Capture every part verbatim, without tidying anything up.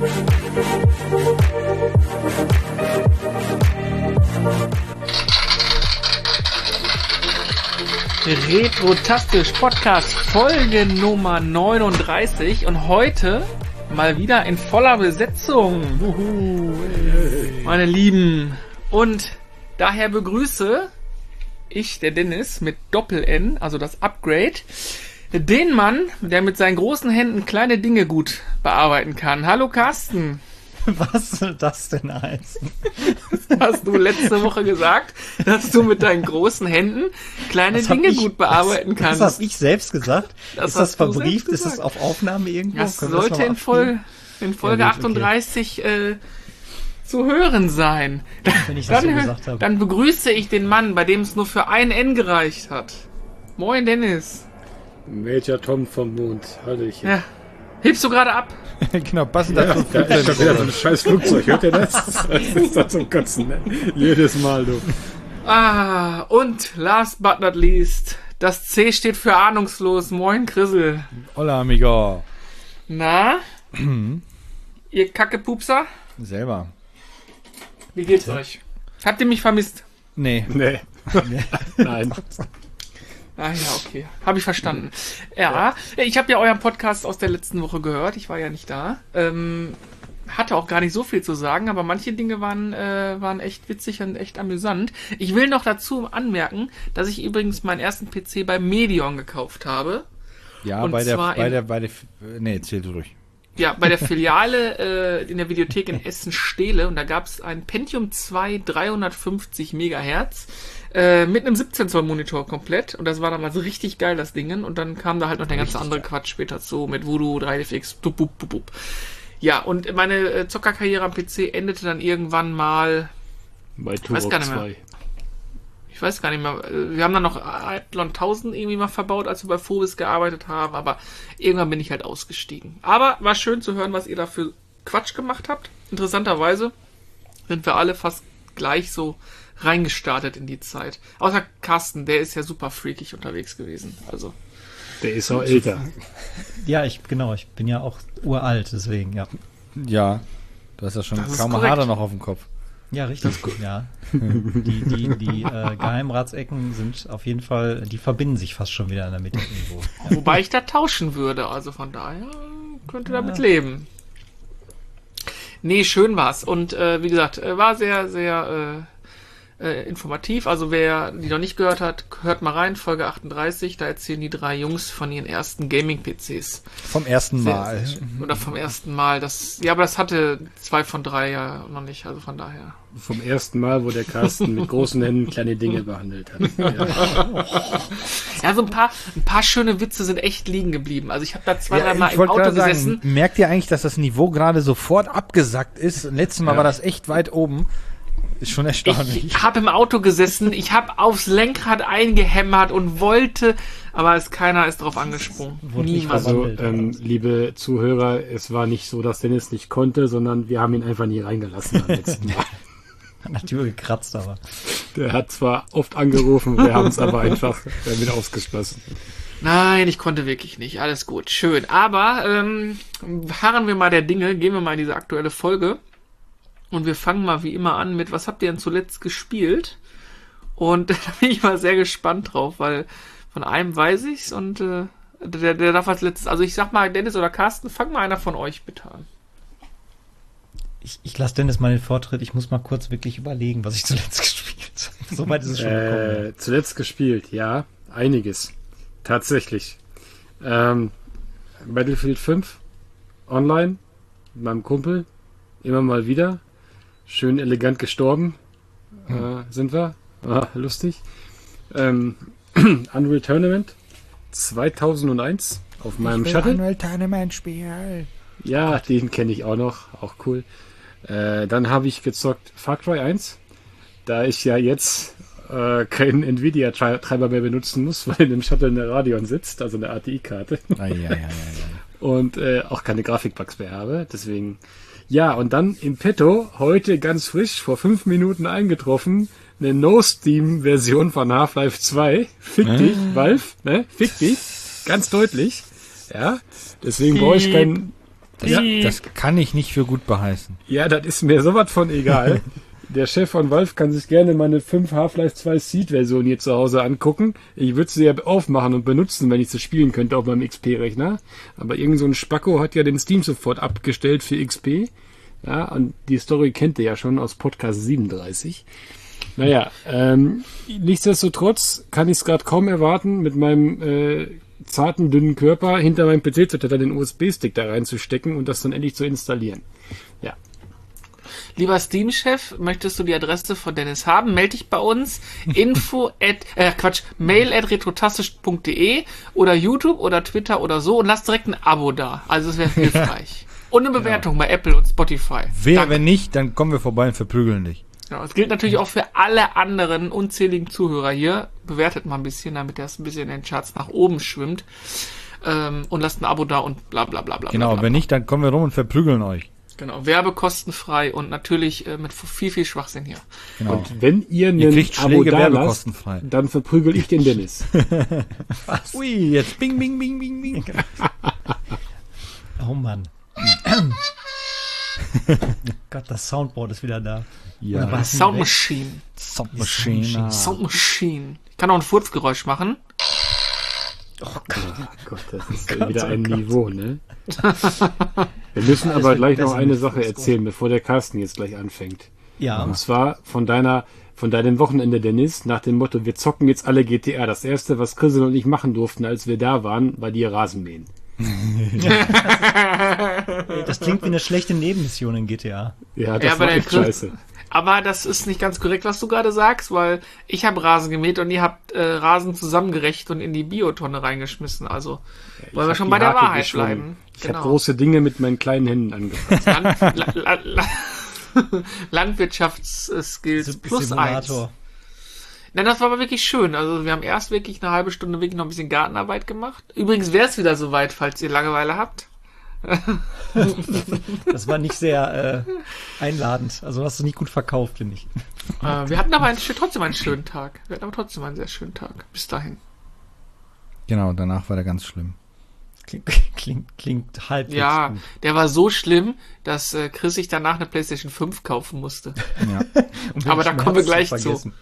Retrotastisch Podcast Folge Nummer neununddreißig und heute mal wieder in voller Besetzung. Uhu, meine Lieben. Und daher begrüße ich, der Dennis, mit Doppel-N, also das Upgrade, den Mann, der mit seinen großen Händen kleine Dinge gut bearbeiten kann. Hallo Carsten. Was soll das denn heißen? Das hast du letzte Woche gesagt, dass du mit deinen großen Händen kleine Dinge ich, gut bearbeiten kannst. Das habe ich selbst gesagt. Das ist das verbrieft? Ist das auf Aufnahme irgendwo? Das Können sollte das in, Vol- in Folge ja, gut, achtunddreißig okay. äh, zu hören sein. Wenn ich das dann, so gesagt habe. Dann begrüße ich den Mann, bei dem es nur für ein N gereicht hat. Moin Dennis. Major Tom vom Mond. Hallöchen. Ja. Hebst du gerade ab? Genau, passend ja, dazu. Da ist schon wieder so ein scheiß Flugzeug. Hört ihr das? Das ist doch zum Kotzen, ne? Jedes Mal, du. Ah, und last but not least, das C steht für ahnungslos. Moin, Chrisel. Hola, amigo. Na? Ihr Kackepupser? Selber. Wie geht's ja. euch? Habt ihr mich vermisst? Nee. Nee. Nein. Ah ja, okay. Habe ich verstanden. Ja, ja. Ich habe ja euren Podcast aus der letzten Woche gehört. Ich war ja nicht da. Ähm, hatte auch gar nicht so viel zu sagen, aber manche Dinge waren, äh, waren echt witzig und echt amüsant. Ich will noch dazu anmerken, dass ich übrigens meinen ersten P C bei Medion gekauft habe. Ja, und bei der, zwar bei in, der, bei der, nee, zähl du durch. Ja, bei der Filiale äh, in der Videothek in Essen-Stehle und da gab es ein Pentium zwei dreihundertfünfzig Megahertz äh, mit einem siebzehn Zoll Monitor komplett und das war damals richtig geil, das Ding. Und dann kam da halt noch der ganze andere Quatsch später zu mit Voodoo, drei D F X, bup, bup, bup, bup. Ja, und meine äh, Zockerkarriere am P C endete dann irgendwann mal bei Turok zwei. Ich weiß gar nicht mehr. Wir haben dann noch Athlon tausend irgendwie mal verbaut, als wir bei Phobis gearbeitet haben, aber irgendwann bin ich halt ausgestiegen. Aber war schön zu hören, was ihr da für Quatsch gemacht habt. Interessanterweise sind wir alle fast gleich so reingestartet in die Zeit. Außer Carsten, der ist ja super freakig unterwegs gewesen. Also der ist auch älter. Ja, ich genau, ich bin ja auch uralt, deswegen, ja. Ja, du hast ja schon kaum Haare noch auf dem Kopf. Ja, richtig gut, ja. Die, die, die äh, Geheimratsecken sind auf jeden Fall, die verbinden sich fast schon wieder in der Mitte irgendwo. Ja. Wobei ich da tauschen würde, also von daher könnte ja. damit leben. Nee, schön war's. Und äh, wie gesagt, war sehr, sehr äh, äh, informativ. Also wer die noch nicht gehört hat, hört mal rein, Folge achtunddreißig, da erzählen die drei Jungs von ihren ersten Gaming-P Cs. Vom ersten sehr, Mal. Sehr Oder vom ersten Mal. Das, ja, aber das hatte zwei von drei ja noch nicht, also von daher. Vom ersten Mal, wo der Carsten mit großen Händen kleine Dinge behandelt hat. Ja, ja so ein paar, ein paar schöne Witze sind echt liegen geblieben. Also ich habe da zwei, ja, drei Mal im Auto gesessen. Sagen, merkt ihr eigentlich, dass das Niveau gerade sofort abgesackt ist? Letztes Mal ja. war das echt weit oben. Ist schon erstaunlich. Ich habe im Auto gesessen, ich habe aufs Lenkrad eingehämmert und wollte, aber es keiner ist drauf angesprungen. Also, ähm, liebe Zuhörer, es war nicht so, dass Dennis nicht konnte, sondern wir haben ihn einfach nie reingelassen beim letzten Mal. Hat nach Tür gekratzt, aber. Der hat zwar oft angerufen, wir haben es aber einfach wieder ausgeschlossen. Nein, ich konnte wirklich nicht. Alles gut, schön. Aber ähm, harren wir mal der Dinge, gehen wir mal in diese aktuelle Folge. Und wir fangen mal wie immer an mit, was habt ihr denn zuletzt gespielt? Und da bin ich mal sehr gespannt drauf, weil von einem weiß ich's und äh, der, der darf als letztes, also ich sag mal, Dennis oder Carsten, fang mal einer von euch bitte an. Ich, ich lasse Dennis mal den Vortritt, ich muss mal kurz wirklich überlegen, was ich zuletzt gespielt habe. Soweit ist es schon gekommen. Äh, zuletzt gespielt, ja, einiges. Tatsächlich. Ähm, Battlefield fünf, online, mit meinem Kumpel, immer mal wieder. Schön elegant gestorben hm. äh, sind wir. Ah, lustig. Ähm, Unreal Tournament zweitausendeins auf meinem ich will Shuttle. Unreal Tournament Spiel. Ja, den kenne ich auch noch. Auch cool. Äh, dann habe ich gezockt Far Cry eins. Da ich ja jetzt äh, keinen Nvidia-Treiber mehr benutzen muss, weil in dem Shuttle eine Radeon sitzt, also eine A T I-Karte. Ah, ja, ja, ja, ja. Und äh, auch keine Grafikbugs mehr habe. Deswegen... Ja, und dann im Petto, heute ganz frisch, vor fünf Minuten eingetroffen, eine No-Steam-Version von Half-Life zwei. Fick äh? dich, Valve, ne? Fick dich. Ganz deutlich. Ja. Deswegen brauche ich keinen, Das, Ja. das kann ich nicht für gut beheißen. Ja, das ist mir sowas von egal. Der Chef von Valve kann sich gerne meine fünf Half-Life zwei Seed-Version hier zu Hause angucken. Ich würde sie ja aufmachen und benutzen, wenn ich sie spielen könnte auf meinem X P-Rechner. Aber irgend so ein Spacko hat ja den Steam-Support abgestellt für X P. Ja, und die Story kennt ihr ja schon aus Podcast siebenunddreißig. Naja, ähm, nichtsdestotrotz kann ich es gerade kaum erwarten, mit meinem äh, zarten, dünnen Körper hinter meinem P C zu klettern, den U S B-Stick da reinzustecken und das dann endlich zu installieren. Ja. Lieber Steam-Chef, möchtest du die Adresse von Dennis haben? Melde dich bei uns. Info at, äh, Quatsch, mail at retrotastisch punkt de oder YouTube oder Twitter oder so und lass direkt ein Abo da. Also es wäre hilfreich. Und eine Bewertung bei Apple und Spotify. Wer, Danke. wenn nicht, dann kommen wir vorbei und verprügeln dich. Ja, es gilt natürlich auch für alle anderen unzähligen Zuhörer hier. Bewertet mal ein bisschen, damit das ein bisschen in den Charts nach oben schwimmt. Ähm, und lasst ein Abo da und bla bla bla bla. Genau, bla, bla. wenn nicht, dann kommen wir rum und verprügeln euch. Genau, werbekostenfrei und natürlich äh, mit viel, viel Schwachsinn hier. Genau. Und wenn ihr Ihr einen kriegt Abo Schläge da lasst, werbekostenfrei. dann verprügel ich den Dennis. Ui, jetzt bing, bing, bing, bing, bing. Oh Mann. Gott, das Soundboard ist wieder da. Ja. Oder was? Sound Machine. Sound Machine. Sound Machine. Ich kann auch ein Furzgeräusch machen. Oh Gott, das ist ja wieder ein Niveau, ne? Wir müssen aber gleich noch eine Sache erzählen, bevor der Carsten jetzt gleich anfängt. Ja. Und zwar von deiner, von deinem Wochenende, Dennis, nach dem Motto, wir zocken jetzt alle G T A. Das erste, was Chrisel und ich machen durften, als wir da waren, war dir Rasenmähen. Das klingt wie eine schlechte Nebenmission in G T A. Ja, das Ja, aber war der echt Chris- scheiße. Aber das ist nicht ganz korrekt, was du gerade sagst, weil ich habe Rasen gemäht und ihr habt äh, Rasen zusammengerecht und in die Biotonne reingeschmissen. Also wollen wir hab schon die bei der Hake Wahrheit geschwungen. bleiben. Ich habe große Dinge mit meinen kleinen Händen angefasst. Land, la, la, la, Landwirtschaftsskills plus eins. Simulator. Nein, das war aber wirklich schön. Also wir haben erst wirklich eine halbe Stunde wirklich noch ein bisschen Gartenarbeit gemacht. Übrigens wäre es wieder soweit, falls ihr Langeweile habt. Das war nicht sehr äh, einladend. Also hast du nicht gut verkauft, finde ich. Äh, wir hatten aber einen, trotzdem einen schönen Tag. Wir hatten aber trotzdem einen sehr schönen Tag. Bis dahin. Genau, danach war der ganz schlimm. Klingt, klingt, klingt halbwegs Ja, gut. der war so schlimm, dass äh, Chris sich danach eine PlayStation fünf kaufen musste. Ja. Um aber da den kommen wir Schmerz gleich zu. vergessen.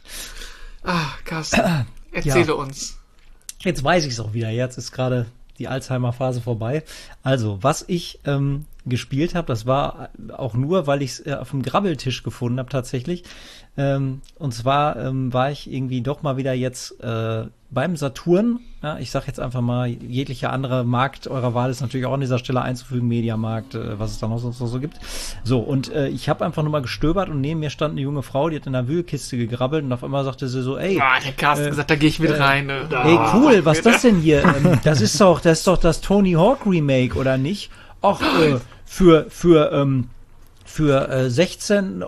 Ah, Carsten, erzähle Ja. uns. Jetzt weiß ich es auch wieder. Jetzt ist gerade die Alzheimer-Phase vorbei. Also, was ich ähm, gespielt habe, das war auch nur, weil ich es äh, auf dem Grabbeltisch gefunden habe tatsächlich. Ähm, und zwar ähm, war ich irgendwie doch mal wieder jetzt äh, beim Saturn. Ja, ich sage jetzt einfach mal, jeglicher andere Markt eurer Wahl ist natürlich auch an dieser Stelle einzufügen, Mediamarkt, äh, was es da noch sonst noch so gibt. So, und äh, ich habe einfach nur mal gestöbert und neben mir stand eine junge Frau, die hat in einer Wühlkiste gegrabbelt und auf einmal sagte sie so, ey, Ah, der Carsten äh, gesagt, da gehe ich mit äh, rein. Ne? ey, cool, was ist das denn hier? Ähm, das ist doch, das ist doch das Tony Hawk Remake, oder nicht? Ach, äh, für, für, ähm, für äh, sechzehn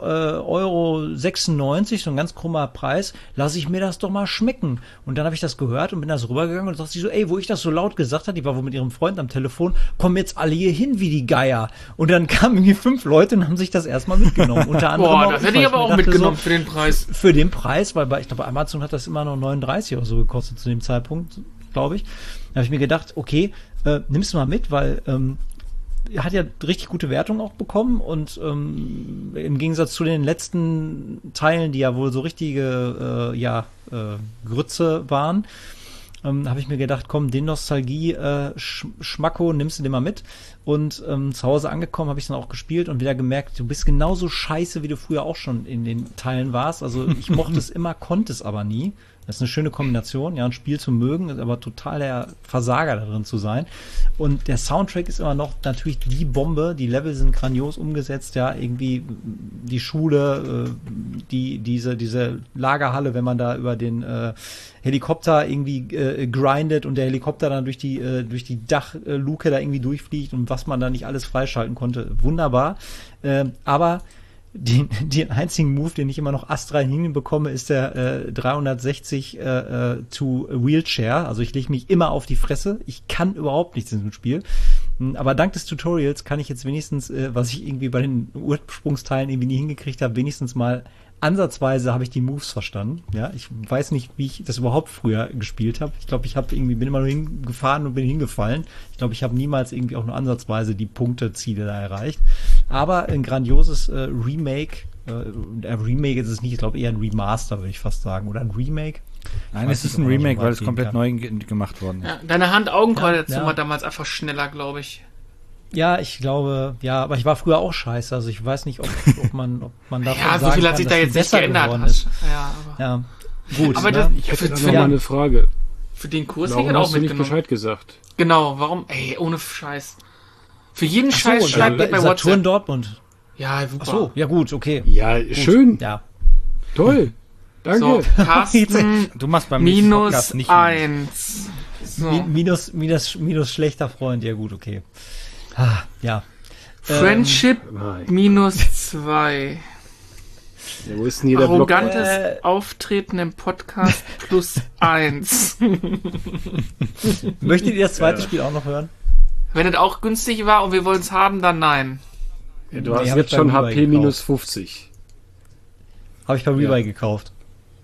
Euro sechsundneunzig, so ein ganz krummer Preis, lasse ich mir das doch mal schmecken. Und dann habe ich das gehört und bin da so rübergegangen und sagte sie so, ey, wo ich das so laut gesagt habe, die war wohl mit ihrem Freund am Telefon, kommen jetzt alle hier hin wie die Geier. Und dann kamen irgendwie fünf Leute und haben sich das erstmal mitgenommen. Unter anderem Boah, auch das ich, hätte weil ich aber mir auch dachte mitgenommen so, für den Preis. für den Preis, weil bei, ich glaube, Amazon hat das immer noch neununddreißig oder so gekostet zu dem Zeitpunkt, glaube ich. Da habe ich mir gedacht, okay, äh, nimm's mal mit, weil ähm, er hat ja richtig gute Wertungen auch bekommen und ähm, im Gegensatz zu den letzten Teilen, die ja wohl so richtige äh, ja, äh, Grütze waren, ähm, habe ich mir gedacht, komm, den Nostalgie-Schmacko äh, nimmst du den mal mit. Und ähm, zu Hause angekommen habe ich dann auch gespielt und wieder gemerkt, du bist genauso scheiße, wie du früher auch schon in den Teilen warst. Also ich mochte es immer, konnte es aber nie. Das ist eine schöne Kombination, ja, ein Spiel zu mögen, ist aber total der Versager darin zu sein. Und der Soundtrack ist immer noch natürlich die Bombe, die Level sind grandios umgesetzt, ja, irgendwie die Schule, äh, die, diese, diese Lagerhalle, wenn man da über den äh, Helikopter irgendwie äh, grindet und der Helikopter dann durch die, äh, durch die Dachluke da irgendwie durchfliegt und was man da nicht alles freischalten konnte, wunderbar. Äh, aber Den, den einzigen Move, den ich immer noch astrein hinbekomme, ist der äh, dreihundertsechzig äh, äh, to Wheelchair. Also ich lege mich immer auf die Fresse. Ich kann überhaupt nichts in diesem Spiel. Aber dank des Tutorials kann ich jetzt wenigstens, äh, was ich irgendwie bei den Ursprungsteilen irgendwie nie hingekriegt habe, wenigstens mal ansatzweise habe ich die Moves verstanden. Ja, ich weiß nicht, wie ich das überhaupt früher gespielt habe. Ich glaube, ich habe irgendwie bin immer nur hingefahren und bin hingefallen. Ich glaube, ich habe niemals irgendwie auch nur ansatzweise die Punkteziele da erreicht. Aber ein grandioses äh, Remake. Äh, Remake ist es nicht, ich glaube eher ein Remaster, würde ich fast sagen, oder ein Remake. Nein, es ist ein Remake, weil es komplett neu ge- gemacht worden ist. Ja, deine Hand-Augen-Koordination Ja, ja. war damals einfach schneller, glaube ich. Ja, ich glaube, ja, aber ich war früher auch scheiße, also ich weiß nicht, ob, ob man, ob man davon Ja, so sagen viel hat kann, sich dass da die jetzt nicht besser geändert. geworden Hast. ist. Ja, aber Ja, gut. Aber ne? das- Ich hätte Für- da für- noch mal eine Frage. für den Kurs Warum hätte ich auch hast du nicht mitgenommen. Bescheid gesagt? Genau, warum? Ey, ohne Scheiß. Für jeden Scheiß Ach so, schreibt ja, ihr bei Saturn WhatsApp. Dortmund. Ja, super. Ach so, ja gut, okay. Ja, schön. Ja. Toll. Danke. So, Carsten Du machst beim nächsten minus Podcast nicht eins. Mi- So. Minus, minus, minus schlechter Freund, ja gut, okay. Ah, ja. Friendship Nein. minus zwei. Ja, wo ist denn hier der Block? Arrogantes Äh. Auftreten im Podcast plus eins. Möchtet ihr das zweite Ja. Spiel auch noch hören? Wenn es auch günstig war und wir wollen es haben, dann nein. Ja, du Nee, hast hab jetzt ich schon beim H Rebuy P minus fünfzig. Habe ich bei Rebuy Ja. gekauft.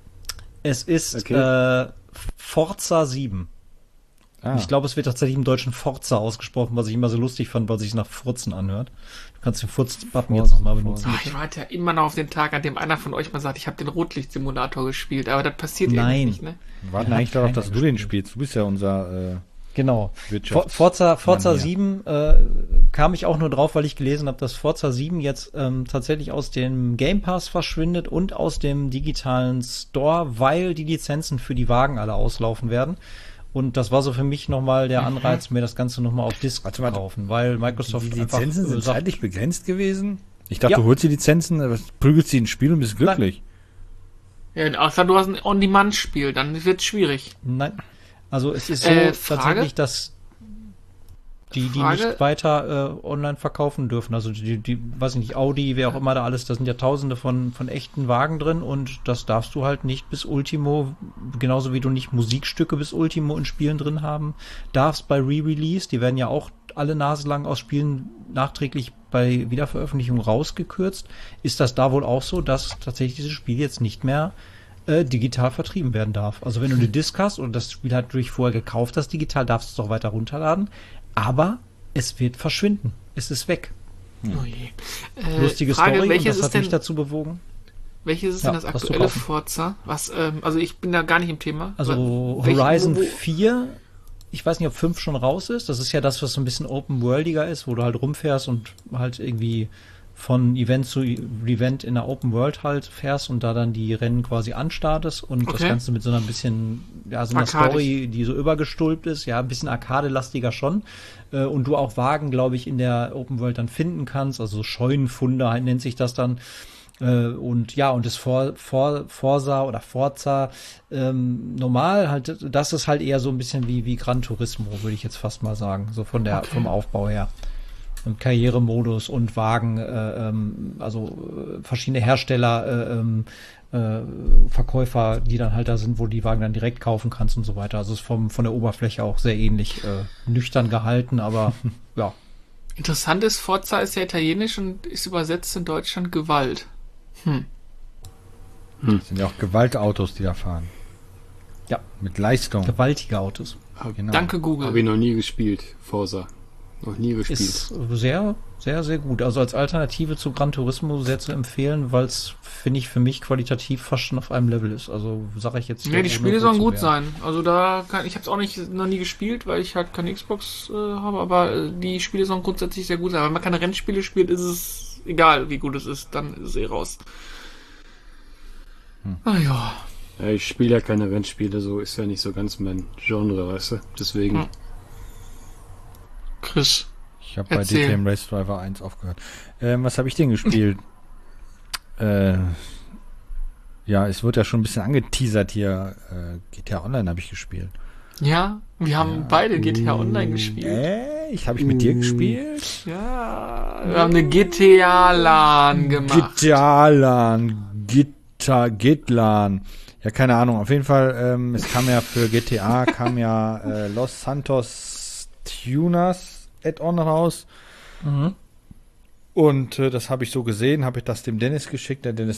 Es ist Okay. äh, Forza sieben. Ah. Und ich glaube, es wird tatsächlich im Deutschen Forza ausgesprochen, was ich immer so lustig fand, weil sich nach Furzen anhört. Du kannst den Furz-Button jetzt nochmal benutzen. Ach, ich warte ja immer noch auf den Tag, an dem einer von euch mal sagt, ich habe den Rotlichtsimulator gespielt, aber das passiert Nein. irgendwie nicht, ne? Wir warten Ja, eigentlich darauf, keiner dass du den gespielt. spielst. Du bist ja unser äh, Genau. Wirtschafts- For- Forza, Forza Mann hier. sieben äh, kam ich auch nur drauf, weil ich gelesen habe, dass Forza sieben jetzt ähm, tatsächlich aus dem Game Pass verschwindet und aus dem digitalen Store, weil die Lizenzen für die Wagen alle auslaufen werden. Und das war so für mich nochmal der Anreiz, mir das Ganze nochmal auf Disc Warte zu mal, kaufen, weil Microsoft Die einfach, Lizenzen äh, sind sagt, zeitlich begrenzt gewesen? Ich dachte, Ja. du holst die Lizenzen, aber prügelst sie ins Spiel und bist glücklich. Ja, außer du hast ein On-Demand-Spiel, dann wird's schwierig. Nein. Also es ist so Äh, Frage? tatsächlich, dass die, die Frage? nicht weiter äh, online verkaufen dürfen. Also die, die, weiß ich nicht, Audi, wer auch immer da alles, da sind ja tausende von, von echten Wagen drin und das darfst du halt nicht bis Ultimo, genauso wie du nicht Musikstücke bis Ultimo in Spielen drin haben darfst bei Re-Release. Die werden ja auch alle naselang aus Spielen nachträglich bei Wiederveröffentlichung rausgekürzt. Ist das da wohl auch so, dass tatsächlich dieses Spiel jetzt nicht mehr äh, digital vertrieben werden darf? Also wenn du eine Disc hast und das Spiel halt durch vorher gekauft hast digital, darfst du es auch weiter runterladen. Aber es wird verschwinden. Es ist weg. Oh je. Äh, Lustige Frage, Story und welches das ist hat denn, mich dazu bewogen. welches ist Ja, denn das was zu aktuelle kaufen. Forza? Was, ähm, also ich bin da gar nicht im Thema. Also Welch- Horizon wo- wo- vier, ich weiß nicht, ob fünf schon raus ist. Das ist ja das, was so ein bisschen open-worldiger ist, wo du halt rumfährst und halt irgendwie von Event zu Event in der Open World halt fährst und da dann die Rennen quasi anstartest und das Okay. Ganze mit so einer bisschen, ja, so einer Arcadisch. Story, die so übergestülpt ist, ja, ein bisschen arcade-lastiger schon. Äh, Und du auch Wagen, glaube ich, in der Open World dann finden kannst, also Scheunenfunde halt nennt sich das dann. Äh, Und ja, und das For, For, Forza oder Forza ähm, normal halt, das ist halt eher so ein bisschen wie, wie Gran Turismo, würde ich jetzt fast mal sagen, so von der, Okay. vom Aufbau her. Und Karrieremodus und Wagen, äh, ähm, also äh, verschiedene Hersteller, äh, ähm, äh, Verkäufer, die dann halt da sind, wo du die Wagen dann direkt kaufen kannst und so weiter. Also ist vom, von der Oberfläche auch sehr ähnlich, äh, nüchtern gehalten, aber ja. Interessant ist, Forza ist ja italienisch und ist übersetzt in Deutschland Gewalt. Hm. Das sind ja auch Gewaltautos, die da fahren. Ja. Mit Leistung. Gewaltige Autos. Genau. Danke, Google. Habe ich noch nie gespielt, Forza. Noch nie gespielt. Ist sehr, sehr, sehr gut. Also als Alternative zu Gran Turismo sehr zu empfehlen, weil es, finde ich, für mich qualitativ fast schon auf einem Level ist. Also sage ich jetzt. Nee, die ohne Spiele rot sollen zu gut werden. sein. Also da kann, ich habe es auch nicht noch nie gespielt, weil ich halt keine Xbox äh, habe, aber äh, die Spiele sollen grundsätzlich sehr gut sein. Wenn man keine Rennspiele spielt, ist es egal, wie gut es ist, dann ist es eh raus. Hm. Ah ja. Ja, ich spiele ja keine Rennspiele, so ist ja nicht so ganz mein Genre, weißt du? Deswegen. Hm. Chris. Ich habe bei Erzähl. D T M Race Driver eins aufgehört. Ähm, was habe ich denn gespielt? äh, ja, es wird ja schon ein bisschen angeteasert hier. Äh, G T A Online habe ich gespielt. Ja, wir haben Ja. beide G T A Online gespielt. Äh, ich habe ich mit dir Mm. gespielt? Ja, wir haben eine G T A-LAN gemacht. G T A-LAN, Gitter, Gitlan. Ja, keine Ahnung. Auf jeden Fall, ähm, es kam ja für G T A, kam ja äh, Los Santos Tunas Add-on raus. Mhm. Und äh, das habe ich so gesehen, habe ich das dem Dennis geschickt. Der Dennis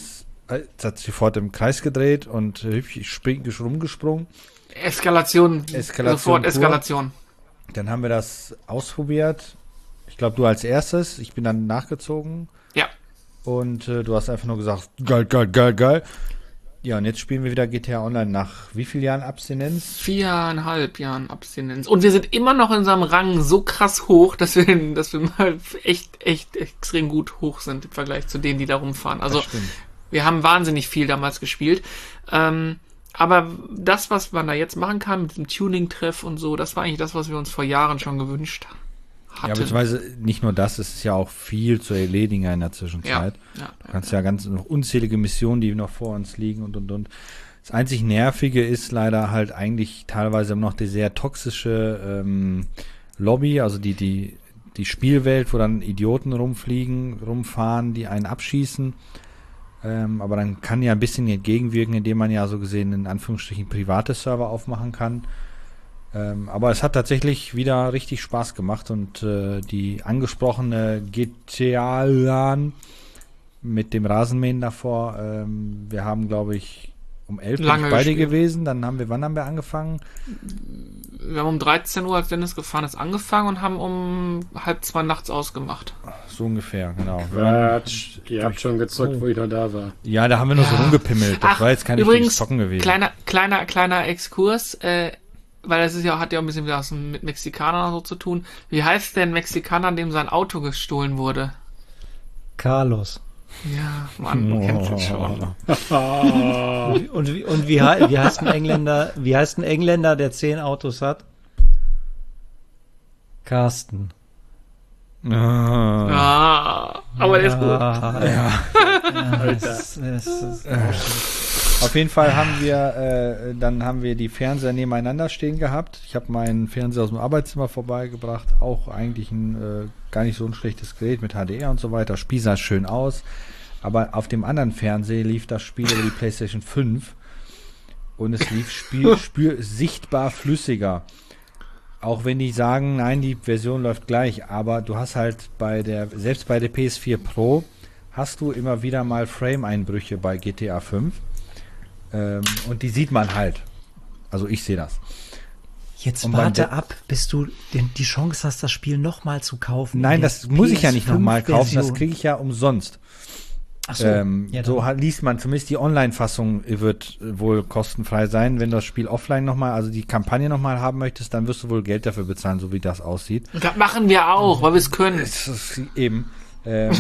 Jetzt hat sich sofort im Kreis gedreht und hübsch spring, rumgesprungen. Eskalation, Eskalation sofort pur. Eskalation. Dann haben wir das ausprobiert. Ich glaube, du als erstes. Ich bin dann nachgezogen. Ja. Und äh, du hast einfach nur gesagt, geil, geil, geil, geil. Ja, und jetzt spielen wir wieder G T A Online nach wie vielen Jahren Abstinenz? Viereinhalb Jahren Abstinenz. Und wir sind immer noch in unserem Rang so krass hoch, dass wir, dass wir mal echt, echt extrem gut hoch sind im Vergleich zu denen, die da rumfahren. Also, wir haben wahnsinnig viel damals gespielt. Ähm, aber das, was man da jetzt machen kann mit dem Tuning-Treff und so, das war eigentlich das, was wir uns vor Jahren schon gewünscht hatten. Ja, beziehungsweise nicht nur das, es ist ja auch viel zu erledigen in der Zwischenzeit. Ja, ja, du kannst ja ganz noch unzählige Missionen, die noch vor uns liegen und und und. Das einzig Nervige ist leider halt eigentlich teilweise noch die sehr toxische ähm, Lobby, also die, die, die Spielwelt, wo dann Idioten rumfliegen, rumfahren, die einen abschießen. Ähm, aber dann kann ja ein bisschen entgegenwirken, indem man ja so gesehen in Anführungsstrichen private Server aufmachen kann. Ähm, aber es hat tatsächlich wieder richtig Spaß gemacht und äh, die angesprochene G T A-LAN mit dem Rasenmähen davor, ähm, wir haben, glaube ich, um elf Lange bin ich bei dir gespielt. gewesen, dann haben wir, wann haben wir angefangen? Wir haben um dreizehn Uhr, als Dennis gefahren ist, angefangen und haben um halb zwei nachts ausgemacht. So ungefähr, genau. Quatsch, ihr habt schon gezockt, wo ich noch da war. Ja, da haben wir nur so Ja. rumgepimmelt, das Ach, war jetzt kein übrigens, richtiges Zocken gewesen. Kleiner, kleiner, kleiner Exkurs, äh, weil das ist ja, hat ja auch ein bisschen was mit Mexikanern so zu tun. Wie heißt denn Mexikaner, dem sein Auto gestohlen wurde? Carlos. Ja, Mann, du kennst es schon. Und, und, wie, und wie, hei- wie heißt ein Engländer, wie heißt ein Engländer, der zehn Autos hat? Carsten. Ah. Ah, aber der ist gut. Ah, ja. Alter. Es, es, es, Auf jeden Fall haben wir, äh, dann haben wir die Fernseher nebeneinander stehen gehabt. Ich habe meinen Fernseher aus dem Arbeitszimmer vorbeigebracht. Auch eigentlich ein äh, gar nicht so ein schlechtes Gerät mit H D R und so weiter. Spiel sah schön aus. Aber auf dem anderen Fernseher lief das Spiel über die PlayStation fünf. Und es lief Spiel, spür, sichtbar flüssiger. Auch wenn die sagen, nein, die Version läuft gleich. Aber du hast halt bei der, selbst bei der P S vier Pro, hast du immer wieder mal Frame-Einbrüche bei G T A fünf. Ähm, und die sieht man halt. Also ich sehe das. Jetzt Und beim warte De- ab, bis du den, die Chance hast, das Spiel nochmal zu kaufen. Nein, In das der muss ich ja nicht P S fünf nochmal kaufen. Das Version. kriege ich ja umsonst. Ach so, Ähm, ja, so dann- ha- liest man, zumindest die Online-Fassung wird äh, wohl kostenfrei sein. Wenn du das Spiel offline nochmal, also die Kampagne nochmal haben möchtest, dann wirst du wohl Geld dafür bezahlen, so wie das aussieht. Und das machen wir auch, weil wir es können. Das ist eben. Ähm,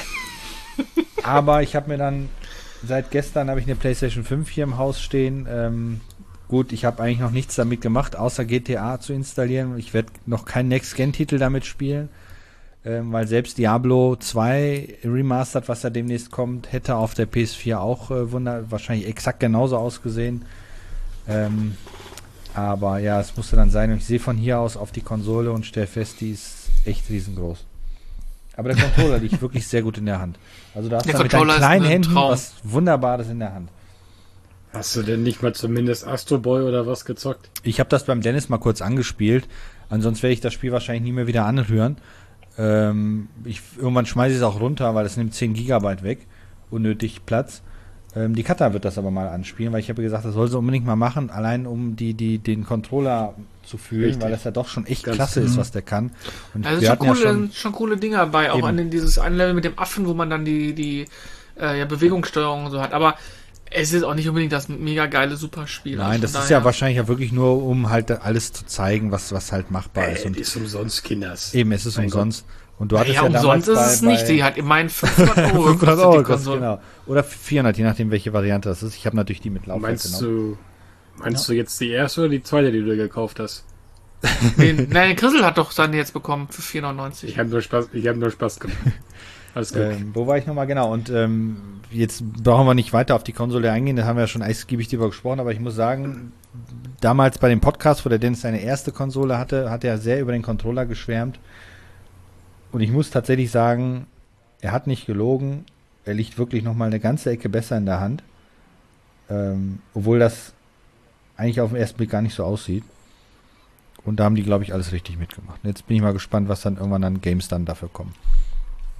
aber ich habe mir dann, seit gestern habe ich eine PlayStation fünf hier im Haus stehen. Ähm, gut, ich habe eigentlich noch nichts damit gemacht, außer G T A zu installieren. Ich werde noch keinen Next-Gen-Titel damit spielen. Ähm, weil selbst Diablo zwei Remastered, was da demnächst kommt, hätte auf der P S vier auch äh, wunder wahrscheinlich exakt genauso ausgesehen. Ähm, aber ja, es musste dann sein. Und ich sehe von hier aus auf die Konsole und stelle fest, die ist echt riesengroß. Aber der Controller liegt wirklich sehr gut in der Hand. Also da hast Der du mit deinen Controller ist kleinen ein Händen Traum. was Wunderbares in der Hand. Hast du denn nicht mal zumindest Astro Boy oder was gezockt? Ich habe das beim Dennis mal kurz angespielt. Ansonsten werde ich das Spiel wahrscheinlich nie mehr wieder anhören. Ähm, ich, irgendwann schmeiße ich es auch runter, weil es nimmt zehn Gigabyte weg. Unnötig Platz. Ähm, die Katha wird das aber mal anspielen, weil ich habe gesagt, das soll sie unbedingt mal machen, allein um die, die, den Controller zu fühlen, Richtig. weil das ja doch schon echt Ganz klasse ist, was der kann. Und Also wir schon hatten ja coole, schon, schon coole Dinge dabei, auch Eben. an den, dieses eine Level mit dem Affen, wo man dann die, die äh, ja, Bewegungssteuerung und so hat. Aber es ist auch nicht unbedingt das mega geile Superspiel. nein, Also das von ist ja daher- wahrscheinlich ja wirklich nur, um halt alles zu zeigen, was, was halt machbar ist. Ey, Und die ist umsonst, Kinders. eben, es ist Mein umsonst. Und du hattest ja, ja, damals umsonst ist bei, es nicht. bei Die hat immerhin fünfhundert Euro fünfhundert gekostet, Euro die kostet, Konsole. genau. Oder vierhundert, je nachdem, welche Variante das ist. Ich habe natürlich die mit Laufzeit Meinst genommen. du, meinst du jetzt die erste oder die zweite, die du dir gekauft hast? Den, nein, Chrisel hat doch seine jetzt bekommen für vier neunundneunzig. Ich habe nur Spaß, ich habe nur Spaß gemacht. Alles gut. Ähm, wo war ich nochmal genau? Und ähm, jetzt brauchen wir nicht weiter auf die Konsole eingehen, da haben wir ja schon ausgiebig drüber gesprochen, aber ich muss sagen, damals bei dem Podcast, wo der Dennis seine erste Konsole hatte, hat er sehr über den Controller geschwärmt. Und ich muss tatsächlich sagen, er hat nicht gelogen, er liegt wirklich nochmal eine ganze Ecke besser in der Hand. Ähm, obwohl das eigentlich auf den ersten Blick gar nicht so aussieht. Und da haben die, glaube ich, alles richtig mitgemacht. Jetzt bin ich mal gespannt, was dann irgendwann an Games dann dafür kommen.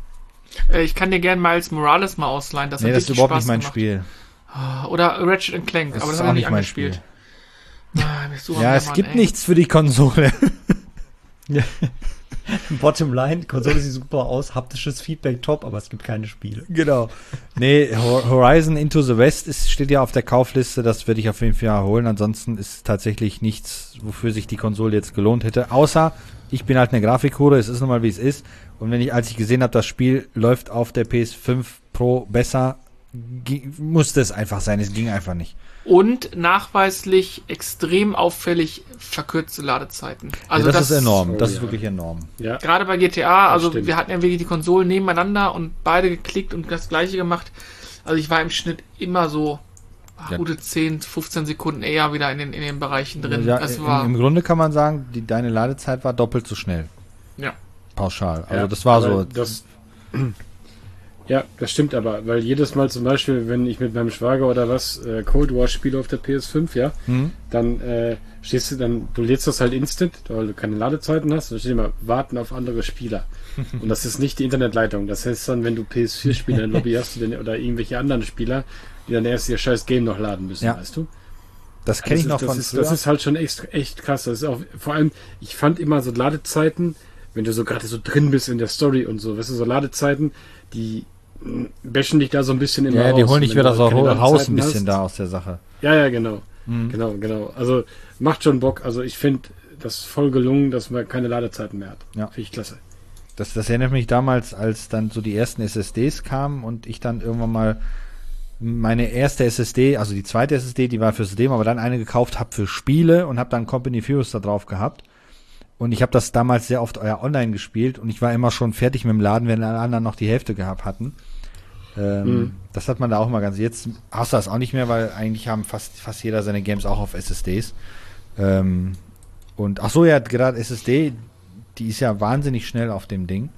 Äh, ich kann dir gerne Miles Morales mal ausleihen. Das Nee, hat das ist richtig überhaupt Spaß nicht mein gemacht. Spiel. Oder Ratchet and Clank, Das aber ist das auch habe ich nicht nicht mein angespielt. Spiel. Ah, bist du am Ja, es Jammern, gibt ey. nichts für die Konsole. Bottom line, Konsole sieht super aus, haptisches Feedback top, aber es gibt keine Spiele. Genau. Nee, Horizon Into the West ist, steht ja auf der Kaufliste, das werde ich auf jeden Fall holen. Ansonsten ist tatsächlich nichts, wofür sich die Konsole jetzt gelohnt hätte. Außer, ich bin halt eine Grafikhure, es ist nun mal wie es ist. Und wenn ich, als ich gesehen habe, das Spiel läuft auf der P S fünf Pro besser, gi- musste es einfach sein, es ging einfach nicht. Und nachweislich extrem auffällig verkürzte Ladezeiten. Also ja, das, ist enorm, oh, das ist ja. wirklich enorm. Ja. Gerade bei G T A, also stimmt. wir hatten ja wirklich die Konsolen nebeneinander und beide geklickt und das gleiche gemacht. Also ich war im Schnitt immer so ach, Ja. gute zehn, fünfzehn Sekunden eher wieder in den, in den Bereichen drin. Ja, das im, war, Im Grunde kann man sagen, die, deine Ladezeit war doppelt so schnell. ja. Pauschal. Also Ja, das war aber so. Das, ja, das stimmt aber, weil jedes Mal zum Beispiel, wenn ich mit meinem Schwager oder was äh, Cold War spiele auf der P S fünf, ja, Hm? dann äh, stehst du dann, du lädst das halt instant, weil du keine Ladezeiten hast, dann steht immer, warten auf andere Spieler. Und das ist nicht die Internetleitung. Das heißt dann, wenn du P S vier Spieler in der Lobby hast dann, oder irgendwelche anderen Spieler, die dann erst ihr scheiß Game noch laden müssen, Ja. weißt du? Das kenne ich Das noch ist, von das ist, früher. das ist halt schon echt, echt krass. Das ist auch, vor allem, ich fand immer so Ladezeiten, wenn du so gerade so drin bist in der Story und so, weißt du, so Ladezeiten, die mh, bashen dich da so ein bisschen immer ja, die raus. holen dich Wenn wieder du so halt keine raus ein Ladezeiten bisschen hast. da aus der Sache. Ja, ja, genau. Mhm. Genau, genau. Also macht schon Bock. Also ich finde das voll gelungen, dass man keine Ladezeiten mehr hat. Ja. Finde ich klasse. Das, das erinnert mich damals, als dann so die ersten S S Ds kamen und ich dann irgendwann mal meine erste S S D, also die zweite S S D, die war für System, aber dann eine gekauft habe für Spiele und habe dann Company Furious da drauf gehabt. Und ich habe das damals sehr oft euer online gespielt und ich war immer schon fertig mit dem Laden, wenn alle anderen noch die Hälfte gehabt hatten. Ähm, Mhm. Das hat man da auch mal ganz. Jetzt hast du das auch nicht mehr, weil eigentlich haben fast, fast jeder seine Games auch auf S S Ds. Ähm, und ach so, ja, gerade S S D, die ist ja wahnsinnig schnell auf dem Ding.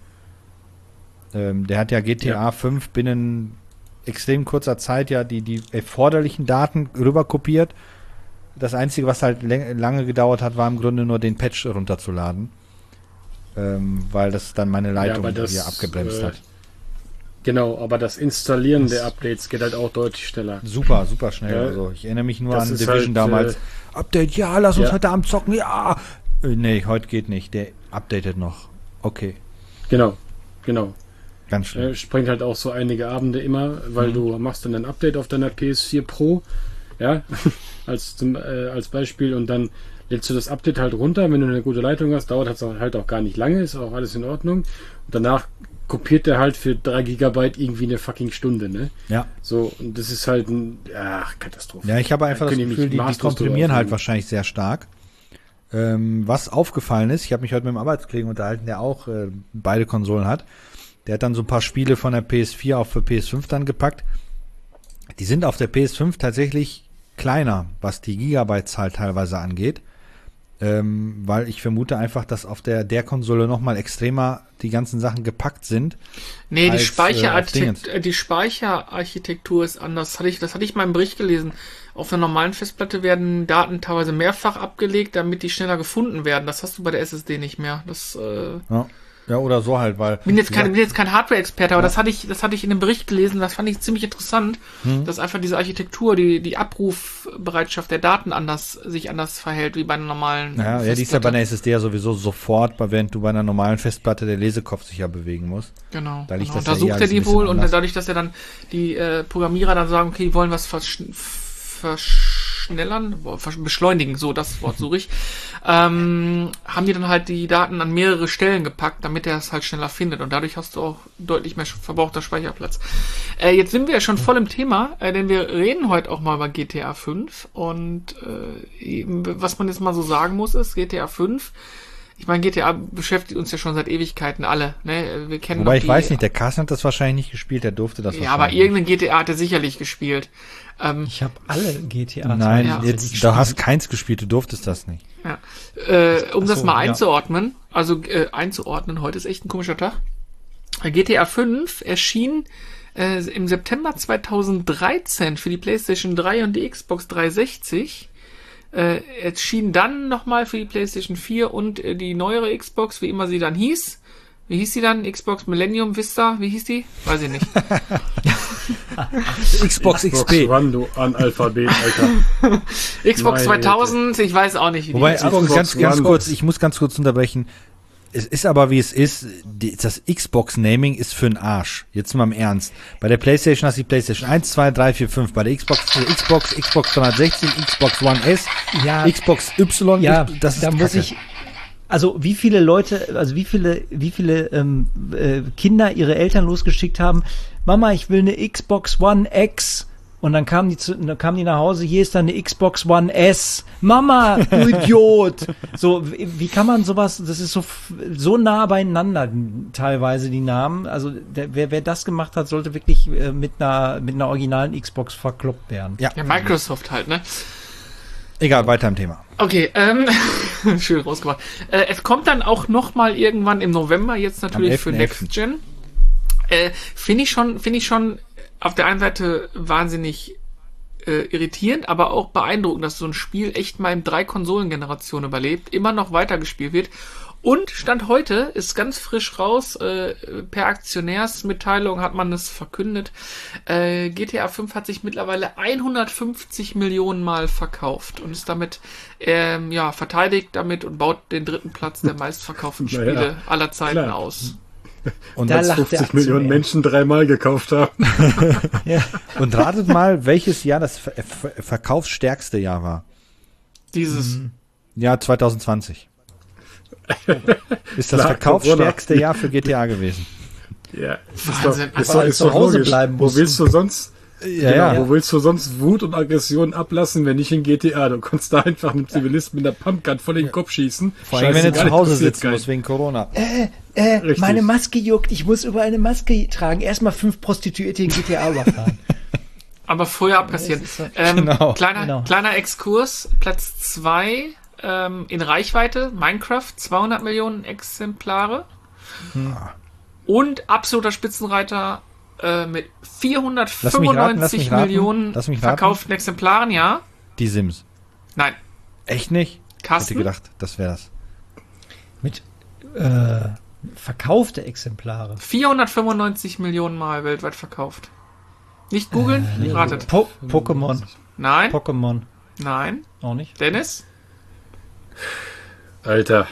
Ähm, der hat ja G T A Ja. fünf binnen extrem kurzer Zeit ja die, die erforderlichen Daten rüber kopiert. Das Einzige, was halt läng- lange gedauert hat, war im Grunde nur den Patch runterzuladen. Ähm, weil das dann meine Leitung aber das, hier abgebremst äh, hat. Genau, aber das Installieren Das- der Updates geht halt auch deutlich schneller. Super, super schnell. Ja, also ich erinnere mich nur das an ist Division halt, damals. äh, Update, ja, lass uns ja. heute Abend zocken, ja. Äh, nee, heute geht nicht. Der updatet noch. Okay, Genau, genau. ganz schnell. Äh, springt halt auch so einige Abende immer, weil Mhm. du machst dann ein Update auf deiner P S vier Pro, ja, als, zum, äh, als Beispiel und dann lädst du das Update halt runter, wenn du eine gute Leitung hast, dauert das halt auch gar nicht lange, ist auch alles in Ordnung und danach kopiert der halt für drei Gigabyte irgendwie eine fucking Stunde, ne? Ja. So, und das ist halt ein, ach, Katastrophe. Ja, ich habe einfach Da das können die Gefühl, mich die, die maßlos komprimieren drüber halt aufregen. wahrscheinlich sehr stark. Ähm, was aufgefallen ist, ich habe mich heute mit einem Arbeitskollegen unterhalten, der auch äh, beide Konsolen hat. Der hat dann so ein paar Spiele von der P S vier auch für P S fünf dann gepackt. Die sind auf der P S fünf tatsächlich kleiner, was die Gigabyte-Zahl teilweise angeht. Ähm, weil ich vermute einfach, dass auf der, der Konsole nochmal extremer die ganzen Sachen gepackt sind. Nee, die, als, Speicherarchitekt äh, auf äh, die Speicherarchitektur ist anders. Das hatte ich, das hatte ich mal im Bericht gelesen. Auf einer normalen Festplatte werden Daten teilweise mehrfach abgelegt, damit die schneller gefunden werden. Das hast du bei der S S D nicht mehr. Das äh, Ja, ja oder so halt, weil. bin jetzt kein, Ja. bin jetzt kein Hardware-Experte, aber das hatte ich, das hatte ich in dem Bericht gelesen. Das fand ich ziemlich interessant, Hm. dass einfach diese Architektur, die die Abrufbereitschaft der Daten anders sich anders verhält wie bei einer normalen. Ja, ja, die ist ja bei einer S S D ja sowieso sofort, während du bei einer normalen Festplatte der Lesekopf sich ja bewegen muss. Genau. Da liegt genau. das Da ja eh sucht alles er ein die bisschen wohl und anders. dadurch, dass er dann die äh, Programmierer dann sagen, okay, die wollen was versch verschnellern, boah, versch- beschleunigen, so das Wort suche ich, ähm, haben die dann halt die Daten an mehrere Stellen gepackt, damit er es halt schneller findet und dadurch hast du auch deutlich mehr verbrauchter Speicherplatz. Äh, jetzt sind wir ja schon voll im Thema, äh, denn wir reden heute auch mal über G T A fünf und äh, eben, was man jetzt mal so sagen muss ist, G T A fünf. Ich meine, G T A beschäftigt uns ja schon seit Ewigkeiten alle. Ne? Wir kennen Wobei noch ich die, weiß nicht, der Carsten hat das wahrscheinlich nicht gespielt, der durfte das Ja, aber wahrscheinlich irgendein G T A hat er sicherlich gespielt. Ähm, Ich habe alle G T A. Nein, Ja. jetzt, du hast keins gespielt, du durftest das nicht. ja. äh, um Ach das so, mal ja. einzuordnen, also äh, einzuordnen, heute ist echt ein komischer Tag. G T A fünf erschien äh, im September zweitausenddreizehn für die PlayStation drei und die Xbox dreihundertsechzig. Äh, erschien dann nochmal für die PlayStation vier und äh, die neuere Xbox, wie immer sie dann hieß, wie hieß die dann? Xbox Millennium Vista? Wie hieß die? Weiß ich nicht. Xbox X P. Xbox One, du Analphabet, Alter. Xbox Meine zweitausend, ich weiß auch nicht, wie Wobei, die aber Xbox ganz, ganz One. kurz, ich muss ganz kurz unterbrechen. Es ist aber, wie es ist, die, das Xbox-Naming ist für den Arsch. Jetzt mal im Ernst. Bei der PlayStation hast du die PlayStation eins, zwei, drei, vier, fünf. Bei der Xbox, äh, Xbox, Xbox dreihundertsechzig, Xbox One S, Ja, Xbox Y, ja, das ist da muss Kacke. ich, also wie viele Leute, also wie viele, wie viele ähm, äh, Kinder ihre Eltern losgeschickt haben, Mama, ich will eine Xbox One X. Und dann kamen die zu, dann kamen die nach Hause, hier ist dann eine Xbox One S. Mama, du Idiot! So, wie, wie kann man sowas, das ist so, so nah beieinander teilweise die Namen. Also der, wer, wer das gemacht hat, sollte wirklich äh, mit einer, mit einer originalen Xbox verkloppt werden. Ja. Ja, Microsoft halt, ne? Egal, weiter im Thema. Okay, ähm, schön rausgemacht. Äh, es kommt dann auch noch mal irgendwann im November, jetzt natürlich für elften elften Next Gen. Äh, finde ich schon, finde ich schon auf der einen Seite wahnsinnig äh, irritierend, aber auch beeindruckend, dass so ein Spiel echt mal in drei Konsolengenerationen überlebt, immer noch weitergespielt wird. Und Stand heute ist ganz frisch raus, äh, per Aktionärsmitteilung hat man es verkündet, äh, G T A fünf hat sich mittlerweile hundertfünfzig Millionen Mal verkauft und ist damit, ähm, ja, verteidigt damit und baut den dritten Platz der meistverkauften Naja, Spiele aller Zeiten klar. aus. Und, Da das, lacht der fünfzig Millionen Aktionär. Menschen dreimal gekauft haben. Ja. und ratet mal, welches Jahr das ver ver verkaufsstärkste Jahr war. Dieses, Jahr zwanzig zwanzig. Ist das Klar, verkaufsstärkste Jahr für G T A gewesen. Ja, ist Wahnsinn. doch, ist Aber doch, ist zu doch Hause logisch. bleiben Wo mussten. willst du sonst, Ja, genau, ja. wo willst du sonst Wut und Aggression ablassen, wenn nicht in G T A? Du kannst da einfach einem Zivilisten mit einer Pumpgun voll in den Kopf schießen. Vor allem, wenn du Scheißegal, zu Hause interessiert sitzen keinen. musst wegen Corona. Äh, Richtig. meine Maske juckt, ich muss über eine Maske tragen. Erstmal fünf Prostituierte in G T A überfahren. aber vorher abkassieren. das ist so- Ähm, Genau. kleiner, Genau. kleiner Exkurs, Platz zwei ähm, in Reichweite, Minecraft, zweihundert Millionen Exemplare. Und absoluter Spitzenreiter äh, mit vierhundertfünfundneunzig raten, Millionen lass mich raten. verkauften Exemplaren, ja? Die Sims. Nein. Echt nicht? Ich hätte Carsten? gedacht, das wäre das. Mit äh, verkaufte Exemplare. vierhundertfünfundneunzig Millionen Mal weltweit verkauft. Nicht googeln, ratet. Po Pokémon. Nein, Pokémon. nein. Auch nicht. Dennis? Alter.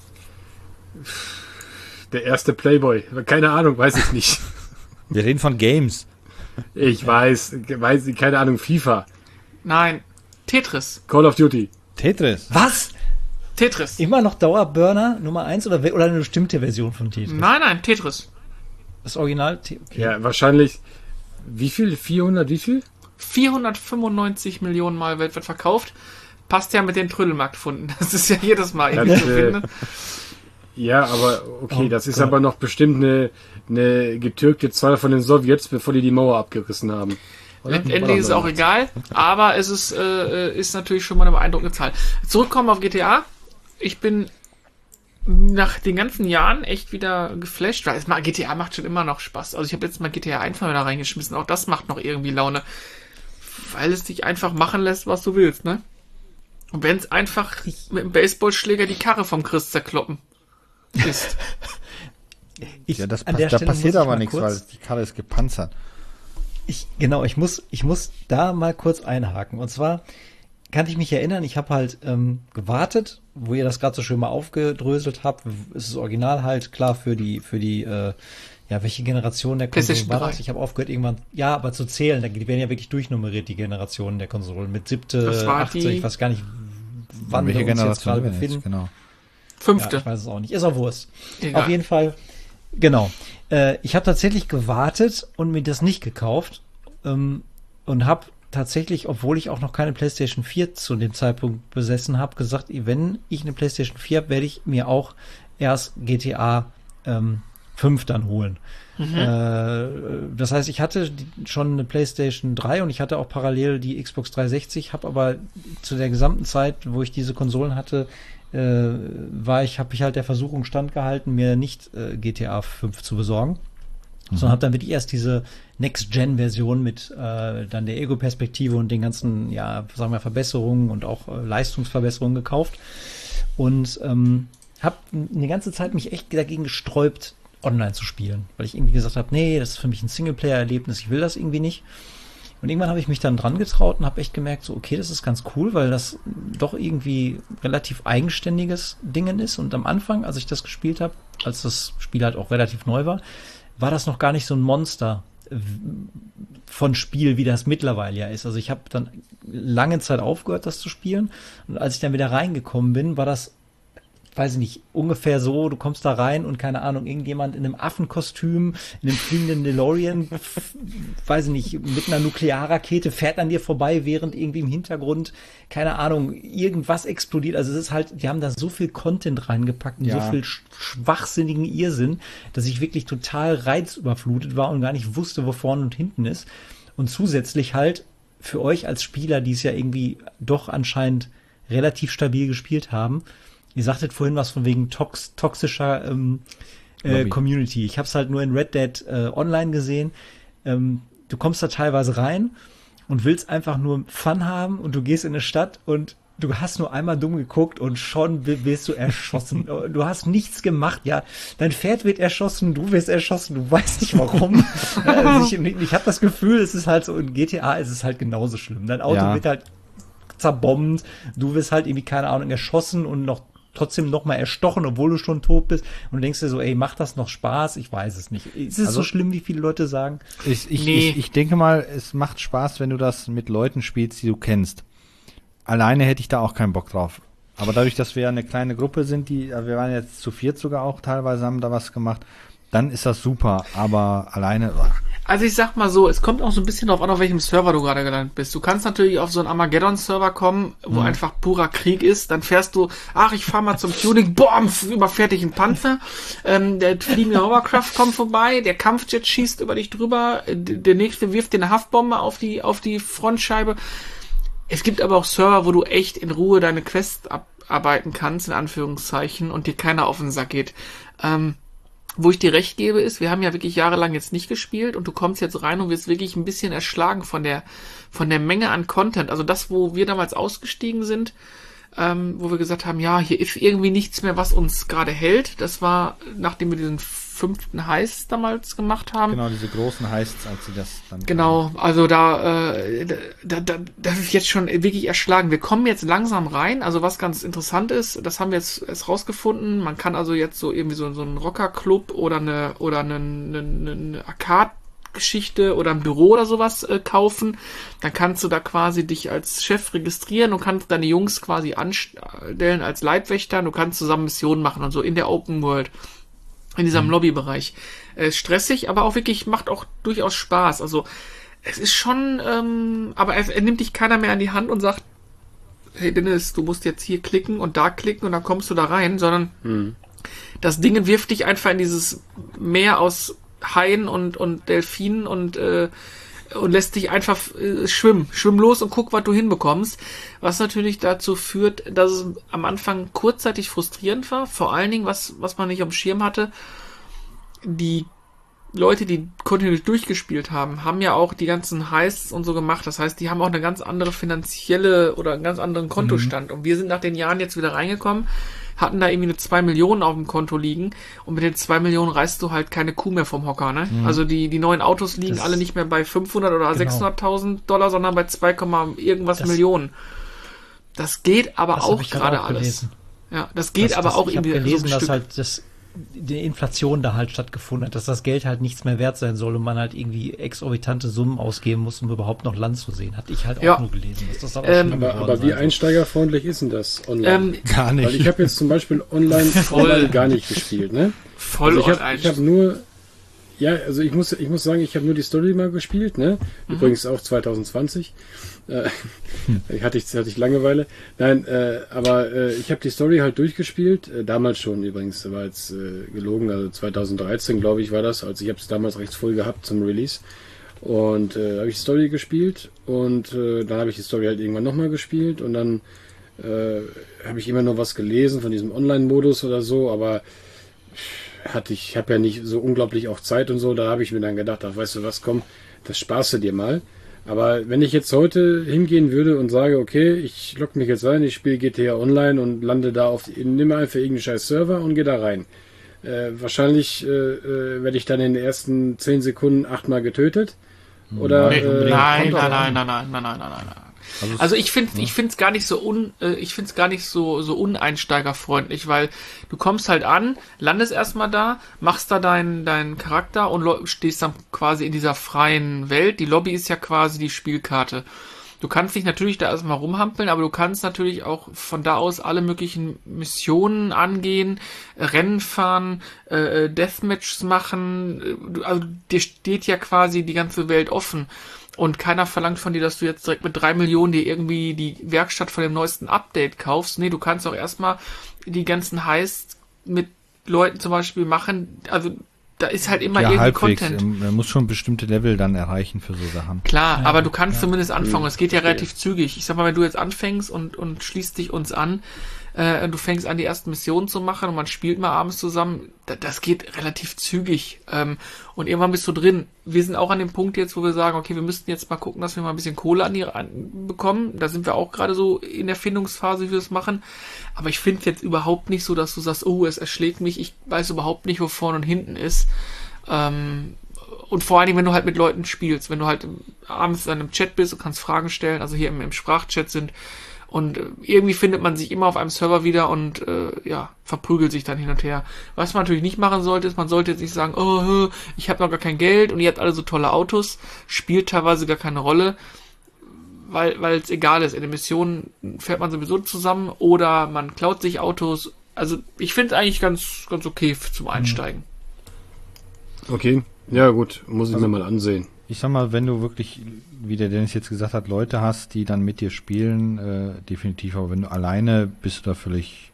Der erste Playboy. Keine Ahnung, weiß ich nicht. Wir reden von Games. Ich weiß, weiß, keine Ahnung, FIFA, Nein. Tetris. Call of Duty. Tetris. Was? Tetris. Immer noch Dauerburner Nummer eins oder, we- oder eine bestimmte Version von Tetris? Nein, nein, Tetris. Das Original? Te- Okay. Ja, wahrscheinlich, wie viel? vierhundert, wie viel? vierhundertfünfundneunzig Millionen Mal weltweit verkauft. Passt ja mit den Trödelmarktfunden. Das ist ja jedes Mal irgendwie Das, zu äh, finden. Ja, aber okay, Oh das ist Gott. aber noch bestimmt eine, eine getürkte Zahl von den Sowjets, bevor die die Mauer abgerissen haben. Oder? Letztendlich War ist es doch auch so. egal, aber es ist, äh, ist natürlich schon mal eine beeindruckende Zahl. Zurückkommen auf G T A. Ich bin nach den ganzen Jahren echt wieder geflasht, weil es mal, G T A macht schon immer noch Spaß. Also ich habe jetzt mal G T A eins mal da reingeschmissen, auch das macht noch irgendwie Laune. Weil es dich einfach machen lässt, was du willst, ne? Und wenn es einfach mit dem Baseballschläger die Karre vom Chris zerkloppen ist. Ich, Ja, das an pass der da Stelle passiert muss ich aber mal nichts, kurz- weil die Karre ist gepanzert. Ich, genau, ich muss, ich muss da mal kurz einhaken. Und zwar kann ich mich erinnern, ich habe halt ähm, gewartet, wo ihr das gerade so schön mal aufgedröselt habt. Es ist original halt klar für die, für die, äh, ja, welche Generation der Konsolen PlayStation war drei. das? Ich habe aufgehört irgendwann, ja, aber zu zählen, da- die werden ja wirklich durchnummeriert, die Generationen der Konsolen. Mit siebte, Das war achte, die- ich weiß gar nicht, wann Welche wir uns jetzt gerade Generation denn jetzt? befinden. Genau. Ja, Fünfte. ich weiß es auch nicht. Ist auch Wurst. Egal. Auf jeden Fall, genau. Äh, ich habe tatsächlich gewartet und mir das nicht gekauft. Ähm, und habe tatsächlich, obwohl ich auch noch keine PlayStation vier zu dem Zeitpunkt besessen habe, gesagt, wenn ich eine PlayStation vier habe, werde ich mir auch erst G T A ähm, fünf dann holen. Äh, das heißt, ich hatte die- schon eine PlayStation drei und ich hatte auch parallel die Xbox dreihundertsechzig, habe aber zu der gesamten Zeit, wo ich diese Konsolen hatte, äh, war ich, habe ich halt der Versuchung standgehalten, mir nicht äh, G T A fünf zu besorgen, sondern habe dann wirklich erst diese Next-Gen-Version mit äh, dann der Ego-Perspektive und den ganzen, ja, sagen wir Verbesserungen und auch äh, Leistungsverbesserungen gekauft. Und ähm, habe eine ganze Zeit mich echt dagegen gesträubt, online zu spielen, weil ich irgendwie gesagt habe, nee, das ist für mich ein Singleplayer-Erlebnis, ich will das irgendwie nicht. Und irgendwann habe ich mich dann dran getraut und habe echt gemerkt, so okay, das ist ganz cool, weil das doch irgendwie relativ eigenständiges Dingen ist. Und am Anfang, als ich das gespielt habe, als das Spiel halt auch relativ neu war, war das noch gar nicht so ein Monster von Spiel, wie das mittlerweile ja ist. Also ich habe dann lange Zeit aufgehört, das zu spielen. Und als ich dann wieder reingekommen bin, war das, weiß ich nicht, ungefähr so, du kommst da rein und keine Ahnung, irgendjemand in einem Affenkostüm, in einem fliegenden DeLorean, weiß ich nicht, mit einer Nuklearrakete fährt an dir vorbei, während irgendwie im Hintergrund, keine Ahnung, irgendwas explodiert. Also es ist halt, die haben da so viel Content reingepackt und Ja. so viel sch- schwachsinnigen Irrsinn, dass ich wirklich total reizüberflutet war und gar nicht wusste, wo vorne und hinten ist. Und zusätzlich halt für euch als Spieler, die es ja irgendwie doch anscheinend relativ stabil gespielt haben, ihr sagtet vorhin was von wegen tox toxischer ähm, äh, Lobby. Community. Ich habe es halt nur in Red Dead äh, Online gesehen. Ähm, du kommst da teilweise rein und willst einfach nur Fun haben und du gehst in eine Stadt und du hast nur einmal dumm geguckt und schon w- wirst du erschossen. Du hast nichts gemacht, ja. Dein Pferd wird erschossen, du wirst erschossen, du weißt nicht warum. Also ich ich habe das Gefühl, es ist halt so, in G T A ist es halt genauso schlimm. Dein Auto Ja. wird halt zerbombt, du wirst halt irgendwie, keine Ahnung, erschossen und noch trotzdem noch mal erstochen, obwohl du schon tot bist und du denkst dir so, ey, macht das noch Spaß? Ich weiß es nicht. Ist es Also- so schlimm, wie viele Leute sagen? Ich, ich, Nee. ich, ich denke mal, es macht Spaß, wenn du das mit Leuten spielst, die du kennst. Alleine hätte ich da auch keinen Bock drauf. Aber dadurch, dass wir ja eine kleine Gruppe sind, die, wir waren jetzt zu viert sogar auch teilweise, haben da was gemacht, dann ist das super. Aber alleine, Also ich sag mal so, es kommt auch so ein bisschen darauf an, auf welchem Server du gerade gelandet bist. Du kannst natürlich auf so einen Armageddon-Server kommen, wo einfach purer Krieg ist. Dann fährst du, ach, ich fahr mal zum Tuning, boom, überfährt dich ein Panzer. Ähm, der fliegende Hovercraft kommt vorbei, der Kampfjet schießt über dich drüber, d- der nächste wirft dir eine Haftbombe auf die, auf die Frontscheibe. Es gibt aber auch Server, wo du echt in Ruhe deine Quests abarbeiten kannst, in Anführungszeichen, und dir keiner auf den Sack geht. Ähm, Wo ich dir recht gebe, ist, wir haben ja wirklich jahrelang jetzt nicht gespielt und du kommst jetzt rein und wirst wirklich ein bisschen erschlagen von der, von der Menge an Content. Also das, wo wir damals ausgestiegen sind, ähm, wo wir gesagt haben, ja, hier ist irgendwie nichts mehr, was uns gerade hält. Das war, nachdem wir diesen fünften Heist damals gemacht haben. genau, diese großen Heists, als sie das dann. Genau, also da, äh, da, da, das ist jetzt schon wirklich erschlagen. Wir kommen jetzt langsam rein. Also was ganz interessant ist, das haben wir jetzt erst rausgefunden. Man kann also jetzt so irgendwie so, so einen Rockerclub oder eine oder eine, eine, eine Arcade-Geschichte oder ein Büro oder sowas äh, kaufen. Dann kannst du da quasi dich als Chef registrieren und kannst deine Jungs quasi anstellen als Leibwächter. Du kannst zusammen Missionen machen und so in der Open World. In diesem Lobbybereich. Äh, stressig, aber auch wirklich, macht auch durchaus Spaß. Also, es ist schon, ähm, aber er, er nimmt dich keiner mehr an die Hand und sagt, hey Dennis, du musst jetzt hier klicken und da klicken und dann kommst du da rein, sondern Mhm. das Ding wirft dich einfach in dieses Meer aus Haien und, und Delfinen und, äh, und lässt dich einfach äh, schwimmen. Schwimm los und guck, was du hinbekommst. Was natürlich dazu führt, dass es am Anfang kurzzeitig frustrierend war. Vor allen Dingen, was, was man nicht am Schirm hatte, die Leute, die kontinuierlich durchgespielt haben, haben ja auch die ganzen Heists und so gemacht. Das heißt, die haben auch eine ganz andere finanzielle oder einen ganz anderen Kontostand. Und wir sind nach den Jahren jetzt wieder reingekommen, hatten da irgendwie eine zwei Millionen auf dem Konto liegen und mit den zwei Millionen reißt du halt keine Kuh mehr vom Hocker, ne? Also die, die neuen Autos liegen Das- alle nicht mehr bei fünfhundert oder Genau. sechshunderttausend Dollar, sondern bei zwei, irgendwas Das- Millionen. Das geht aber Das hab auch ich grad gerade auch alles. gelesen. Ja, das geht Das- aber das, auch ich habe irgendwie gelesen, so ein dass Stück. halt das, die Inflation da halt stattgefunden hat, dass das Geld halt nichts mehr wert sein soll und man halt irgendwie exorbitante Summen ausgeben muss, um überhaupt noch Land zu sehen. Hatte ich halt auch Ja. nur gelesen. Dass das aber Ähm, schlimm Aber, geworden aber wie sein soll. einsteigerfreundlich ist denn das online? ähm, Gar nicht. Weil ich habe jetzt zum Beispiel online, Voll. online gar nicht gespielt, ne? voll Also ich habe online. ich hab nur, ja, also ich muss, ich muss sagen, ich habe nur die Story mal gespielt, ne? Übrigens auch zwanzig zwanzig. Äh, hatte, ich, hatte ich Langeweile. Nein, äh, aber äh, ich habe die Story halt durchgespielt. Äh, damals schon übrigens, war jetzt äh, gelogen, also zwanzig dreizehn glaube ich war das. Also ich habe es damals recht voll gehabt zum Release. Und äh, habe ich die Story gespielt und äh, dann habe ich die Story halt irgendwann nochmal gespielt und dann äh, habe ich immer noch was gelesen von diesem Online-Modus oder so, aber hatte ich, habe ja nicht so unglaublich auch Zeit und so, da habe ich mir dann gedacht, ach, weißt du was, komm, das sparst du dir mal. Aber wenn ich jetzt heute hingehen würde und sage, okay, ich logge mich jetzt ein, ich spiele G T A Online und lande da auf, nehme einfach irgendeinen scheiß Server und gehe da rein. Äh, wahrscheinlich äh, äh, werde ich dann in den ersten zehn Sekunden achtmal getötet. Oder, Nee, äh, nein, kommt nein, auch nein, an. nein, nein, nein, nein, nein, nein, nein. Also es- Also ich finde, ich finde es gar nicht so un, äh, ich finde es gar nicht so so uneinsteigerfreundlich, weil du kommst halt an, landest erstmal da, machst da deinen deinen Charakter und lo- stehst dann quasi in dieser freien Welt. Die Lobby ist ja quasi die Spielkarte. Du kannst dich natürlich da erstmal rumhampeln, aber du kannst natürlich auch von da aus alle möglichen Missionen angehen, äh, Rennen fahren, äh, äh, Deathmatches machen. äh, du- Also dir steht ja quasi die ganze Welt offen. Und keiner verlangt von dir, dass du jetzt direkt mit drei Millionen dir irgendwie die Werkstatt von dem neuesten Update kaufst. Nee, du kannst auch erstmal die ganzen Heists mit Leuten zum Beispiel machen. Also da ist halt immer ja, irgendwie halbwegs. Content. Ähm, Man muss schon bestimmte Level dann erreichen für so Sachen. Klar, Ja, aber du kannst ja. zumindest anfangen. Es geht ja relativ zügig. Ich sag mal, wenn du jetzt anfängst und, und schließt dich uns an, äh, du fängst an, die ersten Missionen zu machen und man spielt mal abends zusammen, da, das geht relativ zügig. Ähm, und irgendwann bist du drin. Wir sind auch an dem Punkt jetzt, wo wir sagen, okay, wir müssten jetzt mal gucken, dass wir mal ein bisschen Kohle an die an, bekommen. Da sind wir auch gerade so in der Findungsphase, wie wir es machen. Aber ich finde es jetzt überhaupt nicht so, dass du sagst, oh, es erschlägt mich. Ich weiß überhaupt nicht, wo vorne und hinten ist. Ähm, und vor allen Dingen, wenn du halt mit Leuten spielst, wenn du halt abends in einem Chat bist und kannst Fragen stellen, also hier im, im Sprachchat sind und äh, irgendwie findet man sich immer auf einem Server wieder und äh, ja, verprügelt sich dann hin und her. Was man natürlich nicht machen sollte, ist, man sollte jetzt nicht sagen, oh, hö, ich habe noch gar kein Geld und ihr habt alle so tolle Autos, spielt teilweise gar keine Rolle, weil weil es egal ist. In den Missionen fährt man sowieso zusammen oder man klaut sich Autos. Also ich finde es eigentlich ganz ganz okay f- zum Einsteigen. Okay, ja gut, muss ich Also- mir mal ansehen. Ich sag mal, wenn du wirklich, wie der Dennis jetzt gesagt hat, Leute hast, die dann mit dir spielen, äh, definitiv, aber wenn du alleine bist, du da völlig,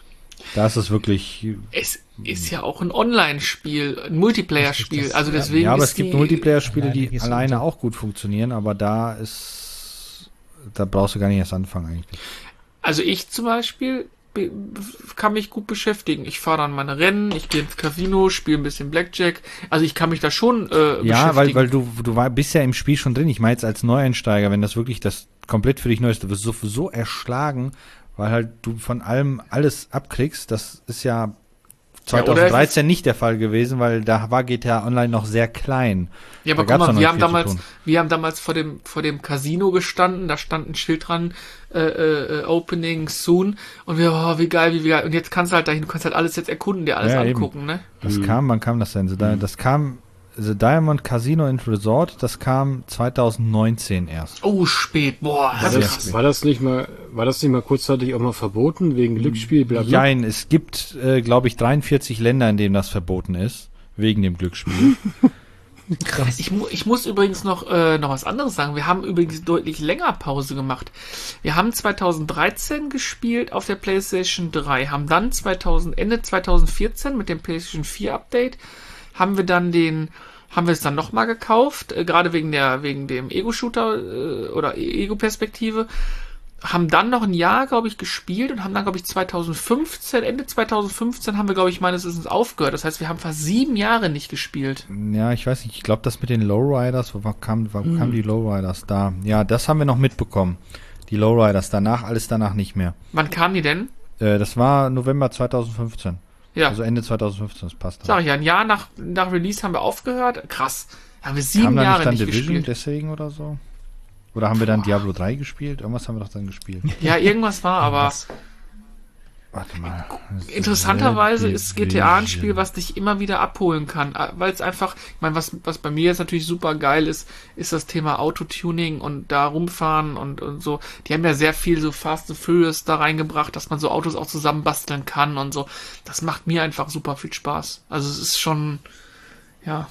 da ist es wirklich, Es ist ja auch ein Online-Spiel, ein Multiplayer-Spiel, Das- also deswegen ja, aber ist es gibt die, Multiplayer-Spiele, Alleine die gehst du alleine unter. auch gut funktionieren, aber da ist, da brauchst du gar nicht erst anfangen eigentlich. Also ich zum Beispiel be- kann mich gut beschäftigen. Ich fahre dann meine Rennen, ich gehe ins Casino, spiele ein bisschen Blackjack. Also ich kann mich da schon äh, Ja, weil, beschäftigen. weil du, du war, bist ja im Spiel schon drin. Ich meine jetzt als Neueinsteiger, wenn das wirklich das komplett für dich neu ist, du wirst so, so erschlagen, weil halt du von allem alles abkriegst. Das ist ja zwanzig dreizehn nicht der Fall gewesen, weil da war G T A Online noch sehr klein. Ja, aber Da guck gab's mal, noch wir nicht haben viel zu damals, tun. wir haben damals vor dem vor dem Casino gestanden, da stand ein Schild dran, äh, äh, Opening soon, und wir, oh, wie geil, wie geil. Und jetzt kannst du halt dahin, du kannst halt alles jetzt erkunden, dir alles Ja, eben. angucken, ne? Das kam, wann kam das denn? The Di- Das kam The Diamond Casino and Resort, das kam zwanzig neunzehn erst. Oh, spät, boah, War das Sehr ist das, krass. spät. war das nicht mal, war das nicht mal kurzzeitig auch mal verboten wegen Glücksspiel, bla bla? Nein, es gibt, äh, glaube ich, dreiundvierzig Länder, in denen das verboten ist, wegen dem Glücksspiel. Krass. Ich, mu ich muss übrigens noch, äh, noch was anderes sagen. Wir haben übrigens deutlich länger Pause gemacht. Wir haben zwanzig dreizehn gespielt auf der PlayStation drei, haben dann zweitausend, Ende zwanzig vierzehn mit dem PlayStation vier Update, haben wir dann den, haben wir es dann nochmal gekauft, äh, gerade wegen der, wegen dem Ego-Shooter äh, oder Ego-Perspektive. Haben dann noch ein Jahr, glaube ich, gespielt und haben dann, glaube ich, zwanzig fünfzehn, Ende zwanzig fünfzehn haben wir, glaube ich, meines Wissens aufgehört. Das heißt, wir haben fast sieben Jahre nicht gespielt. Ja, ich weiß nicht, ich glaube, das mit den Lowriders, wo war- kam, wo kamen die Lowriders da? Ja, das haben wir noch mitbekommen. Die Lowriders, danach, alles danach nicht mehr. Wann kamen die denn? Äh, das war November zwanzig fünfzehn. Ja, Also Ende zwanzig fünfzehn, das passt. sag ich ja, ein Jahr nach, nach Release haben wir aufgehört. Krass. Haben wir sieben Kam da Jahre nicht dann nicht Division gespielt. deswegen oder so? Oder haben wir dann Diablo drei gespielt? Irgendwas haben wir doch dann gespielt. Ja, irgendwas war, aber Was? Warte mal. interessanterweise Red ist G T A ein Division. Spiel, was dich immer wieder abholen kann. Weil es einfach, ich meine, was, was bei mir jetzt natürlich super geil ist, ist das Thema Autotuning und da rumfahren und, und so. Die haben ja sehr viel so Fast and Furious da reingebracht, dass man so Autos auch zusammenbasteln kann und so. Das macht mir einfach super viel Spaß. Also es ist schon, ja,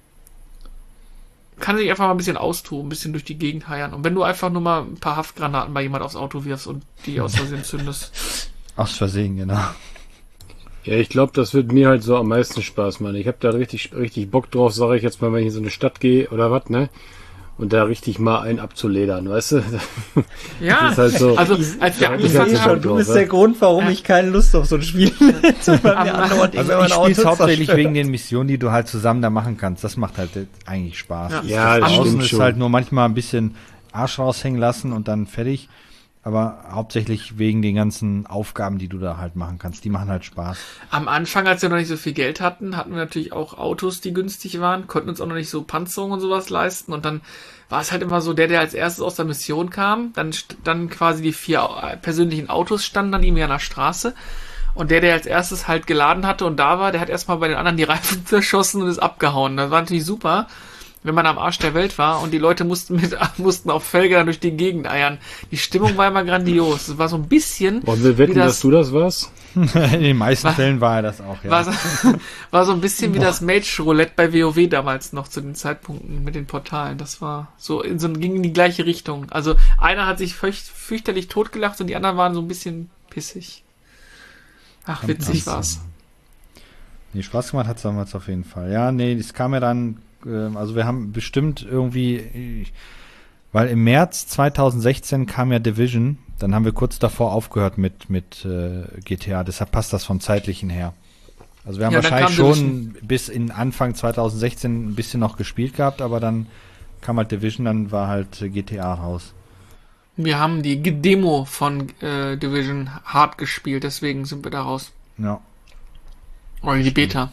kann sich einfach mal ein bisschen austoben, ein bisschen durch die Gegend heiern. Und wenn du einfach nur mal ein paar Haftgranaten bei jemand aufs Auto wirfst und die aus Versehen zündest. Aus Versehen, genau. Ja, ich glaube, das wird mir halt so am meisten Spaß machen. Ich habe da richtig, richtig Bock drauf, sage ich jetzt mal, wenn ich in so eine Stadt gehe oder was, ne? und da richtig mal einen abzuledern, weißt du? Ja, das ist halt so, also als wir Ja, angefangen das ist haben, halt Du bist Ja. der Grund, warum ich keine Lust auf so ein Spiel hätte, weil mir Aber- andauernd Also irgendwann ich ein spiele es Auto hauptsächlich zerstört. wegen den Missionen, die du halt zusammen da machen kannst. Das macht halt eigentlich Spaß. Ja. Ist Ja, das das draußen stimmt ist schon. halt nur manchmal ein bisschen Arsch raushängen lassen und dann fertig. Aber hauptsächlich wegen den ganzen Aufgaben, die du da halt machen kannst. Die machen halt Spaß. am Anfang, als wir noch nicht so viel Geld hatten, hatten wir natürlich auch Autos, die günstig waren, konnten uns auch noch nicht so Panzerung und sowas leisten und dann war es halt immer so, der, der als erstes aus der Mission kam, dann, st- dann quasi die vier äh, persönlichen Autos standen dann irgendwie an der Straße und der, der als erstes halt geladen hatte und da war, der hat erstmal bei den anderen die Reifen zerschossen und ist abgehauen. Das war natürlich super, wenn man am Arsch der Welt war und die Leute mussten mit mussten auf Felge dann durch die Gegend eiern. Die Stimmung war immer grandios. Es war so ein bisschen wollen wir wetten, wie das- dass du das warst? In den meisten Was? Fällen war er das auch, ja. war so, war so ein bisschen wie das Mage-Roulette bei WoW damals noch zu den Zeitpunkten mit den Portalen. Das war so, in so ging in die gleiche Richtung. Also einer hat sich fürcht, fürchterlich totgelacht und die anderen waren so ein bisschen pissig. Ach, witzig war's. Nee, Spaß gemacht hat es damals auf jeden Fall. Ja, nee, das kam ja dann, äh, also wir haben bestimmt irgendwie, äh, weil im März zweitausendsechzehn kam ja Division, dann haben wir kurz davor aufgehört mit, mit äh, G T A, deshalb passt das vom zeitlichen her. Also wir haben Ja, dann wahrscheinlich kam schon bis in Anfang zweitausendsechzehn ein bisschen noch gespielt gehabt, aber dann kam halt Division, dann war halt äh, G T A raus. Wir haben die G- Demo von äh, Division hart gespielt, deswegen sind wir da raus. Ja. Oder die Beta.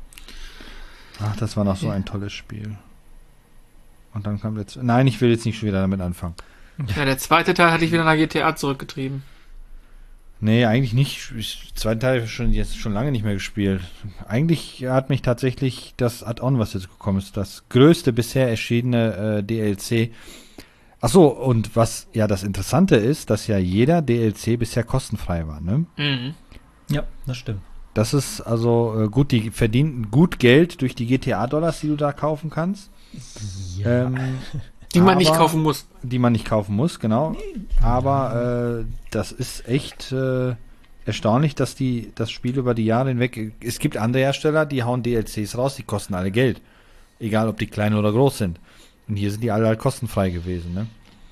Ach, das war noch so Ja. ein tolles Spiel. Und dann kam jetzt, nein, ich will jetzt nicht schon wieder damit anfangen. Ja, der zweite Teil hatte ich wieder nach G T A zurückgetrieben. Nee, eigentlich nicht. Ich, zweiten Teil habe ich schon, jetzt schon lange nicht mehr gespielt. Eigentlich hat mich tatsächlich das Add-on, was jetzt gekommen ist, das größte bisher erschienene äh, D L C. Ach so, und was ja das Interessante ist, dass ja jeder D L C bisher kostenfrei war, ne? Mhm. Ja, das stimmt. Das ist also äh, gut, die verdienen gut Geld durch die G T A-Dollars, die du da kaufen kannst. Ähm, Die man nicht aber- kaufen muss. Die man nicht kaufen muss, genau. Aber äh, das ist echt äh, erstaunlich, dass die das Spiel über die Jahre hinweg. Es gibt andere Hersteller, die hauen D L Cs raus, die kosten alle Geld. Egal, ob die klein oder groß sind. Und hier sind die alle halt kostenfrei gewesen, ne?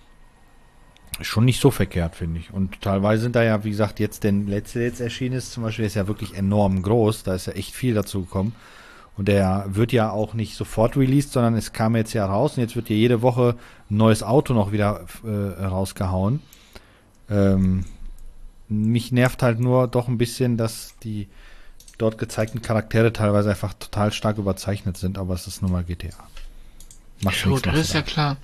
Schon nicht so verkehrt, finde ich. Und teilweise sind da ja, wie gesagt, jetzt der letzte, der jetzt erschienen ist, zum Beispiel, ist ja wirklich enorm groß. Da ist ja echt viel dazu gekommen. Und der wird ja auch nicht sofort released, sondern es kam jetzt ja raus und jetzt wird ja jede Woche ein neues Auto noch wieder äh, rausgehauen. Ähm, mich nervt halt nur doch ein bisschen, dass die dort gezeigten Charaktere teilweise einfach total stark überzeichnet sind, aber es ist nun mal G T A. Macht Jo, nichts das noch ist ja so. klar.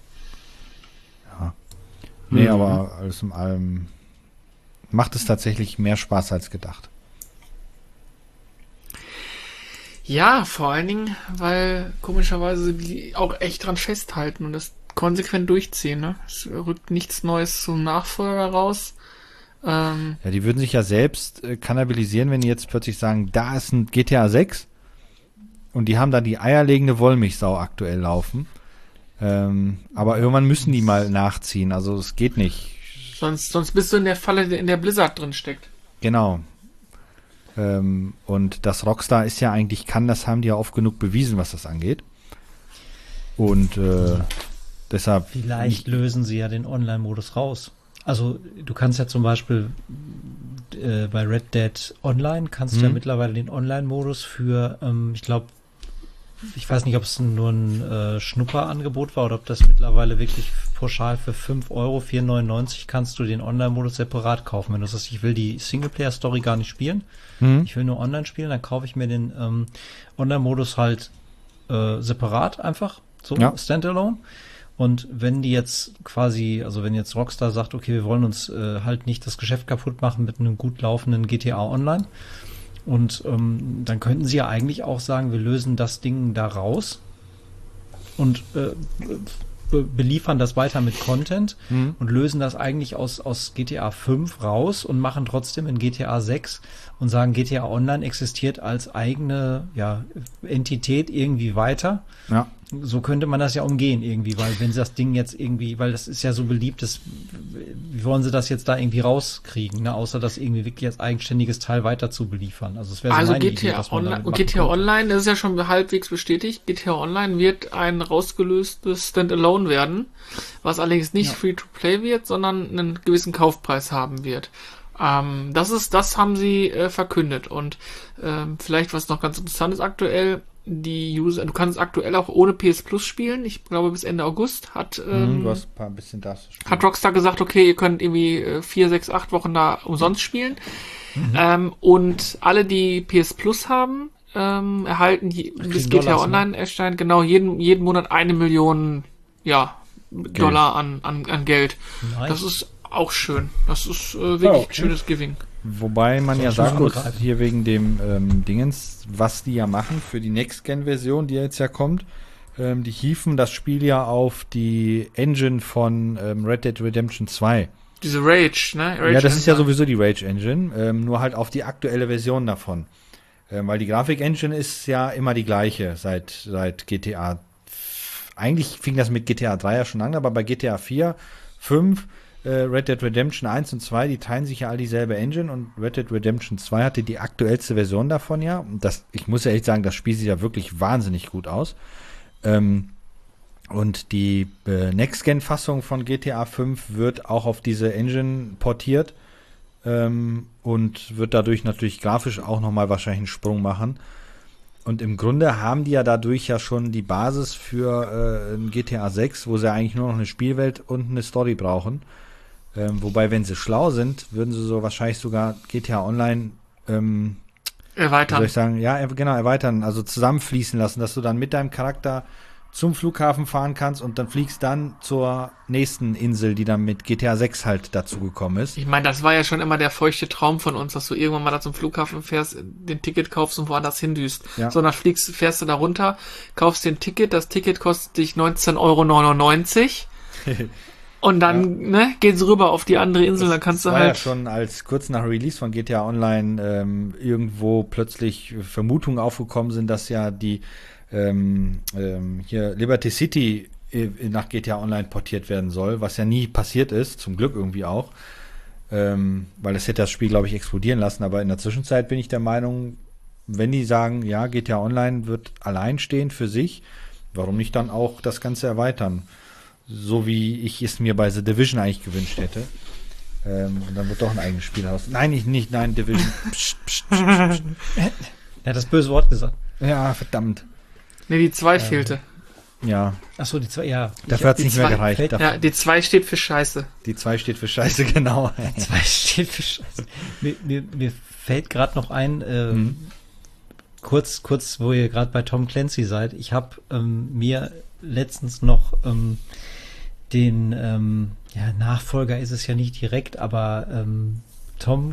Nee, Mhm. aber alles in allem macht es tatsächlich mehr Spaß als gedacht. Ja, vor allen Dingen, weil komischerweise die auch echt dran festhalten und das konsequent durchziehen. Ne? Es rückt nichts Neues zum Nachfolger raus. Ähm, Ja, die würden sich ja selbst äh, kannibalisieren, wenn die jetzt plötzlich sagen, da ist ein G T A sechs und die haben da die eierlegende Wollmilchsau aktuell laufen. Ähm, aber irgendwann müssen die mal nachziehen, also es geht nicht. sonst, sonst bist du in der Falle, in der Blizzard drin steckt. Genau. Ähm, und das Rockstar ist ja eigentlich, kann, das haben die ja oft genug bewiesen, was das angeht. Und äh, deshalb. Vielleicht lösen sie ja den Online-Modus raus. Also du kannst ja zum Beispiel äh, bei Red Dead Online kannst du ja Mhm. mittlerweile den Online-Modus für, ähm, ich glaube, ich weiß nicht, ob es nur ein äh, Schnupperangebot war oder ob das mittlerweile wirklich pauschal für fünf Euro, vier neunundneunzig kannst du den Online-Modus separat kaufen. Wenn du sagst, ich will die Singleplayer-Story gar nicht spielen, Hm? ich will nur online spielen, dann kaufe ich mir den ähm, Online-Modus halt äh, separat einfach, so Ja. Standalone. Und wenn die jetzt quasi, also wenn jetzt Rockstar sagt, okay, wir wollen uns äh, halt nicht das Geschäft kaputt machen mit einem gut laufenden G T A Online, und ähm, dann könnten sie ja eigentlich auch sagen, wir lösen das Ding da raus und äh, be beliefern das weiter mit Content Hm? und lösen das eigentlich aus, aus G T A fünf raus und machen trotzdem in G T A sechs und sagen, G T A Online existiert als eigene ja, Entität irgendwie weiter. Ja. So könnte man das ja umgehen irgendwie, weil wenn das Ding jetzt irgendwie, weil das ist ja so beliebt, das wie wollen sie das jetzt da irgendwie rauskriegen, ne? Außer das irgendwie wirklich als eigenständiges Teil weiter zu beliefern. Also es wäre so Also meine G Idee, T A was man Online, damit machen G T A könnte. Online, das ist ja schon halbwegs bestätigt. G T A Online wird ein rausgelöstes Standalone werden, was allerdings nicht Ja. Free-to-Play wird, sondern einen gewissen Kaufpreis haben wird. Ähm, das ist, das haben sie äh, verkündet. Und ähm, vielleicht was noch ganz interessant ist aktuell, die User, du kannst aktuell auch ohne P S Plus spielen. Ich glaube bis Ende August hat ähm, Hm, du hast ein paar ein bisschen das. hat Rockstar gesagt, okay, ihr könnt irgendwie äh, vier, sechs, acht Wochen da umsonst spielen. Ähm, und alle, die P S Plus haben, ähm, erhalten die, bis G T A Dollars, ne? Online erscheint, genau jeden, jeden Monat eine Million, ja, Dollar an, an, an Geld. Nice. Das ist auch schön. Das ist äh, wirklich Ja. ein schönes Giving. Wobei man ja Soll ich sagen mal muss, greifen? hier wegen dem ähm, Dingens, was die ja machen für die Next-Gen-Version, die jetzt ja kommt, ähm, die hieven das Spiel ja auf die Engine von ähm, Red Dead Redemption zwei. Diese Rage, ne? Rage Ja, das ist ja Engine. sowieso die Rage Engine, ähm, nur halt auf die aktuelle Version davon. Ähm, weil die Grafik-Engine ist ja immer die gleiche seit, seit G T A. Eigentlich fing das mit G T A drei ja schon an, aber bei G T A vier, fünf, äh, Red Dead Redemption eins und zwei, die teilen sich ja all dieselbe Engine und Red Dead Redemption zwei hatte die aktuellste Version davon ja. Und das, ich muss ja echt sagen, das Spiel sieht ja wirklich wahnsinnig gut aus. Ähm, und die äh, Next-Gen-Fassung von G T A fünf wird auch auf diese Engine portiert ähm, und wird dadurch natürlich grafisch auch nochmal wahrscheinlich einen Sprung machen. Und im Grunde haben die ja dadurch ja schon die Basis für äh, ein G T A sechs, wo sie eigentlich nur noch eine Spielwelt und eine Story brauchen. Ähm, wobei, wenn sie schlau sind, würden sie so wahrscheinlich sogar G T A Online ähm, wie soll Erweitern. ich sagen, ja, er- genau, erweitern, also zusammenfließen lassen, dass du dann mit deinem Charakter zum Flughafen fahren kannst und dann fliegst dann zur nächsten Insel, die dann mit G T A sechs halt dazugekommen ist. Ich meine, das war ja schon immer der feuchte Traum von uns, dass du irgendwann mal da zum Flughafen fährst, den Ticket kaufst und woanders hindüst. Ja. So, dann fliegst, fährst du da runter, kaufst den Ticket, das Ticket kostet dich neunzehn Euro neunundneunzig und dann ne, geht's rüber auf die andere Insel, dann kannst das du war ja halt... schon als kurz nach Release von G T A Online ähm, irgendwo plötzlich Vermutungen aufgekommen sind, dass ja die ähm, ähm, hier Liberty City äh, nach G T A Online portiert werden soll, was ja nie passiert ist, zum Glück irgendwie auch, ähm, weil das hätte das Spiel, glaube ich, explodieren lassen, aber in der Zwischenzeit bin ich der Meinung, wenn die sagen, ja, G T A Online wird alleinstehend für sich, warum nicht dann auch das Ganze erweitern? So wie ich es mir bei The Division eigentlich gewünscht hätte. Ähm, und dann wird doch ein eigenes Spiel aus. Nein, ich nicht, nein, Division. Psst, psst, psst, psst. Er hat das böse Wort gesagt. Ja, verdammt. Ne, die zwei fehlte. Ja, Achso, die zwei, ja. dafür hat es die nicht mehr zwei- gereicht. fällt- Dafür, Ja, die zwei steht für Scheiße. die zwei steht für Scheiße, genau. Zwei steht für Scheiße. Mir, mir, mir fällt gerade noch ein, äh, Mhm. kurz, kurz, wo ihr gerade bei Tom Clancy seid. Ich habe ähm, mir letztens noch ähm, den ähm, ja, Nachfolger ist es ja nicht direkt, aber ähm, Tom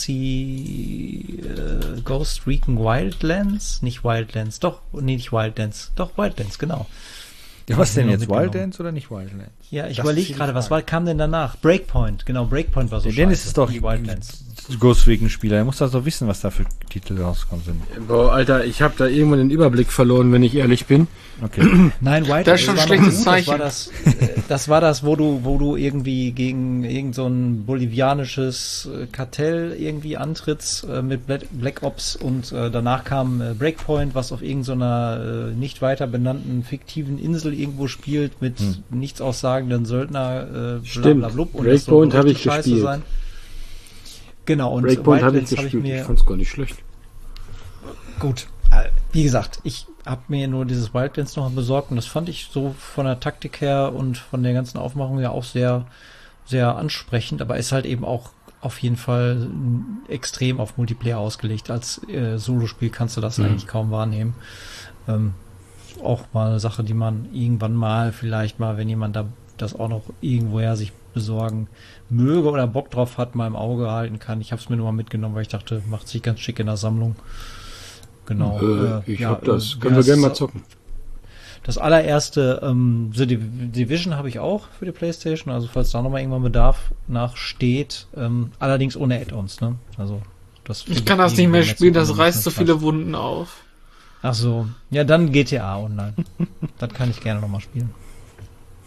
Clancy äh, Ghost Recon Wildlands, nicht Wildlands, doch, nee, nicht Wildlands, doch Wildlands, genau. Ja, was Hab denn ich mir jetzt? noch mitgenommen. Wildlands oder nicht Wildlands? Ja, ich Das überlege ist die gerade, was Frage. war, kam denn danach? Breakpoint, genau, Breakpoint war so Der Dennis scheiße, ist doch nicht Wildlands. Ghost Recon-Spieler. Er muss das doch wissen, was da für Titel rausgekommen sind. Boah, Alter, ich habe da irgendwann den Überblick verloren, wenn ich ehrlich bin. Okay. Nein, White Das ist schon ein war noch schlechtes gut. Zeichen. Das war das, äh, das war das, wo du, wo du irgendwie gegen irgend so ein bolivianisches äh, Kartell irgendwie antrittst äh, mit Black, Black Ops und äh, danach kam äh, Breakpoint, was auf irgendeiner äh, nicht weiter benannten fiktiven Insel irgendwo spielt mit Hm. nichts aussagenden Söldner äh, Stimmt. blub. Und Breakpoint das soll habe ich richtig scheiße gespielt. sein. Genau, und Breakpoint habe ich Wildlands hab gespielt. Ich, mir fand's gar nicht schlecht. Gut, äh, wie gesagt, ich habe mir nur dieses Wildlands noch besorgt und das fand ich so von der Taktik her und von der ganzen Aufmachung ja auch sehr, sehr ansprechend, aber ist halt eben auch auf jeden Fall m, extrem auf Multiplayer ausgelegt. Als äh, Solospiel kannst du das Mhm. eigentlich kaum wahrnehmen. Ähm, auch mal eine Sache, die man irgendwann mal vielleicht mal, wenn jemand da das auch noch irgendwoher sich besorgen möge oder Bock drauf hat, mal im Auge halten kann. Ich habe es mir nur mal mitgenommen, weil ich dachte, macht sich ganz schick in der Sammlung. Genau. Äh, ich ja, hab das. äh, Können ja, wir gerne es mal ist- zocken. Das allererste ähm, The Div- Division habe ich auch für die PlayStation, also falls da nochmal irgendwann Bedarf nachsteht. Ähm, allerdings ohne Add-ons, ne? Also das Ich kann das nicht mehr spielen, das reißt so viele Wunden. Wunden auf. Ach so. Ja, dann G T A Online. Das kann ich gerne nochmal spielen.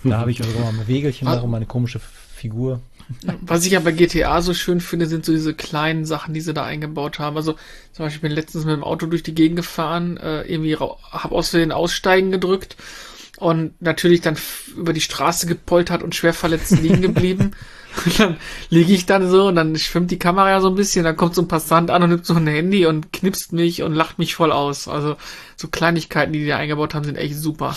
Da habe ich auch immer ein Wägelchen nach und meine komische Figur. Was ich ja bei G T A so schön finde, sind so diese kleinen Sachen, die sie da eingebaut haben. Also zum Beispiel bin ich letztens mit dem Auto durch die Gegend gefahren, äh, irgendwie habe aus Versehen Aussteigen gedrückt und natürlich dann f- über die Straße gepoltert und schwer verletzt liegen geblieben. Und dann liege ich dann so und dann schwimmt die Kamera ja so ein bisschen, dann kommt so ein Passant an und nimmt so ein Handy und knipst mich und lacht mich voll aus. Also so Kleinigkeiten, die die da eingebaut haben, sind echt super.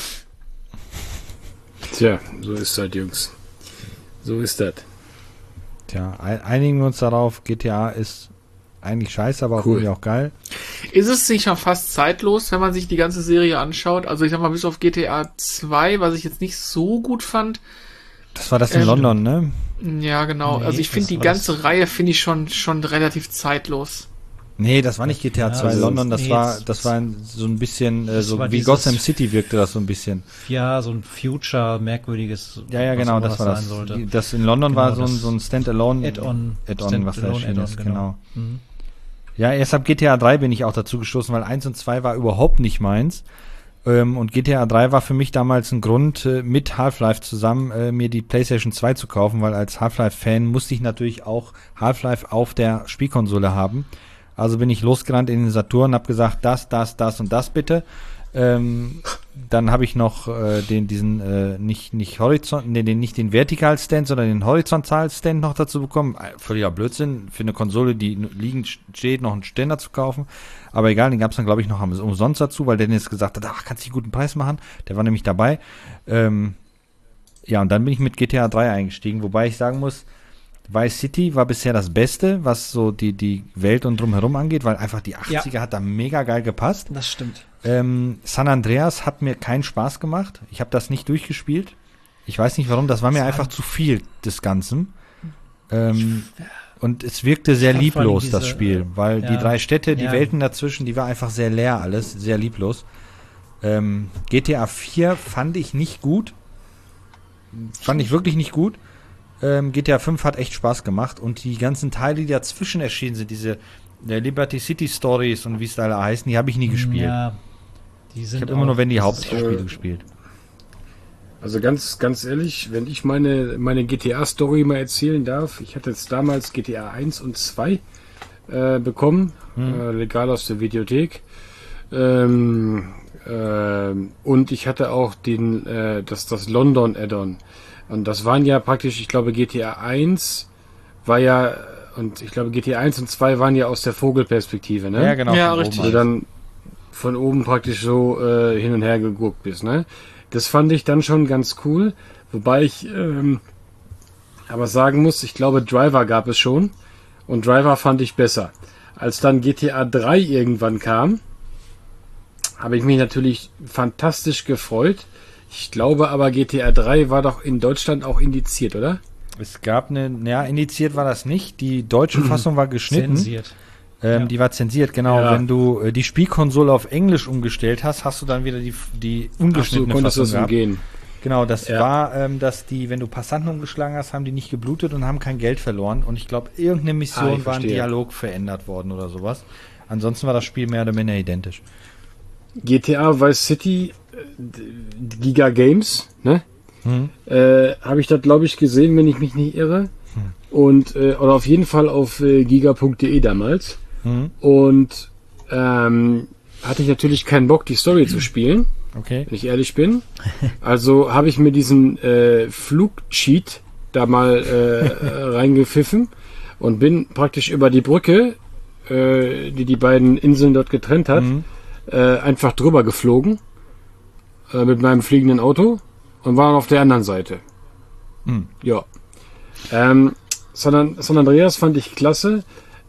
Tja, so ist das, Jungs. So ist das. Tja, ein- einigen wir uns darauf, G T A ist eigentlich scheiße, aber auch Cool. irgendwie auch geil. Ist es nicht schon fast zeitlos, wenn man sich die ganze Serie anschaut? Also ich sag mal, bis auf G T A zwei, was ich jetzt nicht so gut fand. Das war das in Ähm, London, ne? Ja, genau. Nee, also ich finde das die war ganze das- Reihe finde ich schon schon relativ zeitlos. Nee, das war nicht G T A Ja, zwei also- London, das nee, war, das- das war ein, so ein bisschen, äh, das so war wie dieses- Gotham City wirkte das so ein bisschen. Ja, so ein Future, merkwürdiges. Ja, ja, was genau, immer das war das. sein sollte. Die- Das in London Genau, war so ein, das so ein Standalone Add-on. Add-on, was da Standalone erschienen ist, Add-on, genau. Mhm. Ja, erst ab G T A drei bin ich auch dazu gestoßen, weil eins und zwei war überhaupt nicht meins. Ähm, und G T A drei war für mich damals ein Grund, äh, mit Half-Life zusammen äh, mir die PlayStation zwei zu kaufen, weil als Half-Life-Fan musste ich natürlich auch Half-Life auf der Spielkonsole haben. Also bin ich losgerannt in den Saturn, habe gesagt, das, das, das und das bitte. Ähm, dann habe ich noch äh, den diesen äh, nicht nicht Horizont, nee, den nicht den Vertical-Stand, sondern den Horizontal-Stand noch dazu bekommen. Äh, Völliger Blödsinn für eine Konsole, die n- liegend steht, noch einen Ständer zu kaufen. Aber egal, den gab es dann glaube ich noch am- umsonst dazu, weil Dennis gesagt hat, ach, kannst du einen guten Preis machen. Der war nämlich dabei. Ähm, ja, und dann bin ich mit G T A drei eingestiegen, wobei ich sagen muss, Vice City war bisher das Beste, was so die, die Welt und drumherum angeht, weil einfach die achtziger hat da mega geil gepasst. Das stimmt. Ähm, San Andreas hat mir keinen Spaß gemacht. Ich habe das nicht durchgespielt. Ich weiß nicht warum, das war mir Das war- einfach zu viel des Ganzen. Ähm, und es wirkte sehr fand vor allem lieblos, diese, das Spiel, weil die ja, drei Städte, die ja. Welten dazwischen, die war einfach sehr leer alles, sehr lieblos. Ähm, G T A vier fand ich nicht gut. Fand ich wirklich nicht gut. Ähm, G T A fünf hat echt Spaß gemacht und die ganzen Teile, die dazwischen erschienen sind, diese der Liberty City Stories und wie es da alle heißen, die habe ich nie gespielt. Ja, die sind Ich habe immer nur, wenn die auch- Hauptspiele äh, gespielt. Also ganz, ganz ehrlich, wenn ich meine, meine G T A-Story mal erzählen darf, ich hatte jetzt damals G T A eins und zwei äh, bekommen, äh, legal aus der Videothek. Ähm, ähm, und ich hatte auch den, äh, das, das London Add-on. Und das waren ja praktisch, ich glaube, G T A eins war ja, und ich glaube, G T A eins und zwei waren ja aus der Vogelperspektive, ne? Ja, genau. Ja, von richtig. Wo du dann von oben praktisch so äh, hin und her geguckt bist, ne? Das fand ich dann schon ganz cool, wobei ich ähm, aber sagen muss, ich glaube Driver gab es schon und Driver fand ich besser. Als dann G T A drei irgendwann kam, habe ich mich natürlich fantastisch gefreut. Ich glaube aber G T A drei war doch in Deutschland auch indiziert, oder? Es gab eine, ja, indiziert war das nicht. Die deutsche Fassung war geschnitten. zensiert. Ähm, Ja. Die war zensiert, genau. Ja. Wenn du äh, die Spielkonsole auf Englisch umgestellt hast, hast du dann wieder die, die Ach so, ungeschnittene konntest du Fassung das gehabt. umgehen. Genau, das Ja. war, ähm, dass die, wenn du Passanten umgeschlagen hast, haben die nicht geblutet und haben kein Geld verloren. Und ich glaube, irgendeine Ah, Mission ich war ein verstehe. Dialog verändert worden oder sowas. Ansonsten war das Spiel mehr oder minder identisch. G T A Vice City, äh, Giga Games, ne? Hm. Äh, habe ich das, glaube ich, gesehen, wenn ich mich nicht irre. Und, äh, oder auf jeden Fall auf äh, giga punkt de damals. Hm. Und ähm, hatte ich natürlich keinen Bock, die Story zu spielen, Okay. wenn ich ehrlich bin. Also habe ich mir diesen äh, Flugcheat da mal äh, reingepfiffen und bin praktisch über die Brücke, äh, die die beiden Inseln dort getrennt hat, Mhm. äh, einfach drüber geflogen äh, mit meinem fliegenden Auto und war auf der anderen Seite. Mhm. Ja. Ähm, San, San Andreas fand ich klasse.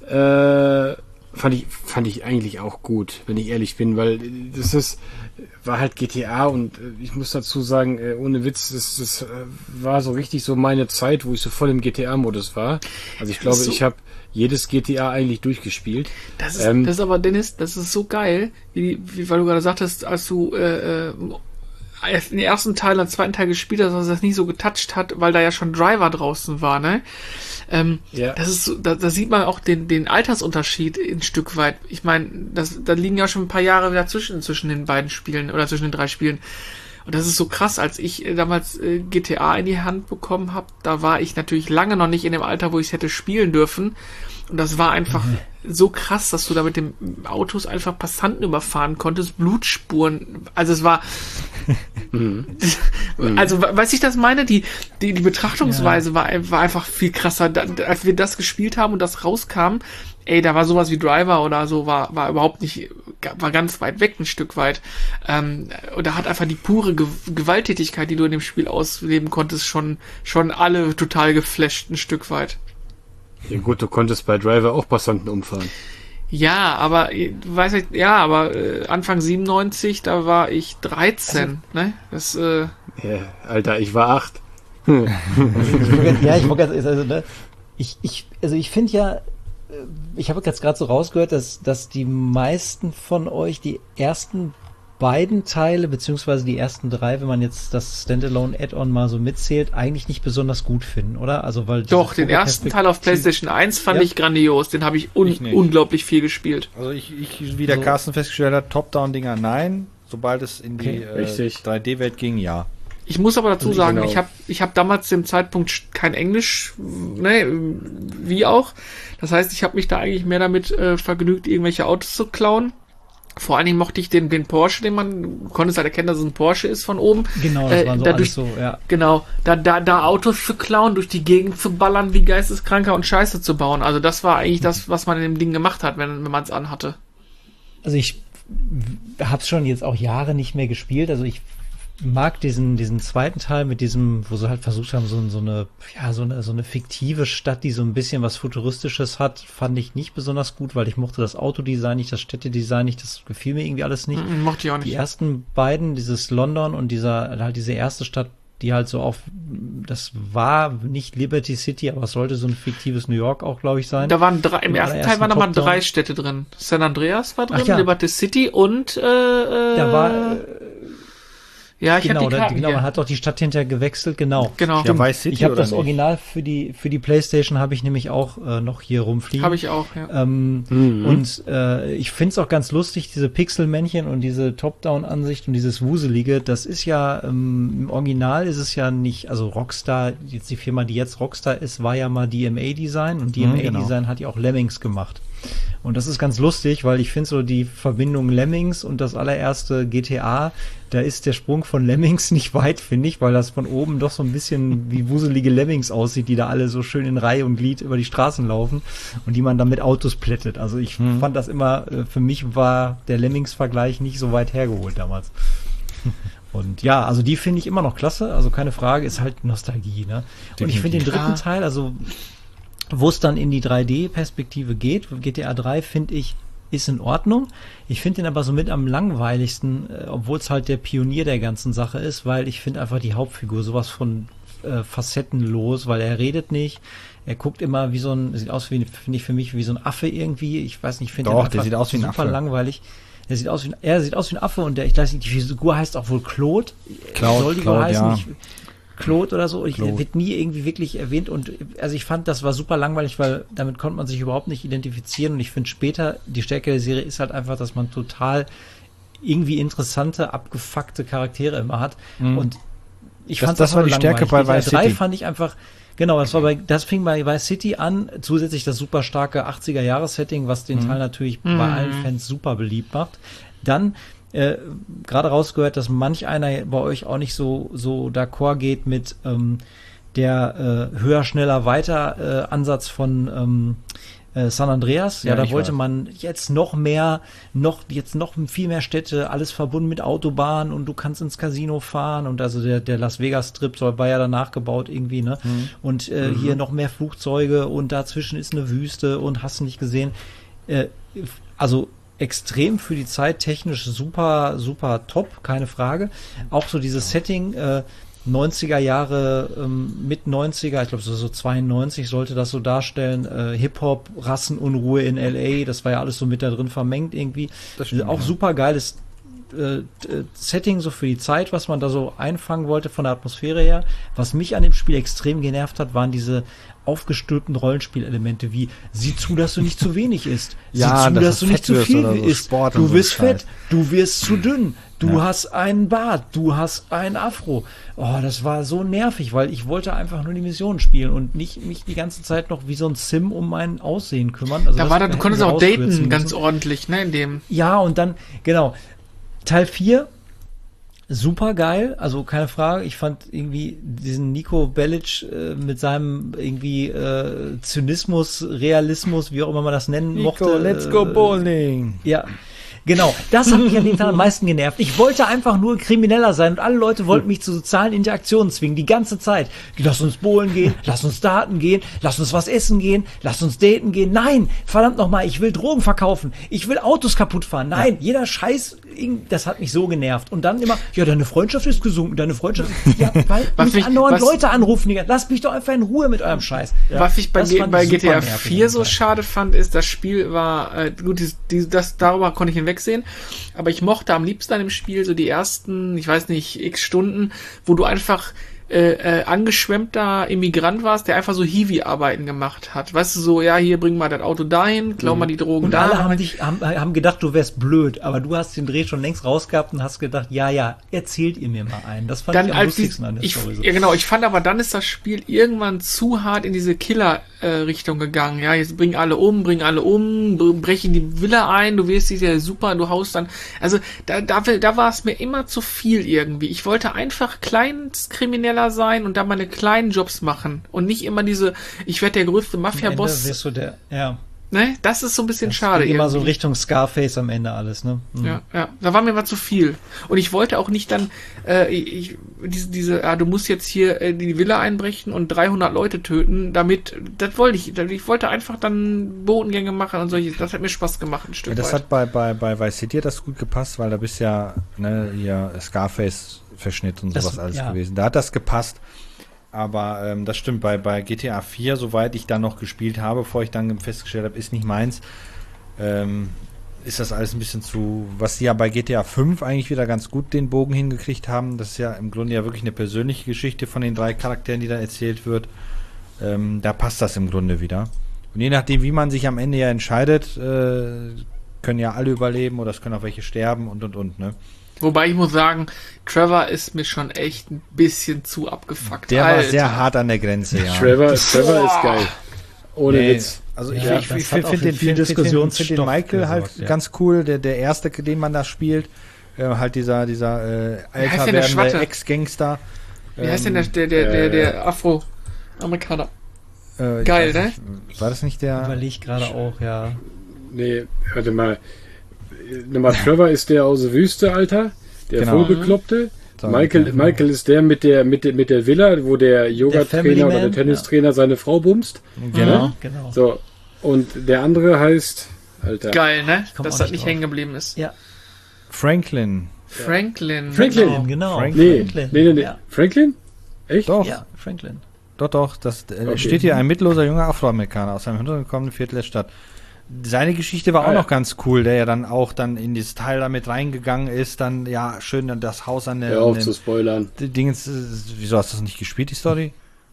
Äh, fand ich fand ich eigentlich auch gut, wenn ich ehrlich bin, weil das ist war halt G T A und äh, ich muss dazu sagen, äh, ohne Witz, das, das äh, war so richtig so meine Zeit, wo ich so voll im G T A-Modus war. Also ich glaube, so- ich habe jedes G T A eigentlich durchgespielt. Das ist, Ähm, das ist aber, Dennis, das ist so geil, wie, wie weil du gerade sagtest, als du äh, äh, den ersten Teil, den zweiten Teil gespielt hast, dass das nicht so getoucht hat, weil da ja schon Driver draußen war, ne? Ähm, Ja. Das ist so, da, da sieht man auch den, den Altersunterschied ein Stück weit. Ich meine, das, da liegen ja schon ein paar Jahre dazwischen, zwischen den beiden Spielen oder zwischen den drei Spielen. Und das ist so krass, als ich äh, damals äh, G T A in die Hand bekommen habe, da war ich natürlich lange noch nicht in dem Alter, wo ich es hätte spielen dürfen. Und das war einfach mhm. so krass, dass du da mit den Autos einfach Passanten überfahren konntest, Blutspuren. Also es war, also weiß ich das meine, die die, die Betrachtungsweise ja. war, war einfach viel krasser. Da, als wir das gespielt haben und das rauskam, ey, da war sowas wie Driver oder so, war war überhaupt nicht, war ganz weit weg, ein Stück weit. Ähm, und da hat einfach die pure Ge- Gewalttätigkeit, die du in dem Spiel ausleben konntest, schon schon alle total geflasht, ein Stück weit. Ja gut, du konntest bei Driver auch Passanten umfahren. Ja, aber du weißt nicht, ja, aber äh, Anfang siebenundneunzig, da war ich dreizehn, also, ne? Das, äh, ja, Alter, ich war acht. Ja, ich wollte also, ne, ich, ich, also ich finde ja, ich habe jetzt gerade so rausgehört, dass, dass die meisten von euch die ersten beiden Teile, beziehungsweise die ersten drei, wenn man jetzt das Standalone Add-on mal so mitzählt, eigentlich nicht besonders gut finden, oder? Also weil doch, den ersten Teil auf PlayStation eins fand ja. ich grandios, den habe ich, un- ich unglaublich viel gespielt. Also ich, ich wie der so. Carsten festgestellt hat, Top-Down-Dinger nein, sobald es in die okay. äh, drei D-Welt ging, ja. Ich muss aber dazu also sagen, genau. ich habe ich hab damals zu dem Zeitpunkt kein Englisch, ne, wie auch. Das heißt, ich habe mich da eigentlich mehr damit äh, vergnügt, irgendwelche Autos zu klauen. Vor allen Dingen mochte ich den, den Porsche, den man, du konntest halt erkennen, dass es ein Porsche ist von oben. Genau, das äh, waren so dadurch, alles so, ja. Genau, da, da, da Autos zu klauen, durch die Gegend zu ballern, wie Geisteskranker und Scheiße zu bauen. Also das war eigentlich das, was man in dem Ding gemacht hat, wenn, wenn man es anhatte. Also ich hab's schon jetzt auch Jahre nicht mehr gespielt, also ich mag diesen diesen zweiten Teil mit diesem, wo sie halt versucht haben, so, so eine ja so eine so eine fiktive Stadt, die so ein bisschen was Futuristisches hat, fand ich nicht besonders gut, weil ich mochte das Autodesign nicht, das Städtedesign nicht, das gefiel mir irgendwie alles nicht. Mm, mochte ich auch nicht. Die ersten beiden, dieses London und dieser halt diese erste Stadt, die halt so auf, das war nicht Liberty City, aber es sollte so ein fiktives New York auch, glaube ich, sein. Da waren drei, im ersten Teil waren nochmal drei Städte drin. San Andreas war drin, ja. Liberty City und äh, äh, da war ja, ich genau, hab die Karten genau, hier. man hat doch die Stadt hinterher gewechselt, genau. Genau. Ja, Vice City ich habe oder das nicht? Original für die für die PlayStation habe ich nämlich auch äh, noch hier rumfliegen. Habe ich auch, ja. Ähm, Mhm. Und äh, ich finde es auch ganz lustig, diese Pixelmännchen und diese Top-Down-Ansicht und dieses Wuselige, das ist ja, ähm, im Original ist es ja nicht, also Rockstar, jetzt die Firma, die jetzt Rockstar ist, war ja mal D M A-Design und D M A-Design genau. hat ja auch Lemmings gemacht. Und das ist ganz lustig, weil ich finde so die Verbindung Lemmings und das allererste G T A, da ist der Sprung von Lemmings nicht weit, finde ich, weil das von oben doch so ein bisschen wie wuselige Lemmings aussieht, die da alle so schön in Reihe und Glied über die Straßen laufen und die man dann mit Autos plättet. Also ich hm. fand das immer, für mich war der Lemmings-Vergleich nicht so weit hergeholt damals. Und ja, also die finde ich immer noch klasse, also keine Frage, ist halt Nostalgie, ne? Und ich finde den dritten Teil, also wo es dann in die drei D-Perspektive geht, G T A drei, finde ich, ist in Ordnung. Ich finde den aber so mit am langweiligsten, äh, obwohl es halt der Pionier der ganzen Sache ist, weil ich finde einfach die Hauptfigur sowas von äh, facettenlos, weil er redet nicht, er guckt immer wie so ein, sieht aus wie, finde ich für mich, wie so ein Affe irgendwie, ich weiß nicht, ich finde den Doch, der sieht aus wie ein super Affe. langweilig. Er sieht aus wie ein, er sieht aus wie ein Affe und der, ich weiß nicht, die Figur heißt auch wohl Claude. Claude, Soll die Claude, wohl heißen? ja. Ich, Claude oder so, ich, Claude. wird nie irgendwie wirklich erwähnt und also ich fand, das war super langweilig, weil damit konnte man sich überhaupt nicht identifizieren und ich finde später, die Stärke der Serie ist halt einfach, dass man total irgendwie interessante, abgefuckte Charaktere immer hat Mhm. und ich Das- fand das war die Stärke bei Vice drei City. fand ich einfach, genau, das war bei, das fing bei Vice City an, zusätzlich das super starke achtziger-Jahres-Setting, was den Mhm. Teil natürlich Mhm. bei allen Fans super beliebt macht. Dann Äh, gerade rausgehört, dass manch einer bei euch auch nicht so so d'accord geht mit ähm, der äh, höher, schneller, weiter äh, Ansatz von ähm, äh, San Andreas. Ja, Ja, da ich wollte weiß. man jetzt noch mehr, noch jetzt noch viel mehr Städte, alles verbunden mit Autobahnen und du kannst ins Casino fahren und also der der Las Vegas Strip soll war ja danach gebaut irgendwie, ne? Mhm. Und äh, Mhm. hier noch mehr Flugzeuge und dazwischen ist eine Wüste und hast du nicht gesehen. Äh, also extrem für die Zeit, technisch super, super top, keine Frage. Auch so dieses Setting, äh, neunziger Jahre, ähm, mit neunziger, ich glaube so, so zweiundneunzig sollte das so darstellen, äh, Hip-Hop, Rassenunruhe in L A, das war ja alles so mit da drin vermengt irgendwie. Das stimmt, auch ja. super geiles äh, Setting, so für die Zeit, was man da so einfangen wollte von der Atmosphäre her. Was mich an dem Spiel extrem genervt hat, waren diese aufgestülpten Rollenspielelemente wie, sieh zu, dass du nicht zu wenig isst. Sieh Ja, zu, dass dass du du nicht fett zu wirst viel oder so, isst. Sport und Du so wirst Scheiß. fett, du wirst zu dünn, du Ja. hast einen Bart, du hast ein Afro. Oh, das war so nervig, weil ich wollte einfach nur die Mission spielen und nicht mich die ganze Zeit noch wie so ein Sim um mein Aussehen kümmern. Also Da das war da, du hätten konntest wir auch rauskürzen daten, ganz müssen. ordentlich, ne, in dem. Ja, und dann, genau, Teil vier, super geil, also keine Frage. Ich fand irgendwie diesen Nico Bellic äh, mit seinem irgendwie äh, Zynismus, Realismus, wie auch immer man das nennen mochte. Nico, let's go äh, bowling. Ja, genau. Das hat mich an dem Tag am meisten genervt. Ich wollte einfach nur Krimineller sein und alle Leute wollten mich zu sozialen Interaktionen zwingen, die ganze Zeit. Lass uns bowlen gehen, lass uns daten gehen, lass uns was essen gehen, lass uns daten gehen. Nein, verdammt nochmal, ich will Drogen verkaufen. Ich will Autos kaputt fahren. Nein, jeder Scheiß, das hat mich so genervt. Und dann immer, ja, deine Freundschaft ist gesunken, deine Freundschaft ist, ja, weil Was mich mich- andauernd was- Leute anrufen. Die, lasst mich doch einfach in Ruhe mit eurem Scheiß. Was ich bei, das G- fand bei ich G T A super nervig vier an so dem Teil. schade fand, ist, das Spiel war, äh, gut, dieses, dieses, das, darüber konnte ich hinwegsehen, aber ich mochte am liebsten an dem Spiel so die ersten, ich weiß nicht, x Stunden, wo du einfach äh, äh, angeschwemmter Immigrant warst, der einfach so Hiwi-Arbeiten gemacht hat. Weißt du, so, ja, hier bring mal das Auto dahin, klau mal die Drogen Und da. alle haben, dich, haben, haben gedacht, du wärst blöd, aber du hast den Dreh schon längst rausgehabt und hast gedacht, ja, ja, erzählt ihr mir mal einen. Das fand Dann ich am als die, lustigsten an der ich, Story. So. ja genau, ich fand aber dann ist das Spiel irgendwann zu hart in diese Killer-Richtung gegangen. Ja, jetzt bringen alle um, bringen alle um, br- brechen die Villa ein, du wirst ja super, du haust dann, also da, da, da war es mir immer zu viel irgendwie. Ich wollte einfach Kleinstkrimineller sein und da meine kleinen Jobs machen und nicht immer diese, ich werde der größte Am Ende Mafia-Boss, wirst du der, ja, ne? Das ist so ein bisschen das schade. geht immer so irgendwie. Richtung Scarface am Ende alles, ne? Mhm. Ja, ja, da war mir mal zu viel. Und ich wollte auch nicht dann, äh, ich, diese, diese, ja, du musst jetzt hier äh, die Villa einbrechen und dreihundert Leute töten, damit, das wollte ich, ich wollte einfach dann Bodengänge machen und solche, das hat mir Spaß gemacht, ein Stück Ja, das weit. hat bei, bei, bei Vice City hat das gut gepasst, weil da bist ja, ne, hier Scarface-Verschnitt und Das- sowas alles ja. gewesen. Da hat das gepasst. Aber ähm, das stimmt, bei, bei G T A vier, soweit ich dann noch gespielt habe, bevor ich dann festgestellt habe, ist nicht meins, ähm, ist das alles ein bisschen zu, was sie ja bei G T A fünf eigentlich wieder ganz gut den Bogen hingekriegt haben. Das ist ja im Grunde ja wirklich eine persönliche Geschichte von den drei Charakteren, die da erzählt wird. Ähm, da passt das im Grunde wieder. Und je nachdem, wie man sich am Ende ja entscheidet, äh, können ja alle überleben oder es können auch welche sterben und und und, ne? Wobei ich muss sagen, Trevor ist mir schon echt ein bisschen zu abgefuckt. Der war Alter. sehr hart an der Grenze, ja. Trevor, Trevor ist geil. Ohne Nee, Witz. Also ich, Ja, ich, das ich hat finde auch find für den, viel find, find, find den Diskussionsstoff Michael halt gesorgt, ja. ganz cool, der, der erste, den man da spielt, äh, halt dieser, dieser äh, heißt älter denn der werdende Schwatte? Ex-Gangster. Wie heißt denn der, der, der, der, der Afro-Amerikaner? Äh, ich Geil, weiß ne? nicht, war das nicht der? Überleg gerade auch, ja. Nee, warte mal. Nochmal, Trevor ist der aus der Wüste, Alter. Der Genau. Vollbekloppte. So, Michael, genau. Michael ist der mit der, mit der, mit der Villa, wo der Family Yoga-Trainer oder der Man, Tennistrainer seine Frau bumst. Genau. Genau. So. Und der andere heißt, Alter. Geil, ne? komm Dass auch das nicht nicht drauf. hängen geblieben ist. Ja, Franklin. Franklin. Franklin. Genau. genau. Frank- Nee, Franklin. nee, nee, nee. Ja. Franklin? Echt? Doch, Ja, Franklin. doch, doch. Das äh, Okay. steht hier ein mittelloser junger Afroamerikaner aus einem hintergekommenen Viertel der Stadt. Seine Geschichte war Ah, auch ja. noch ganz cool, der ja dann auch dann in dieses Teil damit reingegangen ist, dann ja schön dann das Haus an der Hör an auf dem- zu spoilern. die Dingens, äh, wieso hast du das nicht gespielt, die Story?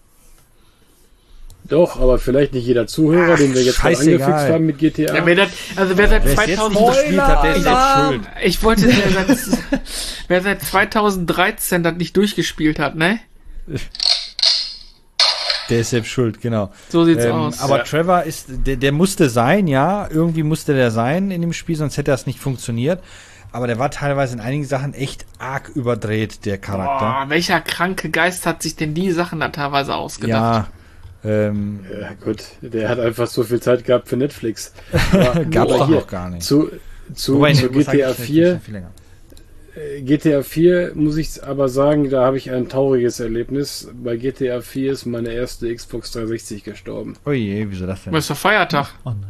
Doch, aber vielleicht nicht jeder Zuhörer, Ach, den wir jetzt mal scheißegal. angefixt haben mit G T A. Ja, wer das, also wer seit Wer es jetzt zweitausend nicht gespielt hat, der ist jetzt Alarm! schuld. Ich wollte, wer seit, wer seit zweitausenddreizehn das nicht durchgespielt hat, ne? Der ist selbst schuld, genau. So sieht's Ähm, aus. aber Ja. Trevor ist, der, der musste sein, ja, irgendwie musste der sein in dem Spiel, sonst hätte das nicht funktioniert. Aber der war teilweise in einigen Sachen echt arg überdreht, der Charakter. Boah, welcher kranke Geist hat sich denn die Sachen da teilweise ausgedacht? Ja, ähm, Ja, gut, der hat einfach so viel Zeit gehabt für Netflix. Aber, gab's aber doch hier, noch gar nicht. Zu, zu, Wobei, zu ich muss sagen, G T A vielleicht vier, schon viel länger. äh, G T A vier muss ich aber sagen, da habe ich ein trauriges Erlebnis. Bei G T A vier ist meine erste Xbox dreihundertsechzig gestorben. Oh je, wieso das denn? Was ist doch Feiertag? Oh nein.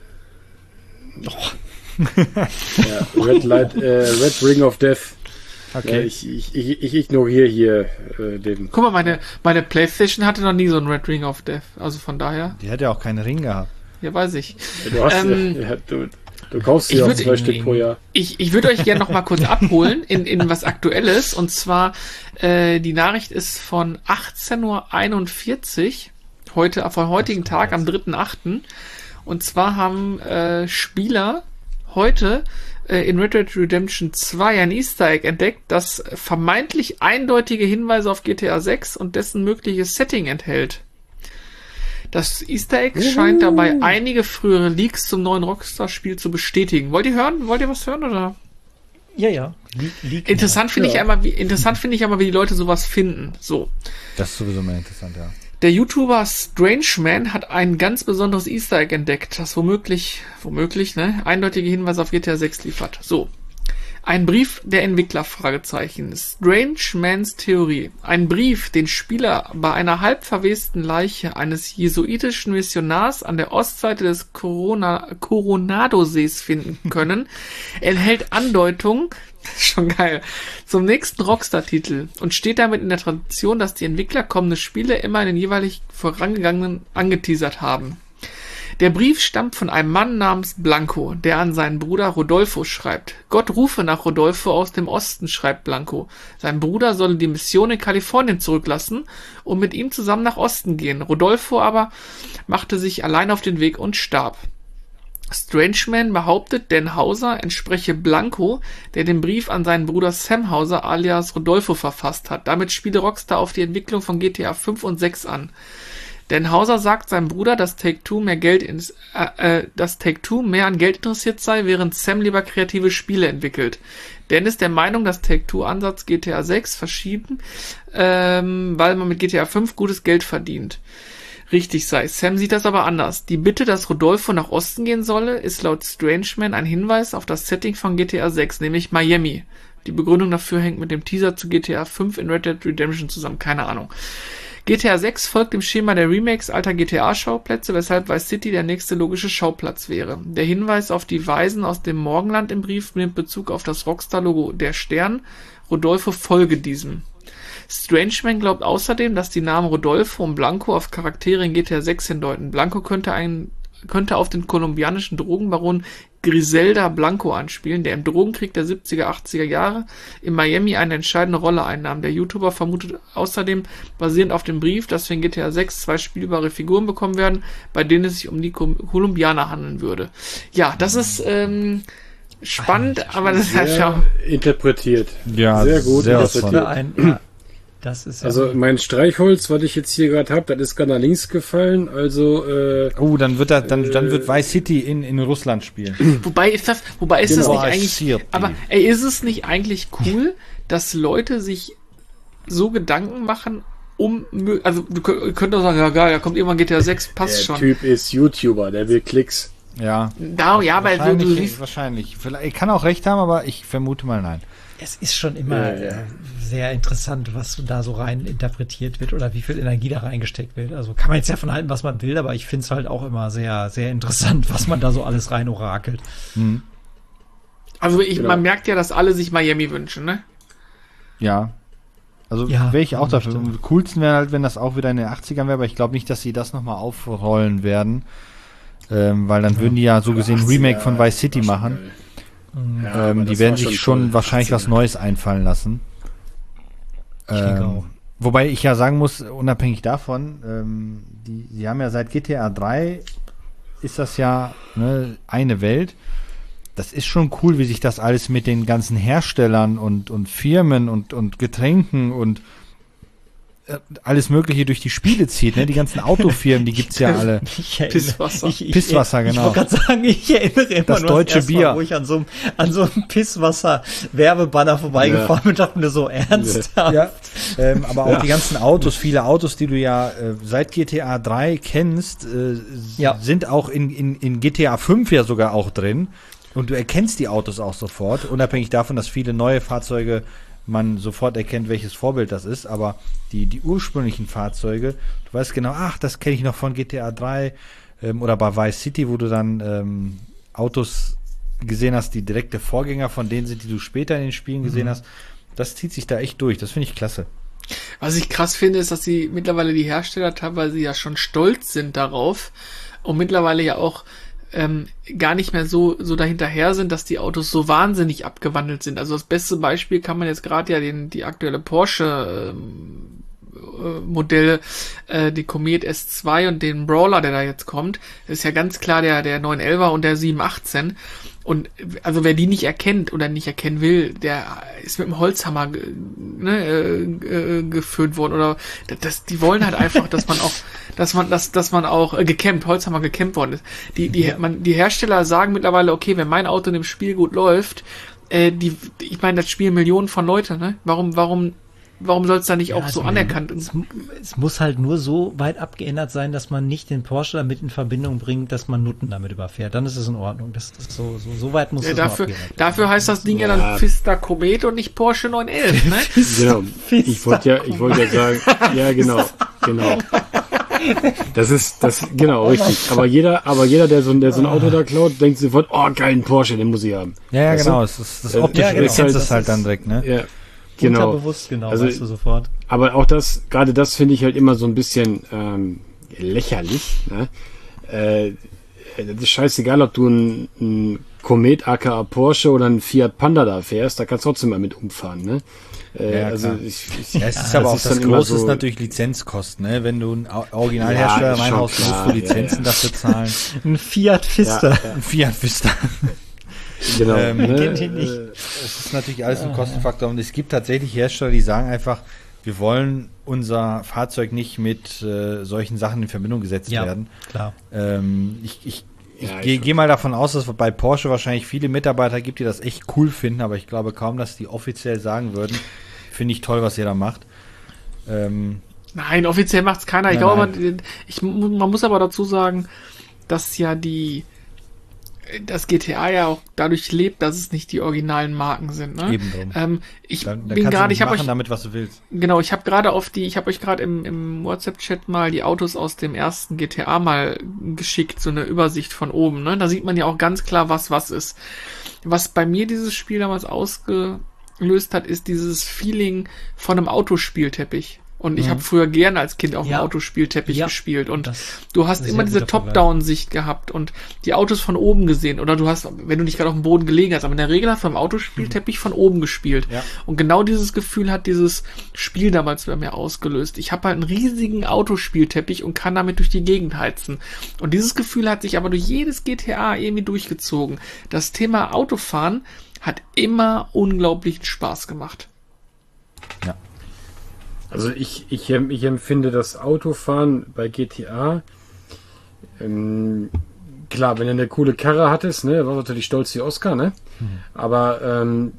Ja, Red Light, äh, Red Ring of Death. Ja, Okay. ich, ich, ich, ich ignoriere hier äh, den. Guck mal, meine, meine Playstation hatte noch nie so ein Red Ring of Death. Also von daher, Die hat ja auch keinen Ring gehabt. ja, weiß ich. Du hast, Ähm, ja, du, Du kaufst Ich sie auch würd- zwei Stück pro Jahr. Ich, ich würde euch gerne noch mal kurz abholen in, in was Aktuelles. Und zwar, äh, die Nachricht ist von achtzehn Uhr einundvierzig, heute, vom heutigen Tag, am dritten achten Und zwar haben äh, Spieler heute äh, in Red Dead Redemption zwei ein Easter Egg entdeckt, das vermeintlich eindeutige Hinweise auf G T A sechs und dessen mögliches Setting enthält. Das Easter Egg scheint dabei einige frühere Leaks zum neuen Rockstar-Spiel zu bestätigen. Wollt ihr hören? Wollt ihr was hören oder? Ja, ja. Leak, Leak Interessant finde Ja. ich einmal, wie interessant finde ich aber, wie die Leute sowas finden. So. Das ist sowieso mehr interessant, ja. Der YouTuber Strangeman hat ein ganz besonderes Easter Egg entdeckt, das womöglich, womöglich, ne, eindeutige Hinweise auf G T A sechs liefert. So. Ein Brief der Entwickler, Fragezeichen. Strangemans Theorie. Ein Brief, den Spieler bei einer halb verwesten Leiche eines jesuitischen Missionars an der Ostseite des Corona, Coronado-Sees finden können, enthält Andeutungen, schon geil, zum nächsten Rockstar-Titel und steht damit in der Tradition, dass die Entwickler kommende Spiele immer in den jeweilig vorangegangenen angeteasert haben. Der Brief stammt von einem Mann namens Blanco, der an seinen Bruder Rodolfo schreibt. Gott rufe nach Rodolfo aus dem Osten, schreibt Blanco. Sein Bruder solle die Mission in Kalifornien zurücklassen und mit ihm zusammen nach Osten gehen. Rodolfo aber machte sich allein auf den Weg und starb. Strangeman behauptet, Dan Houser entspreche Blanco, der den Brief an seinen Bruder Sam Houser alias Rodolfo verfasst hat. Damit spiele Rockstar auf die Entwicklung von G T A fünf und sechs an. Denn Houser sagt seinem Bruder, dass Take-Two mehr Geld ins, äh, äh, dass Take-Two mehr an Geld interessiert sei, während Sam lieber kreative Spiele entwickelt. Dan ist der Meinung, dass Take-Two Ansatz G T A sechs verschieben, ähm, weil man mit G T A fünf gutes Geld verdient. Richtig sei. Sam sieht das aber anders. Die Bitte, dass Rodolfo nach Osten gehen solle, ist laut Strangeman ein Hinweis auf das Setting von G T A sechs, nämlich Miami. Die Begründung dafür hängt mit dem Teaser zu G T A fünf in Red Dead Redemption zusammen. Keine Ahnung. G T A sechs folgt dem Schema der Remakes alter G T A-Schauplätze, weshalb Vice City der nächste logische Schauplatz wäre. Der Hinweis auf die Weisen aus dem Morgenland im Brief nimmt Bezug auf das Rockstar-Logo der Stern. Rodolfo folge diesem. Strangeman glaubt außerdem, dass die Namen Rodolfo und Blanco auf Charaktere in G T A sechs hindeuten. Blanco könnte ein könnte auf den kolumbianischen Drogenbaron Griselda Blanco anspielen, der im Drogenkrieg der siebziger, achtziger Jahre in Miami eine entscheidende Rolle einnahm. Der YouTuber vermutet außerdem, basierend auf dem Brief, dass wir in G T A sechs zwei spielbare Figuren bekommen werden, bei denen es sich um die Kolumbianer handeln würde. Ja, das ist ähm, spannend, aber das ist halt Sehr schon... interpretiert. Ja, sehr gut sehr interpretiert. Ein, ja, das ist ja Also mein Streichholz, was ich jetzt hier gerade habe, das ist gerade nach links gefallen. Also äh, Oh, dann wird das, dann, dann wird Vice City in, in Russland spielen. Wobei ist das, wobei ist das Genau. nicht eigentlich, City. aber ey, ist es nicht eigentlich cool, dass Leute sich so Gedanken machen, um, mö- also du könnt- ihr könnt doch sagen, ja geil, da kommt irgendwann G T A sechs, passt der schon. Typ ist YouTuber, der will Klicks. Ja. Da, ja, weil du, du Wahrscheinlich, siehst, wahrscheinlich. Vielleicht, ich kann auch recht haben, aber ich vermute mal nein. Es ist schon immer Ja, ja. äh, sehr interessant, was da so rein interpretiert wird oder wie viel Energie da reingesteckt wird. Also kann man jetzt ja von halten, was man will, aber ich finde es halt auch immer sehr, sehr interessant, was man da so alles rein orakelt. Hm. also ich, Genau. man merkt ja, dass alle sich Miami wünschen, ne? Ja. Also Ja, wäre ich auch dafür. stimmt. Am coolsten wäre halt, wenn das auch wieder in den achtzigern wäre, aber ich glaube nicht, dass sie das nochmal aufrollen werden. Ähm, weil dann würden die ja so gesehen ein Remake von Vice City machen. Ja, aber Ähm, das die werden war sich schon schon toll. wahrscheinlich was Neues einfallen lassen. Ich denke auch. Wobei ich ja sagen muss, unabhängig davon, ähm, die, sie haben ja seit G T A drei ist das ja ne, eine Welt. Das ist schon cool, wie sich das alles mit den ganzen Herstellern und, und Firmen und, und Getränken und äh, alles Mögliche durch die Spiele zieht. Ne? Die ganzen Autofirmen, die gibt's ja alle. Ich erinnere, Pisswasser. Ich, ich, Pisswasser, ich, genau. Ich wollte gerade sagen, ich erinnere immer Das nur deutsche erste Mal, Bier. wo ich an so einem, an so einem Pisswasser-Werbebanner vorbeigefahren bin und dachte mir so, ernsthaft? Ja, ähm, aber auch die ganzen Autos, viele Autos, die du ja äh, seit G T A drei kennst, äh, Ja. sind auch in, in, in G T A fünf ja sogar auch drin. Und du erkennst die Autos auch sofort, unabhängig davon, dass viele neue Fahrzeuge man sofort erkennt, welches Vorbild das ist. Aber die, die ursprünglichen Fahrzeuge, du weißt genau, ach, das kenne ich noch von G T A drei ähm, oder bei Vice City, wo du dann ähm, Autos gesehen hast, die direkte Vorgänger von denen sind, die du später in den Spielen gesehen hast. Das zieht sich da echt durch. Das finde ich klasse. Was ich krass finde, ist, dass sie mittlerweile die Hersteller teilweise ja schon stolz sind darauf und mittlerweile ja auch ähm, gar nicht mehr so so dahinterher sind, dass die Autos so wahnsinnig abgewandelt sind. Also das beste Beispiel kann man jetzt gerade ja den die aktuelle Porsche ähm, äh, Modelle, äh, die Comet S zwei und den Brawler, der da jetzt kommt, das ist ja ganz klar der der neun elfer und der sieben achtzehn. Und also wer die nicht erkennt oder nicht erkennen will, der ist mit dem Holzhammer ne, äh, äh, geführt worden oder das, die wollen halt einfach, dass man auch, dass man, dass, dass man auch äh, gekämmt, Holzhammer gekämmt worden ist. Die, die, man, die Hersteller sagen mittlerweile, okay, wenn mein Auto in dem Spiel gut läuft, äh, die, ich meine, das spielen Millionen von Leuten, ne? Warum, warum Warum soll es da nicht Ja, auch so also, anerkannt es, es muss halt nur so weit abgeändert sein, dass man nicht den Porsche damit in Verbindung bringt, dass man Nutten damit überfährt. Dann ist es in Ordnung. Das ist so, so, so weit muss ja, es dafür, noch abgeändert dafür heißt das Ding ja, Ja. dann Fiesta Comet und nicht Porsche neun elf, ne? Genau. Ich wollte ja, ich wollte ja sagen, ja, genau, genau. Das ist, das, genau, richtig. Aber jeder, aber jeder, der so, ein- der so ein Auto da klaut, denkt sofort, oh, geilen Porsche, den muss ich haben. Ja, ja, Weißt genau. du? Es ist, das Ja, optisch ja, genau. erkennst du Das es halt ist- dann direkt, ne? Ja, genau. Unterbewusst, genau, Also- weißt du sofort. Aber auch das, gerade das finde ich halt immer so ein bisschen ähm, lächerlich. Ne? Äh, das ist scheißegal, ob du ein, ein Komet aka Porsche oder ein Fiat Panda da fährst, da kannst du trotzdem mal mit umfahren. Ne? Äh, Ja, also klar. ich, ich, Ja, es ist Ja, aber das auch ist das dann immer Große ist so- natürlich Lizenzkosten, ne? Wenn du einen Au- Originalhersteller Ja, ist schon reinhaust, musst klar. du Lizenzen Ja, ja. dafür zahlen. Ein Fiat Fiesta. Ja, Ein Fiat Vista. genau. Ähm, ne? kennt ihn nicht. Äh, Es ist natürlich alles ein Kostenfaktor und es gibt tatsächlich Hersteller, die sagen einfach, wir wollen unser Fahrzeug nicht mit äh, solchen Sachen in Verbindung gesetzt Ja, werden. klar. Ähm, ich ich, ich Ja, gehe ich- geh mal davon aus, dass es bei Porsche wahrscheinlich viele Mitarbeiter gibt, die das echt cool finden, aber ich glaube kaum, dass die offiziell sagen würden, finde ich toll, was ihr da macht. Ähm, Nein, offiziell macht's keiner. Ich Nein, glaube, nein. man, ich, man muss aber dazu sagen, dass ja die das G T A ja auch dadurch lebt, dass es nicht die originalen Marken sind. Ne? Eben drum. Ähm, ich dann, dann bin kannst du gerade, nicht ich habe machen euch damit, was du willst. genau, ich habe gerade auf die, ich habe euch gerade im, im WhatsApp-Chat mal die Autos aus dem ersten G T A mal geschickt, so eine Übersicht von oben. Ne? Da sieht man ja auch ganz klar, was was ist. Was bei mir dieses Spiel damals ausgelöst hat, ist dieses Feeling von einem Autospielteppich. Und ich Mhm. habe früher gerne als Kind auf dem Ja. Autospielteppich Ja. gespielt. Und Das du hast ist ein immer sehr diese guter Vergleich. Top-Down-Sicht gehabt und die Autos von oben gesehen. Oder du hast, wenn du nicht gerade auf dem Boden gelegen hast, aber in der Regel hast du am Autospielteppich von oben gespielt. Ja. Und genau dieses Gefühl hat dieses Spiel damals bei mir ausgelöst. Ich habe halt einen riesigen Autospielteppich und kann damit durch die Gegend heizen. Und dieses Gefühl hat sich aber durch jedes G T A irgendwie durchgezogen. Das Thema Autofahren hat immer unglaublichen Spaß gemacht. Ja. Also ich, ich, em- ich empfinde das Autofahren bei G T A, ähm, klar, wenn du eine coole Karre hattest, ne, war natürlich stolz wie Oscar, ne? Aber ähm,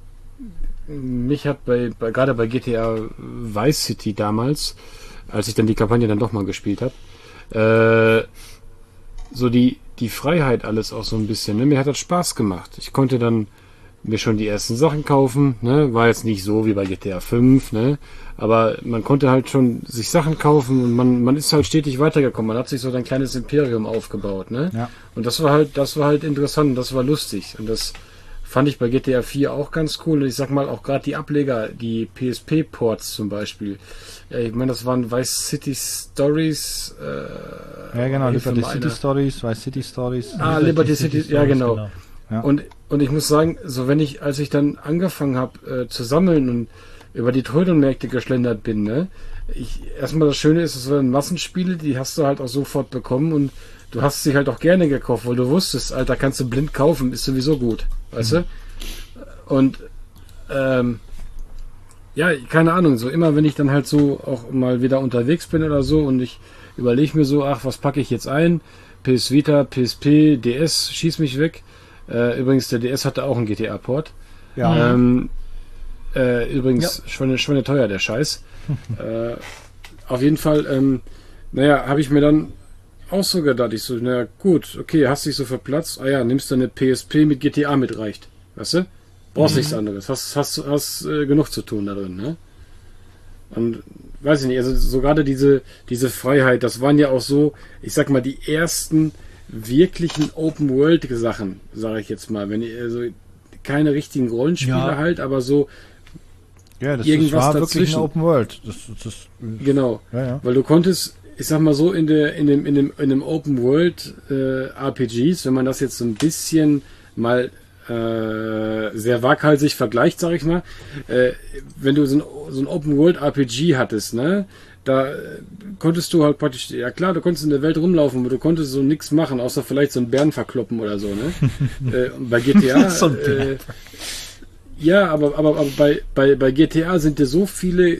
mich hat bei, bei gerade bei G T A Vice City damals, als ich dann die Kampagne dann doch mal gespielt habe, äh, so die, die Freiheit alles auch so ein bisschen, ne? Mir hat das Spaß gemacht. Ich konnte dann mir schon die ersten Sachen kaufen, ne? War jetzt nicht so wie bei G T A fünf, ne? Aber man konnte halt schon sich Sachen kaufen und man, man ist halt stetig weitergekommen. Man hat sich so ein kleines Imperium aufgebaut, ne? Ja. Und das war halt, das war halt interessant, das war lustig. Und das fand ich bei G T A vier auch ganz cool. Und ich sag mal, auch gerade die Ableger, die P S P-Ports zum Beispiel. Ja, ich meine, das waren Vice City Stories. Äh, Ja, genau, hilf mir Liberty mal City einer. Stories, Vice City Stories. Ah, Liberty City, ja Stories, genau. Ja. Und, und ich muss sagen, so wenn ich, als ich dann angefangen habe äh, zu sammeln und über die Trödelmärkte geschlendert bin, ne, ich, erstmal das Schöne ist, es waren Massenspiele, die hast du halt auch sofort bekommen und du hast sie halt auch gerne gekauft, weil du wusstest, Alter, kannst du blind kaufen, ist sowieso gut, weißt du? Und, ähm, ja, keine Ahnung, so immer wenn ich dann halt so auch mal wieder unterwegs bin oder so und ich überlege mir so, ach, was packe ich jetzt ein? P S Vita, P S P, D S, schieß mich weg. Äh, übrigens, der D S hatte auch einen G T A-Port. Ja. Ähm, äh, übrigens, Schweine, Schweine teuer, der Scheiß. äh, auf jeden Fall, ähm, naja, habe ich mir dann auch so gedacht, ich so, naja, gut, okay, hast dich so verplatzt, ah ja, nimmst du eine P S P mit G T A mit, reicht. Weißt du? Brauchst nichts anderes. Hast, hast, hast äh, genug zu tun da drin, ne? Und weiß ich nicht, also so gerade diese, diese Freiheit, das waren ja auch so, ich sag mal, die ersten wirklichen Open-World-Sachen, sage ich jetzt mal. Wenn ich, also keine richtigen Rollenspiele Ja. halt, aber so, Ja, das, das irgendwas war wirklich dazwischen. eine Open World. Das, das, das, genau. ja, ja. Weil du konntest ich sag mal so, in der, in dem, in dem, in dem Open World äh, R P Gs, wenn man das jetzt so ein bisschen mal äh, sehr waghalsig vergleicht, sag ich mal, äh, wenn du so ein, so ein Open World R P G hattest, ne, da äh, konntest du halt praktisch, ja klar, du konntest in der Welt rumlaufen, aber du konntest so nichts machen, außer vielleicht so einen Bären verkloppen oder so, ne? äh, und bei G T A, So ein äh, ja, aber, aber, aber bei, bei, bei G T A sind dir so viele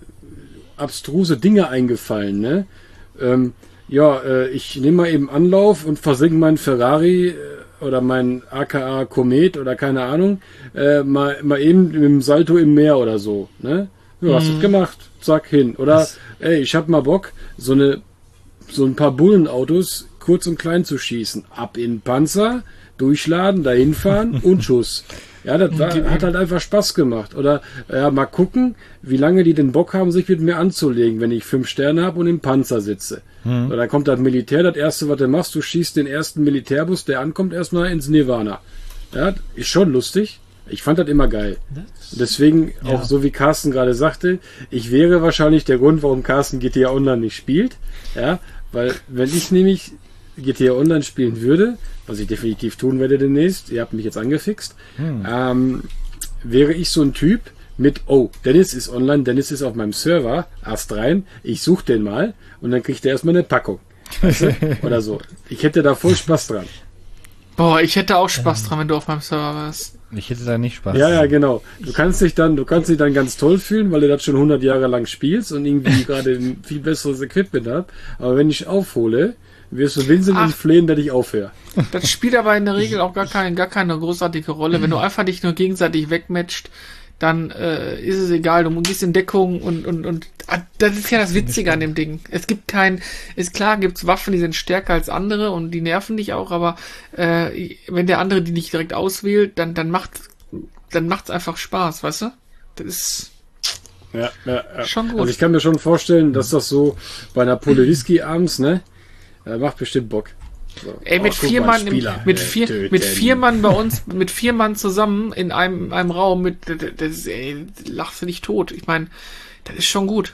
abstruse Dinge eingefallen, ne? Ähm, ja, äh, ich nehme mal eben Anlauf und versenke meinen Ferrari äh, oder mein A K A Komet oder keine Ahnung, äh, mal, mal eben mit dem Salto im Meer oder so, ne? Ja, hast du gemacht, zack, hin. Oder, Das- ey, ich hab mal Bock, so eine, so ein paar Bullenautos kurz und klein zu schießen. Ab in den Panzer, durchladen, dahin fahren und Schuss. Ja, das war, hat halt einfach Spaß gemacht. Oder ja, mal gucken, wie lange die den Bock haben, sich mit mir anzulegen, wenn ich fünf Sterne habe und im Panzer sitze. Mhm. Oder kommt das Militär, das erste, was du machst, du schießt den ersten Militärbus, der ankommt, erstmal ins Nirvana. Ja, ist schon lustig. Ich fand das immer geil. Deswegen, Ja. auch so wie Carsten gerade sagte, ich wäre wahrscheinlich der Grund, warum Carsten G T A Online nicht spielt. Ja, weil wenn ich nämlich G T A Online spielen würde, was ich definitiv tun werde demnächst, ihr habt mich jetzt angefixt, ähm, wäre ich so ein Typ mit, oh, Dennis ist online, Dennis ist auf meinem Server, erst rein, ich suche den mal und dann kriegt er erstmal eine Packung. Weißt du? Oder so. Ich hätte da voll Spaß dran. Boah, ich hätte auch Spaß dran, wenn du auf meinem Server warst. Ich hätte da nicht Spaß. Ja, ja, genau. Du kannst dich dann, du kannst dich dann ganz toll fühlen, weil du das schon hundert Jahre lang spielst und irgendwie gerade ein viel besseres Equipment hast. Aber wenn ich aufhole, wirst du winseln Ach. und flehen, dass ich aufhöre. Das spielt aber in der Regel auch gar, kein, gar keine großartige Rolle. Wenn du einfach dich nur gegenseitig wegmatcht, dann äh, ist es egal. Du gehst in Deckung und, und, und ah, das ist ja das Witzige an dem Ding. Es gibt kein, ist klar, gibt's Waffen, die sind stärker als andere und die nerven dich auch, aber äh, wenn der andere die nicht direkt auswählt, dann, dann macht dann macht's einfach Spaß, weißt du? Das ist Ja, ja, ja. Schon gut. Also ich kann mir schon vorstellen, dass das so bei einer Pulle Whisky abends, ne, äh, macht bestimmt Bock. So. Ey, mit Oh, guck vier mal, Mann, im, Spieler, mit äh, vier, töten. mit vier Mann bei uns, mit vier Mann zusammen in einem, einem Raum, mit, das ist, ey, lachst du dich tot. Ich meine, das ist schon gut.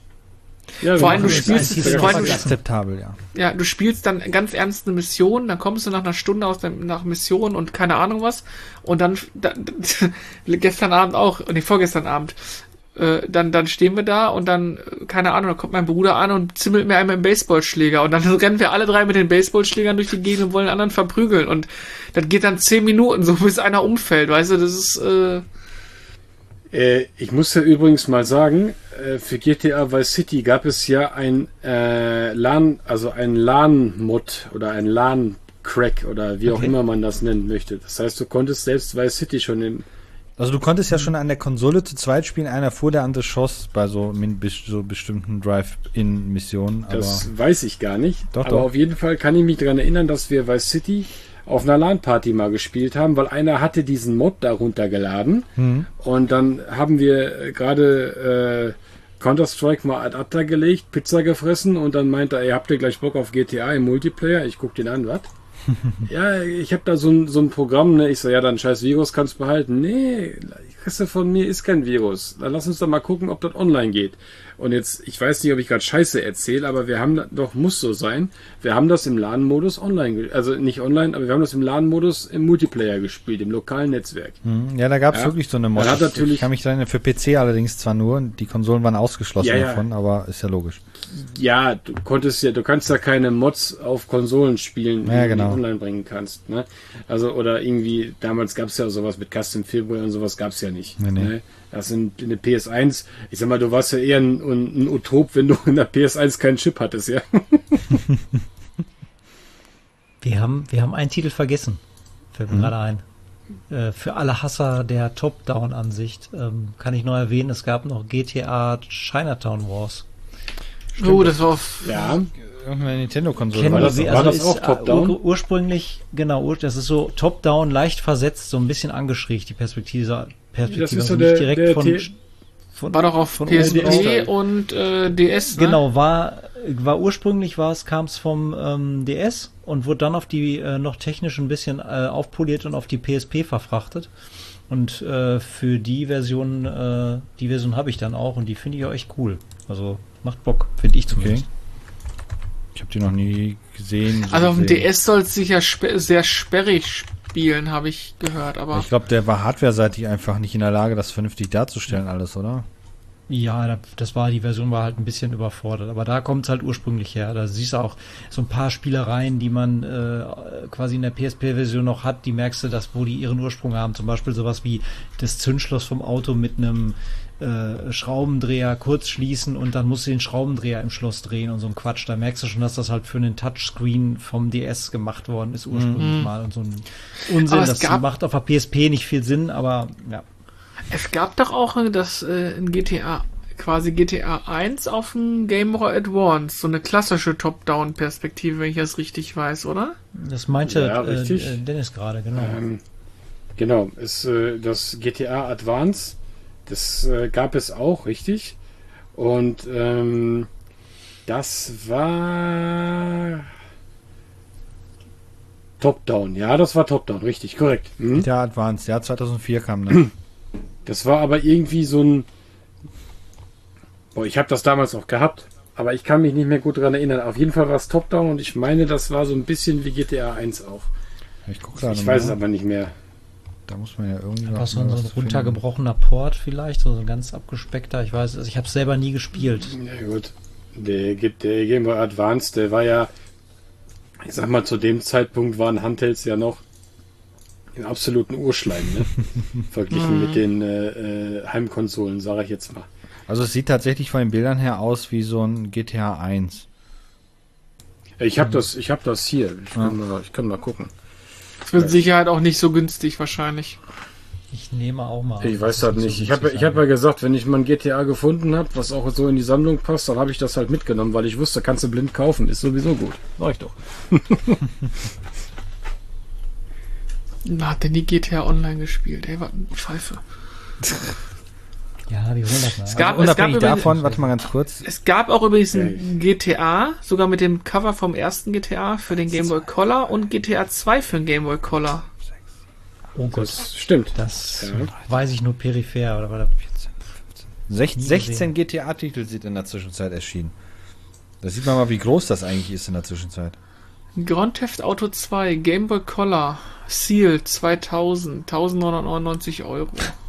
Ja, Vor wir allem, du machen spielst das es- einfach vor allem, ganz- du- akzeptabel, ja. Ja, du spielst dann ganz ernst eine Mission, dann kommst du nach einer Stunde aus dem, nach Mission und keine Ahnung was, und dann, dann gestern Abend auch, nee, vorgestern Abend, äh, dann, dann stehen wir da und dann, äh, keine Ahnung, dann kommt mein Bruder an und zimmelt mir einmal einen Baseballschläger und dann rennen wir alle drei mit den Baseballschlägern durch die Gegend und wollen den anderen verprügeln und das geht dann zehn Minuten, so bis einer umfällt, weißt du, das ist, äh, Äh, ich muss ja übrigens mal sagen, äh, für G T A Vice City gab es ja ein äh, LAN, also ein LAN-Mod oder ein LAN-Crack oder wie auch Okay. immer man das nennen möchte. Das heißt, du konntest selbst Vice City schon im Also du konntest ja schon an der Konsole zu zweit spielen, einer fuhr, der andere schoss bei so, min- bis- so bestimmten Drive-In-Missionen. Das Aber weiß ich gar nicht. Doch, aber doch. auf jeden Fall kann ich mich daran erinnern, dass wir Vice City auf einer LAN-Party mal gespielt haben, weil einer hatte diesen Mod da runtergeladen. Mhm. Und dann haben wir äh, gerade äh, Counter-Strike mal ad acta gelegt, Pizza gefressen und dann meinte er, ihr habt ihr gleich Bock auf G T A im Multiplayer? Ich guck den an, was? Ja, ich habe da so ein, so ein Programm, ne? Ich so, ja, dann scheiß Virus kannst behalten. Nee, kriegst du von mir, ist kein Virus. Dann lass uns doch mal gucken, ob das online geht. Und jetzt, ich weiß nicht, ob ich gerade Scheiße erzähle, aber wir haben, da- doch, muss so sein, wir haben das im LAN-Modus online, ge- also nicht online, aber wir haben das im LAN-Modus im Multiplayer gespielt, im lokalen Netzwerk. Mhm. Ja, da gab es Ja. wirklich so eine Mod. Man hat Ich- natürlich- ich kann mich daran, für P C allerdings zwar nur, die Konsolen waren ausgeschlossen Ja, ja. davon, aber ist ja logisch. Ja, du konntest ja, du kannst ja keine Mods auf Konsolen spielen, die Ja, du genau. online bringen kannst, ne? Also, oder irgendwie, damals gab es ja sowas mit Custom Firmware und sowas gab es ja nicht. Nee, nee. Ne? Das sind in der P S eins, ich sag mal, du warst ja eher ein, ein, ein Utop, wenn du in der P S eins keinen Chip hattest, ja. Wir haben, wir haben einen Titel vergessen. Fällt mir gerade ein. Äh, für alle Hasser der Top-Down-Ansicht ähm, kann ich noch erwähnen, es gab noch G T A Chinatown Wars. oh, das war auf, Ja, Irgendeine Nintendo-Konsole. Kennen war wir das- wie- war das ist, auch äh, Top-Down? ur ursprünglich, genau, ur das ist so Top-Down, leicht versetzt, so ein bisschen angeschrägt, die Perspektive. Perspektive Das ist so also der- nicht direkt der von, T- von, war doch auf von P S oben P drauf. und äh, D S, ne? Genau, war, war ursprünglich war es, kam es vom ähm, D S und wurde dann auf die äh, noch technisch ein bisschen äh, aufpoliert und auf die P S P verfrachtet. Und äh, für die Version, äh, die Version habe ich dann auch und die finde ich auch echt cool. Also macht Bock, finde ich zumindest. habe die noch nie gesehen. So Also auf dem gesehen. D S soll es sicher spe- sehr sperrig spielen, habe ich gehört, aber Ich glaube, der war hardware-seitig einfach nicht in der Lage, das vernünftig darzustellen, alles, oder? Ja, da- das war, die Version war halt ein bisschen überfordert, aber da kommt es halt ursprünglich her. Da siehst du auch so ein paar Spielereien, die man äh, quasi in der P S P-Version noch hat, die merkst du, dass wo die ihren Ursprung haben. Zum Beispiel sowas wie das Zündschloss vom Auto mit einem äh, Schraubendreher kurz schließen und dann musst du den Schraubendreher im Schloss drehen und so ein Quatsch. Da merkst du schon, dass das halt für einen Touchscreen vom D S gemacht worden ist ursprünglich Mhm. mal und so ein Unsinn. Aber es Das gab- macht auf der P S P nicht viel Sinn, aber ja. es gab doch auch äh, das äh, in G T A, quasi G T A eins auf dem Game Boy Advance, so eine klassische Top-Down-Perspektive, wenn ich das richtig weiß, oder? Das meinte Ja, äh, richtig. äh, Dennis gerade, genau. Ähm, genau, ist äh, das G T A Advance, das äh, gab es auch, richtig. Und ähm, das war Top-Down. Ja, das war Top-Down, richtig, korrekt. Mhm. Der Advanced, ja, zweitausendvier kam ne? Das war aber irgendwie so ein... Boah, ich habe das damals auch gehabt, aber ich kann mich nicht mehr gut daran erinnern. Auf jeden Fall war es Top-Down und ich meine, das war so ein bisschen wie G T A eins auch. Ich guck gerade Ich mal. weiß es aber nicht mehr. Da muss man ja irgendwie Einfach noch so mal ein, so was ein finden. runtergebrochener Port vielleicht, so ein ganz abgespeckter, ich weiß, also ich habe es selber nie gespielt. Ja gut, der, der Game Boy Advance, der war ja, ich sag mal, zu dem Zeitpunkt waren Handhelds ja noch in absoluten Urschleim, ne? Verglichen mit den äh, äh, Heimkonsolen, sage ich jetzt mal. Also es sieht tatsächlich von den Bildern her aus wie so ein G T A eins. Ich habe das, ich habe das hier. Ich kann, Ja. mal, ich kann mal gucken. Das wird mit Sicherheit auch nicht so günstig wahrscheinlich. Ich nehme auch mal. Ich an, weiß dass das es nicht. so Ich habe günstig ich hab sein ja gesagt, wenn ich mal ein G T A gefunden habe, was auch so in die Sammlung passt, dann habe ich das halt mitgenommen, weil ich wusste, kannst du blind kaufen. Ist sowieso gut. Sag ich doch. Na, hat denn die G T A Online gespielt? Ey, was eine Pfeife. wird. Ja, die holen das mal. Es gab, Also unabhängig es gab übrigens- davon, warte mal ganz kurz. Es gab auch übrigens Ja. ein G T A, sogar mit dem Cover vom ersten G T A für den Game Boy Color und G T A zwei für den Game Boy Color. Oh Gott, Das stimmt. das Ja. weiß ich nur peripher. Oder, oder Sech- Nie sechzehn gesehen. G T A-Titel sind in der Zwischenzeit erschienen. Da sieht man mal, wie groß das eigentlich ist in der Zwischenzeit. Grand Theft Auto zwei, Game Boy Color, Seal zweitausend, eintausendneunhundertneunundneunzig Euro.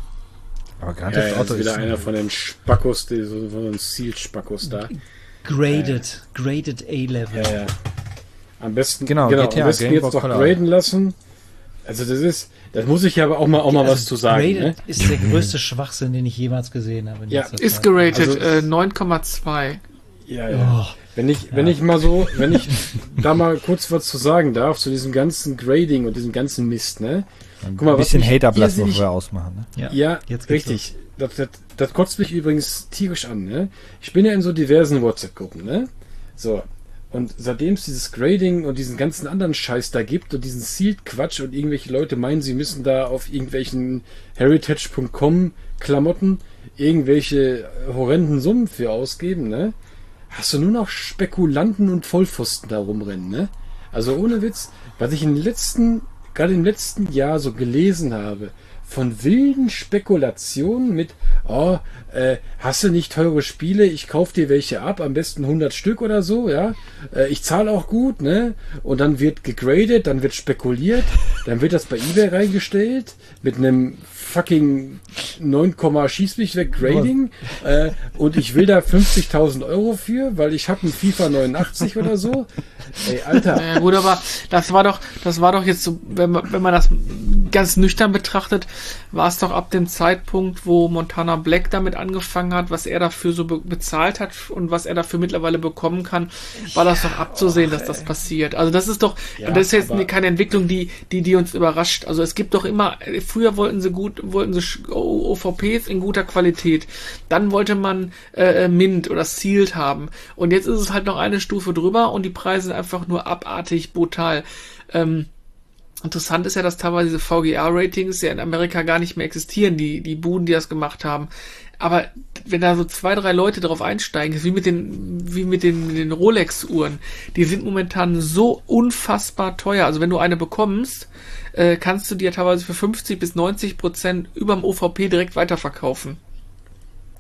Aber Grand Ja, Theft ja, Auto ist wieder ist einer von den Spackos, die, so, von den Seal-Spackos da. graded, graded A-Level. Ja, ja. Am besten, Genau, genau G T A, am besten Game jetzt Boy noch Color. graden lassen. Also das ist, das muss ich aber auch mal, auch mal was zu sagen. Graded Ne? ist der größte Schwachsinn, den ich jemals gesehen habe. in Ja, letzter Ist Zeit. geratet Also- äh, neun Komma zwei. Ja, ja. Oh, Wenn ich, wenn ich mal so, wenn ich da mal kurz was zu sagen darf, zu diesem ganzen Grading und diesem ganzen Mist, ne? ein Guck mal, was bisschen mich Haterblatt, was irrsinnig- wir ausmachen. Ne? ja. Ja, Jetzt geht's richtig. Das, das, das kotzt mich übrigens tierisch an, ne? Ich bin ja in so diversen WhatsApp-Gruppen, ne? So. Und seitdem es dieses Grading und diesen ganzen anderen Scheiß da gibt und diesen Sealed-Quatsch und irgendwelche Leute meinen, sie müssen da auf irgendwelchen Heritage Punkt com Klamotten irgendwelche horrenden Summen für ausgeben, ne? Hast du nur noch Spekulanten und Vollpfosten da rumrennen, ne? Also ohne Witz, was ich in den letzten, gerade im letzten Jahr so gelesen habe, von wilden Spekulationen mit, oh, äh, hast du nicht teure Spiele, ich kauf dir welche ab, am besten hundert Stück oder so, ja, äh, ich zahle auch gut, ne, und dann wird gegradet, dann wird spekuliert, dann wird das bei eBay reingestellt, mit einem fucking neun, schieß mich weg Grading, äh, und ich will da fünfzigtausend Euro für, weil ich habe ein FIFA neunundachtzig oder so, ey, Alter, Ja gut, aber das war doch, das war doch jetzt so, wenn man, wenn man das ganz nüchtern betrachtet, war es doch ab dem Zeitpunkt, wo Montana Black damit angefangen hat, was er dafür so be bezahlt hat und was er dafür mittlerweile bekommen kann, war das doch abzusehen, dass das passiert. Also das ist doch, Ja, und das ist jetzt aber- keine Entwicklung, die, die, die uns überrascht. Also es gibt doch immer, früher wollten sie gut, wollten sie O V Ps in guter Qualität. Dann wollte man äh, Mint oder Sealed haben. Und jetzt ist es halt noch eine Stufe drüber und die Preise sind einfach nur abartig brutal. Ähm, Interessant ist ja, dass teilweise diese V G A-Ratings ja in Amerika gar nicht mehr existieren, die, die Buden, die das gemacht haben. Aber wenn da so zwei, drei Leute drauf einsteigen, ist wie mit den, wie mit den, mit den Rolex-Uhren, die sind momentan so unfassbar teuer. Also wenn du eine bekommst, äh, kannst du die ja teilweise für fünfzig bis neunzig Prozent überm O V P direkt weiterverkaufen.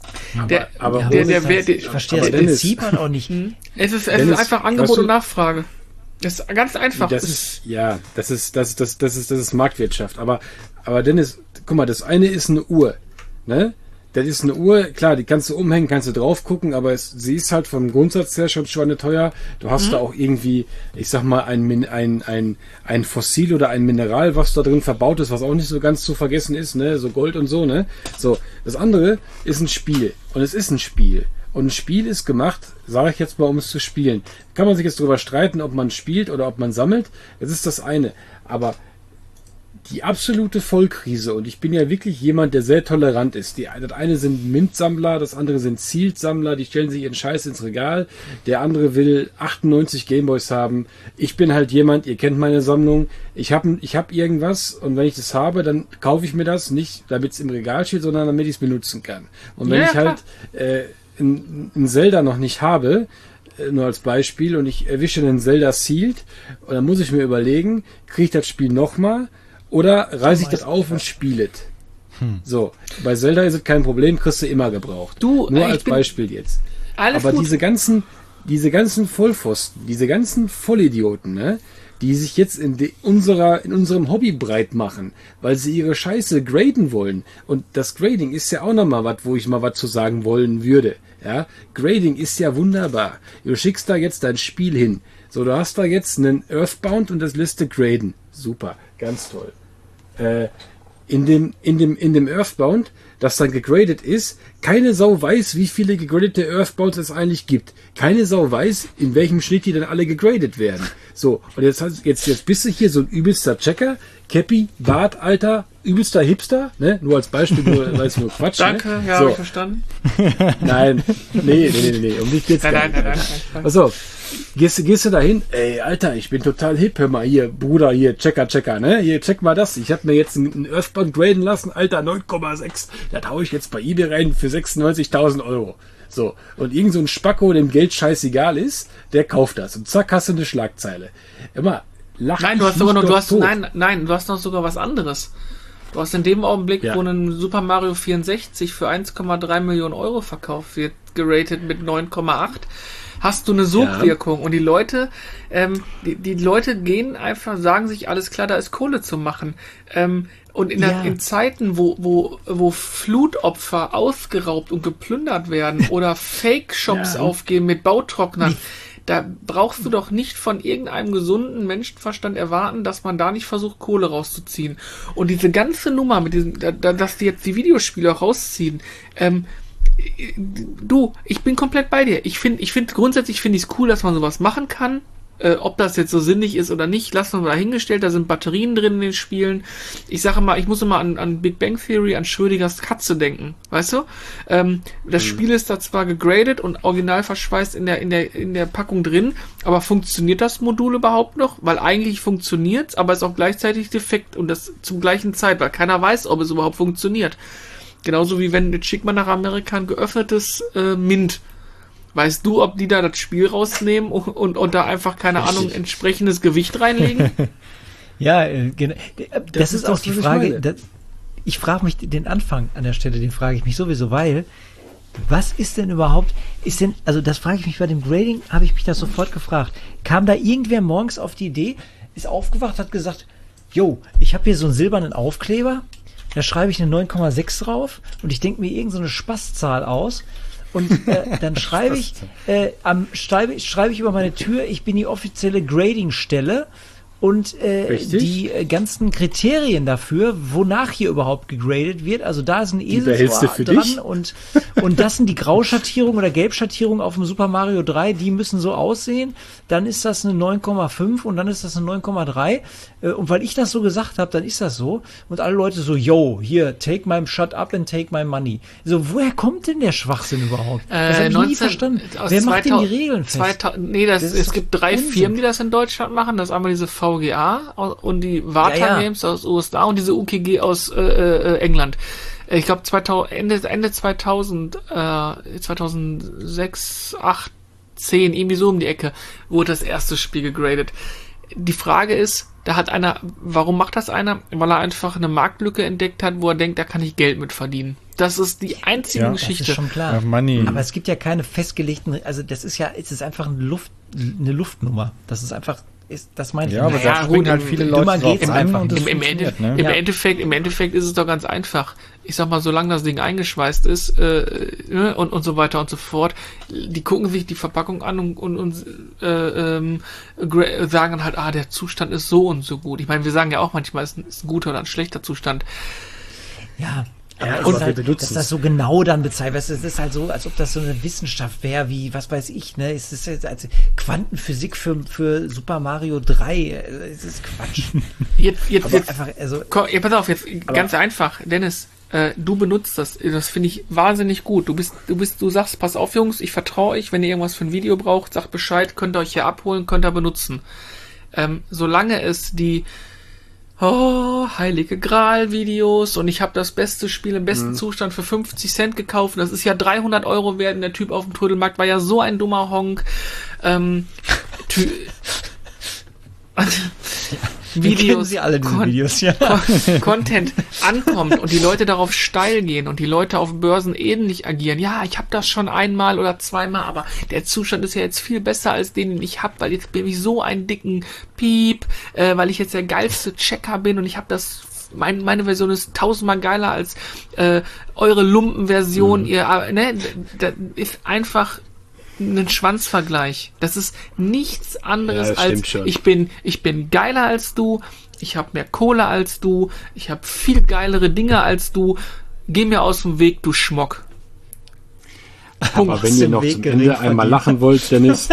Der, aber der, Dennis, der, der, der, ich verstehe aber das Dennis- Prinzip halt auch nicht. es ist, es Dennis, ist einfach Angebot weißt du- und Nachfrage. Das ist ganz einfach. Das ist, ja, das ist, das ist, das, das ist, das ist Marktwirtschaft. Aber, aber Dennis, guck mal, das eine ist eine Uhr, ne? Das ist eine Uhr, klar, die kannst du umhängen, kannst du drauf gucken, aber es, sie ist halt vom Grundsatz her schon schweineteuer. Du hast Mhm. da auch irgendwie, ich sag mal, ein, Min- ein, ein, ein Fossil oder ein Mineral, was da drin verbaut ist, was auch nicht so ganz zu vergessen ist, ne? So Gold und so, ne? So, das andere ist ein Spiel. Und es ist ein Spiel. Und ein Spiel ist gemacht, sage ich jetzt mal, um es zu spielen. Kann man sich jetzt darüber streiten, ob man spielt oder ob man sammelt. Das ist das eine. Aber die absolute Vollkrise, und ich bin ja wirklich jemand, der sehr tolerant ist. Die, das eine sind Mintsammler, das andere sind Zielsammler, die stellen sich ihren Scheiß ins Regal. Der andere will achtundneunzig Gameboys haben. Ich bin halt jemand, ihr kennt meine Sammlung. Ich habe ich hab irgendwas, und wenn ich das habe, dann kaufe ich mir das nicht, damit es im Regal steht, sondern damit ich es benutzen kann. Und wenn Ja, ich halt äh, ein, ein Zelda noch nicht habe, äh, nur als Beispiel, und ich erwische einen Zelda Sealed, und dann muss ich mir überlegen, kriege ich das Spiel nochmal, oder reiße ich das auf und spiele es. Hm. So, bei Zelda ist es kein Problem, kriegst du immer gebraucht. Du, Nur äh, ich als bin- Beispiel jetzt. Alles Aber gut. diese ganzen, diese ganzen Vollpfosten, diese ganzen Vollidioten, ne, die sich jetzt in de, unserer, in unserem Hobby breit machen, weil sie ihre Scheiße graden wollen. Und das Grading ist ja auch nochmal was, wo ich mal was zu sagen wollen würde. Ja, Grading ist ja wunderbar. Du schickst da jetzt dein Spiel hin. So, du hast da jetzt einen Earthbound und das lässt du graden. Super, ganz toll. Äh, in dem, in dem, in dem Earthbound, das dann gegradet ist, keine Sau weiß, wie viele gegradete Earthbounds es eigentlich gibt. Keine Sau weiß, in welchem Schnitt die dann alle gegradet werden. So, und jetzt, hast- jetzt, jetzt bist du hier so ein übelster Checker, Cappy, Bart, Alter, übelster Hipster, ne? Nur als Beispiel, nur, weil es nur Quatsch, Danke, ne? ja, so, hab ich verstanden. nein, nee, nee, nee, nee, um dich geht's Nein, gar nein, nicht. nein, nein, nein. Pass auf, gehst, du- gehst du da hin? Ey, Alter, ich bin total hip, hör mal hier, Bruder, hier, Checker, Checker, ne? Hier, check mal das. Ich habe mir jetzt einen Earthbound graden lassen, Alter, neun Komma sechs. Das hau ich jetzt bei eBay rein für sechsundneunzigtausend Euro. So, und irgend so ein Spacko, dem Geld scheißegal ist, der kauft das. Und zack, hast du eine Schlagzeile. Immer, lach Nein, du dich hast sogar nicht noch, du doch hast, tot. nein, nein, du hast noch sogar was anderes. Du hast in dem Augenblick, Ja. wo ein Super Mario vierundsechzig für eins Komma drei Millionen Euro verkauft wird, geratet mit neun Komma acht, hast du eine Sogwirkung. Und die Leute, ähm, die, die Leute gehen einfach, sagen sich, alles klar, da ist Kohle zu machen. Ähm, und in, der, Ja. in Zeiten, wo, wo, wo Flutopfer ausgeraubt und geplündert werden oder Fake-Shops Ja. aufgehen mit Bautrocknern, da brauchst du doch nicht von irgendeinem gesunden Menschenverstand erwarten, dass man da nicht versucht, Kohle rauszuziehen. Und diese ganze Nummer mit diesem, da, da, dass die jetzt die Videospiele rausziehen, ähm, du, ich bin komplett bei dir. Ich finde, ich finde, grundsätzlich finde ich es cool, dass man sowas machen kann. Äh, ob das jetzt so sinnig ist oder nicht, lassen wir mal dahingestellt. Da sind Batterien drin in den Spielen. Ich sage mal, ich muss immer an, an Big Bang Theory, an Schrödingers Katze denken. Weißt du? Ähm, das Spiel ist da zwar gegradet und original verschweißt in der, in der, in der Packung drin, aber funktioniert das Modul überhaupt noch? Weil eigentlich funktioniert's, aber ist auch gleichzeitig defekt und das zum gleichen Zeit, weil keiner weiß, ob es überhaupt funktioniert. Genauso wie wenn, jetzt schickt man nach Amerika ein geöffnetes äh, Mint. Weißt du, ob die da das Spiel rausnehmen und, und, und da einfach, keine Richtig. Ahnung, entsprechendes Gewicht reinlegen? Ja, äh, genau. Das, Das ist ist auch das, die was ich Frage. meine. Das, ich frage mich den Anfang an der Stelle, den frage ich mich sowieso, weil was ist denn überhaupt, ist denn, also das frage ich mich bei dem Grading, habe ich mich das sofort gefragt. Kam da irgendwer morgens auf die Idee, ist aufgewacht, hat gesagt, jo, ich habe hier so einen silbernen Aufkleber, da schreibe ich eine neun Komma sechs drauf und ich denke mir irgend so eine Spaßzahl aus. Und äh, dann schreibe ich, äh, am, schreibe, schreibe ich über meine Tür, ich bin die offizielle Grading-Stelle und äh, Richtig. die äh, ganzen Kriterien dafür, wonach hier überhaupt gegradet wird, also da ist ein behältst du Eselsohr für dran dich? und, und das sind die Grauschattierungen oder Gelbschattierungen auf dem Super Mario drei, die müssen so aussehen, dann ist das eine neun Komma fünf und dann ist das eine neun Komma drei äh, und weil ich das so gesagt habe, dann ist das so und alle Leute so, yo, hier, take my shut up and take my money. So, woher kommt denn der Schwachsinn überhaupt? Das habe ich nie verstanden. aus Wer macht denn zweitausend die Regeln fest? zweitausend Nee, das, Das ist es doch gibt drei Unsinn. Firmen, die das in Deutschland machen. Das ist einmal diese V G A aus- und die Vata Ja, ja. Games aus U S A und diese U K G aus äh, äh, England. Äh, Ich glaube Ende, Ende zweitausend, äh, zweitausendsechs, acht, zehn, irgendwie so um die Ecke, wurde das erste Spiel gegradet. die Frage ist, da hat einer, warum macht das einer? Weil er einfach eine Marktlücke entdeckt hat, wo er denkt, da kann ich Geld mit verdienen. Das ist die einzige Ja, das Geschichte. Das ist schon klar. Ja, Money. Aber es gibt ja keine festgelegten, also das ist ja, es ist einfach eine Luft, eine Luftnummer. Das ist einfach, ist, das meine ich. Ja, aber Naja, da gut, springen halt im- viele im- Leute dümmer drauf geht's an einfach und das Im, im, funktioniert, Ende, ne? im, Ja. Endeffekt, Im Endeffekt ist es doch ganz einfach. Ich sag mal, solange das Ding eingeschweißt ist äh, ne, und, und so weiter und so fort, die gucken sich die Verpackung an und, und, und äh, ähm, gra- sagen halt, ah, der Zustand ist so und so gut. Ich meine, wir sagen ja auch manchmal, es ist ein, ist ein guter oder ein schlechter Zustand. Ja. Ja, Aber aber es ist wir halt, benutzen dass es. das so genau dann bezeichnet wird. Es ist halt so, als ob das so eine Wissenschaft wäre, wie, was weiß ich, ne? Es ist jetzt als Quantenphysik für, für Super Mario drei. Es ist Quatsch. Jetzt, jetzt, Aber jetzt, einfach, also, komm, ja, pass auf, jetzt ganz einfach, Dennis, äh, du benutzt das, das finde ich wahnsinnig gut. Du bist, du bist, du sagst, pass auf, Jungs, ich vertraue euch, wenn ihr irgendwas für ein Video braucht, sagt Bescheid, könnt ihr euch hier abholen, könnt ihr benutzen. Ähm, solange es die Oh, Heilige Gral-Videos und ich habe das beste Spiel im besten Zustand für fünfzig Cent gekauft. Das ist ja dreihundert Euro wert. Und der Typ auf dem Trödelmarkt war ja so ein dummer Honk. Ähm, Ty- wir kennen Videos, sie alle, diese Con- Videos, ja. Con- Content ankommt und die Leute darauf steil gehen und die Leute auf Börsen ähnlich agieren. Ja, ich habe das schon einmal oder zweimal, aber der Zustand ist ja jetzt viel besser als den, den ich habe, weil jetzt bin ich so einen dicken Piep, äh, weil ich jetzt der geilste Checker bin und ich habe das, mein, meine Version ist tausendmal geiler als äh, eure Lumpenversion. Mhm. Ihr, äh, ne, das ist einfach ein Schwanzvergleich. Das ist nichts anderes Ja, das als stimmt schon. ich bin ich bin geiler als du, ich habe mehr Kohle als du, ich habe viel geilere Dinge als du. Geh mir aus dem Weg, du Schmock. Aber wenn aus ihr dem noch Weg zum gerät Ende von einmal dir. lachen wollt, Dennis,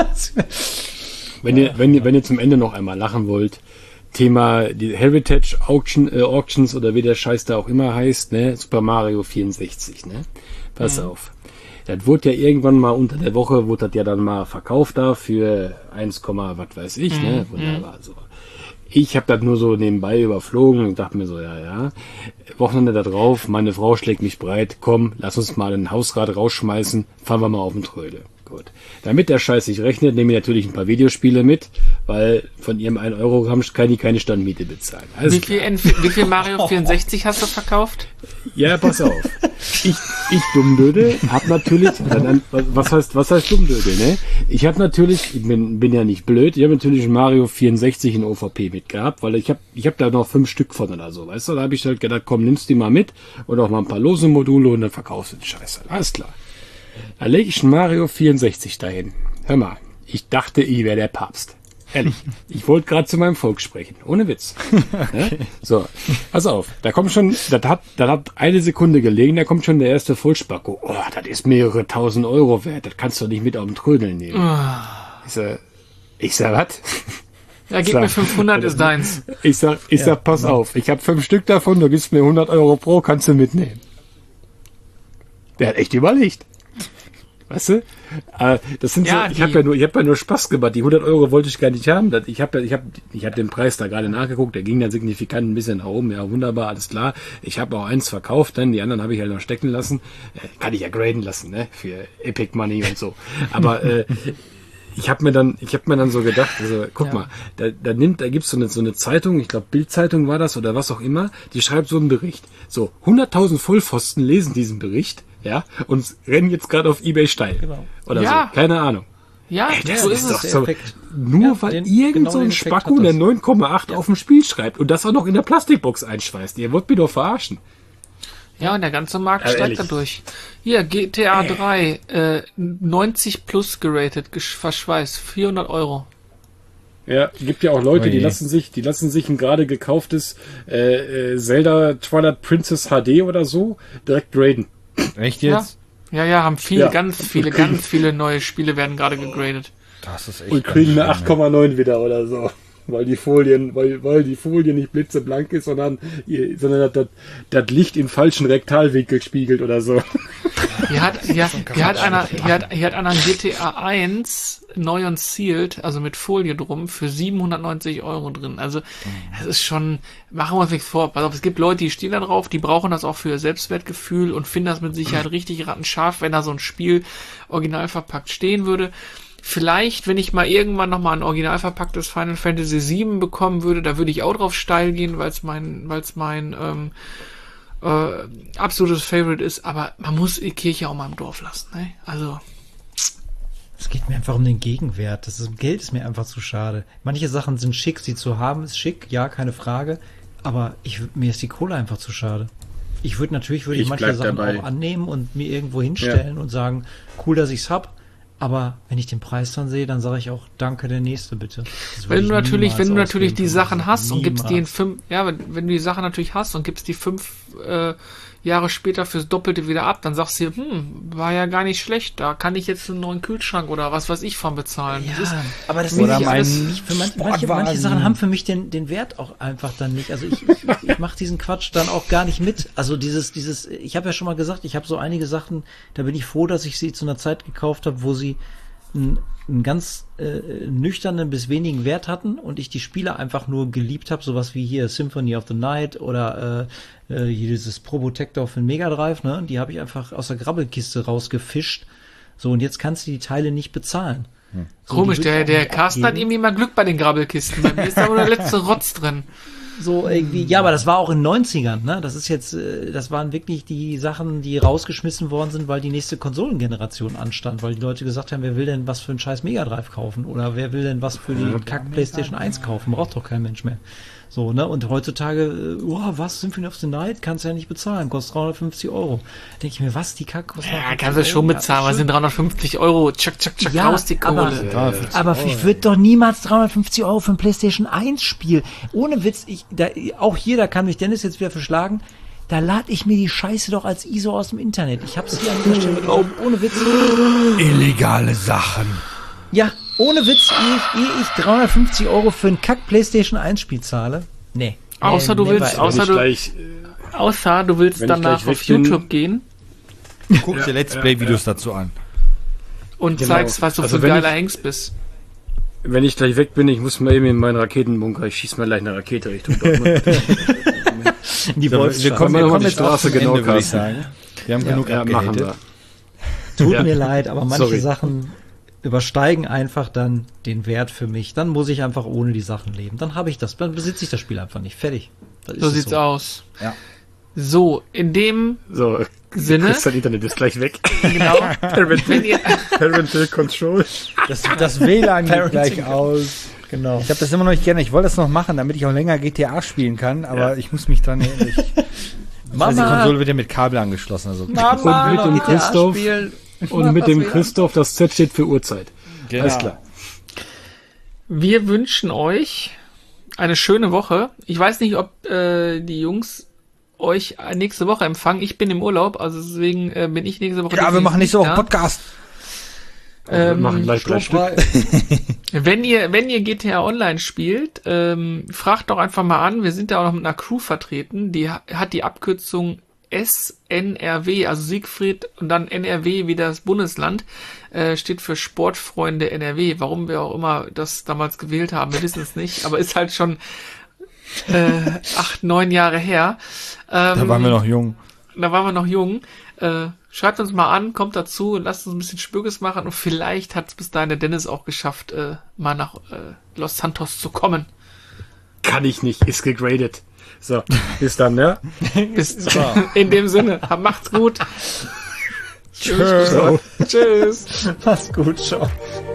wenn ihr, wenn ihr, wenn ihr zum Ende noch einmal lachen wollt, Thema die Heritage Auction, äh, Auctions oder wie der Scheiß da auch immer heißt, ne, Super Mario vierundsechzig, ne? Pass Mhm. auf. Das wurde ja irgendwann mal unter der Woche, wurde das ja dann mal verkauft da für eins, was weiß ich, Mhm. ne? Wunderbar, so. Ich habe das nur so nebenbei überflogen und dachte mir so, ja, ja. Wochenende da drauf, meine Frau schlägt mich breit, komm, lass uns mal ein Hausrad rausschmeißen, fahren wir mal auf den Trödel. Gut. Damit der Scheiß sich rechnet, nehme ich natürlich ein paar Videospiele mit, weil von ihrem ein Euro Gramm kann die keine Standmiete bezahlen. Alles Wie viel, N- wie viel Mario vierundsechzig hast du verkauft? Ja, pass auf. Ich, ich Dummdödel hab natürlich, dann, was heißt, was heißt Dummdödel, ne? Ich habe natürlich, ich bin, bin ja nicht blöd, ich habe natürlich ein Mario vierundsechzig in O V P mitgehabt, weil ich habe, ich habe da noch fünf Stück von oder so, weißt du? Da habe ich halt gedacht, komm, nimmst die mal mit und auch mal ein paar lose Module und dann verkaufst du die Scheiße. Alles klar. Da lege ich ein Mario vierundsechzig dahin. Hör mal, ich dachte, ich wäre der Papst. Ehrlich, ich wollte gerade zu meinem Volk sprechen, ohne Witz. Okay. So, pass auf, da kommt schon, das hat, das hat eine Sekunde gelegen, da kommt schon der erste Vollspacko. Oh, das ist mehrere tausend Euro wert, das kannst du nicht mit auf den Trödeln nehmen. Ich sag, ich sag, was? Ja, gib Sag- mir fünfhundert, ist deins. Ich sag, ich sag, pass auf, ich habe fünf Stück davon, du gibst mir hundert Euro pro, kannst du mitnehmen. Der hat echt überlegt. Weißt du? Äh, das sind Ja, so, ich die- habe ja nur, ich habe ja nur Spaß gemacht. Die hundert Euro wollte ich gar nicht haben. Das- Ich habe, ja- ich habe, ich habe den Preis da gerade nachgeguckt. Der ging dann signifikant ein bisschen nach oben. Ja, wunderbar, alles klar. Ich habe auch eins verkauft, dann die anderen habe ich halt noch stecken lassen. Äh, kann ich ja graden lassen, ne? Für Epic Money und so. Aber äh, ich habe mir dann, ich habe mir dann so gedacht, also guck Ja. mal, da, da nimmt, da gibt's so eine so eine Zeitung, ich glaube Bild-Zeitung war das oder was auch immer, die schreibt so einen Bericht. So hunderttausend Vollpfosten lesen diesen Bericht, ja, und rennen jetzt gerade auf eBay steil Genau. oder Ja. so, keine Ahnung. Ja, Das so ist ist doch es. so, Effekt. nur Ja, weil den- irgend genau so ein den Effekt Spacko hat das. eine neun Komma acht auf dem Spiel schreibt und das auch noch in der Plastikbox einschweißt. Ihr wollt mich doch verarschen. Ja, und der ganze Markt Ja, steigt ehrlich. dadurch. Hier, G T A drei, äh, neunzig plus geratet, gesch- verschweißt, vierhundert Euro. Ja, gibt ja auch Leute, Oje. die lassen sich, die lassen sich ein gerade gekauftes äh, äh, Zelda Twilight Princess H D oder so direkt graden. Echt Ja. jetzt? Ja, ja, haben viele, Ja. ganz viele, ganz viele neue Spiele werden gerade gegradet. Das ist echt Und ganz kriegen eine schlimm, acht Komma neun wieder oder so. Weil die Folien, weil, weil die Folie nicht blitzeblank ist, sondern, ihr- sondern das, das Licht im falschen Rektalwinkel spiegelt oder so. Hier hat, hier, hier hat einer, hier hat, hier hat einer ein G T A eins neu und sealed, also mit Folie drum, für siebenhundertneunzig Euro drin. Also, das ist schon, machen wir uns nichts vor. Pass auf, es gibt Leute, die stehen da drauf, die brauchen das auch für ihr Selbstwertgefühl und finden das mit Sicherheit richtig rattenscharf, wenn da so ein Spiel original verpackt stehen würde. vielleicht, wenn ich mal irgendwann nochmal ein original verpacktes Final Fantasy sieben bekommen würde, da würde ich auch drauf steil gehen, weil es mein, weil es mein ähm, äh, absolutes Favorite ist. Aber man muss die Kirche auch mal im Dorf lassen. Ne? Also es geht mir einfach um den Gegenwert. Das ist, Geld ist mir einfach zu schade. Manche Sachen sind schick, sie zu haben ist schick, ja, keine Frage. Aber ich, mir ist die Kohle einfach zu schade. Ich würde natürlich würde ich, ich manche Sachen dabei. auch annehmen und mir irgendwo hinstellen ja. und sagen, cool, dass ich's hab. Aber wenn ich den Preis dann sehe, dann sage ich auch, danke, der nächste bitte. Wenn du natürlich, wenn du natürlich die Sachen hast niemals. und gibst die in fünf, ja, wenn, wenn du die Sachen natürlich hast und gibst die fünf äh, Jahre später fürs Doppelte wieder ab, dann sagst du dir, hm, war ja gar nicht schlecht, da kann ich jetzt einen neuen Kühlschrank oder was weiß ich von bezahlen. Ja, das ist, aber das ist nicht alles, für manche, manche, manche Sachen haben für mich den, den Wert auch einfach dann nicht. Also ich, ich, ich mache diesen Quatsch dann auch gar nicht mit. Also dieses, dieses, ich habe ja schon mal gesagt, ich habe so einige Sachen, da bin ich froh, dass ich sie zu einer Zeit gekauft habe, wo sie einen, einen ganz äh, nüchternen bis wenigen Wert hatten und ich die Spiele einfach nur geliebt habe, sowas wie hier Symphony of the Night oder äh, äh, dieses Probotector für den Mega Drive, ne? Die habe ich einfach aus der Grabbelkiste rausgefischt. So, und jetzt kannst du die Teile nicht bezahlen. Hm. So, komisch, der, der Carsten hat irgendwie mal Glück bei den Grabbelkisten. Bei mir ist da nur der letzte Rotz drin. So irgendwie, ja, aber das war auch in den neunzigern, ne? Das ist jetzt, das waren wirklich die Sachen, die rausgeschmissen worden sind, weil die nächste Konsolengeneration anstand, weil die Leute gesagt haben, wer will denn was für einen scheiß Mega Drive kaufen? Oder wer will denn was für die Kack PlayStation eins kaufen? Braucht doch kein Mensch mehr. So, ne? Und heutzutage, oh, was, Symphony of the Night? Kannst du ja nicht bezahlen, kostet dreihundertfünfzig Euro. Denke ich mir, was, die Kack kostet Ja, kannst du schon bezahlen, was sind dreihundertfünfzig Euro? Tschack, tschack, tschack, ja, raus die Kohle. Aber, aber ich würde doch niemals dreihundertfünfzig Euro für ein PlayStation eins Spiel. Ohne Witz, ich, da, auch hier, da kann mich Dennis jetzt wieder verschlagen, da lade ich mir die Scheiße doch als I S O aus dem Internet. Ich hab's hier an der Stelle geglaubt, ohne Witz. Illegale Sachen. Ja, ohne Witz, ehe ich, ehe ich dreihundertfünfzig Euro für ein Kack PlayStation eins Spiel zahle. Nee. Außer du willst, außer du, gleich, außer du willst danach auf YouTube gehen. Guck dir Let's Play-Videos ja, dazu an. Und genau. zeigst, was du also für ein geiler Hengst bist. Wenn ich gleich weg bin, ich muss mal eben in meinen Raketenbunker, ich schieß mal gleich eine Rakete Richtung Dortmund. Die Wolfsstraße. Wir kommen, wir kommen jetzt Straße auf genau, Ende, sagen. Wir haben ja, genug ja, machen wir. Tut ja. mir leid, aber manche Sorry. Sachen übersteigen einfach dann den Wert für mich. Dann muss ich einfach ohne die Sachen leben. Dann habe ich das, dann besitze ich das Spiel einfach nicht. Fertig. So sieht's so. aus. Ja. So, in dem so, Sinne. Das Internet ist gleich weg. Genau. Parental, Parental Control. Das, das W L A N geht gleich aus. Genau. Ich habe das immer noch nicht gerne. Ich wollte das noch machen, damit ich auch länger G T A spielen kann, aber ja. ich muss mich dran erinnern. Mama. Die Konsole wird ja mit Kabel angeschlossen. Also Mama, und mit dem Christoph, und mit dem Christoph, das Z steht für Uhrzeit. Genau. Alles klar. Wir wünschen euch eine schöne Woche. Ich weiß nicht, ob äh, die Jungs euch nächste Woche empfangen. Ich bin im Urlaub, also deswegen äh, bin ich nächste Woche. Ja, wir machen nächste Woche Podcast. Ähm, wir machen gleich drei Stück. Wenn ihr, wenn ihr G T A Online spielt, ähm, fragt doch einfach mal an. Wir sind ja auch noch mit einer Crew vertreten. Die hat die Abkürzung S N R W, also Siegfried und dann N R W wie das Bundesland, äh, steht für Sportfreunde N R W. Warum wir auch immer das damals gewählt haben, wir wissen es nicht, aber ist halt schon äh, acht, neun Jahre her. Ähm, da waren wir noch jung. Da waren wir noch jung. Äh, schreibt uns mal an, kommt dazu, lasst uns ein bisschen Spürges machen und vielleicht hat es bis dahin der Dennis auch geschafft, äh, mal nach äh, Los Santos zu kommen. Kann ich nicht, ist gegradet. So, bis dann, ne? Bis in dem Sinne, macht's gut. Tschüss. Tschüss. Macht's gut, ciao.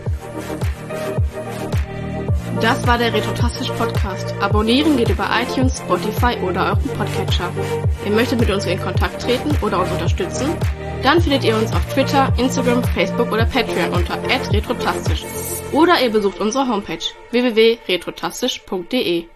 Das war der Retrotastisch Podcast. Abonnieren geht über iTunes, Spotify oder euren Podcatcher. Ihr möchtet mit uns in Kontakt treten oder uns unterstützen? Dann findet ihr uns auf Twitter, Instagram, Facebook oder Patreon unter at retrotastisch. Oder ihr besucht unsere Homepage w w w punkt retrotastisch punkt de.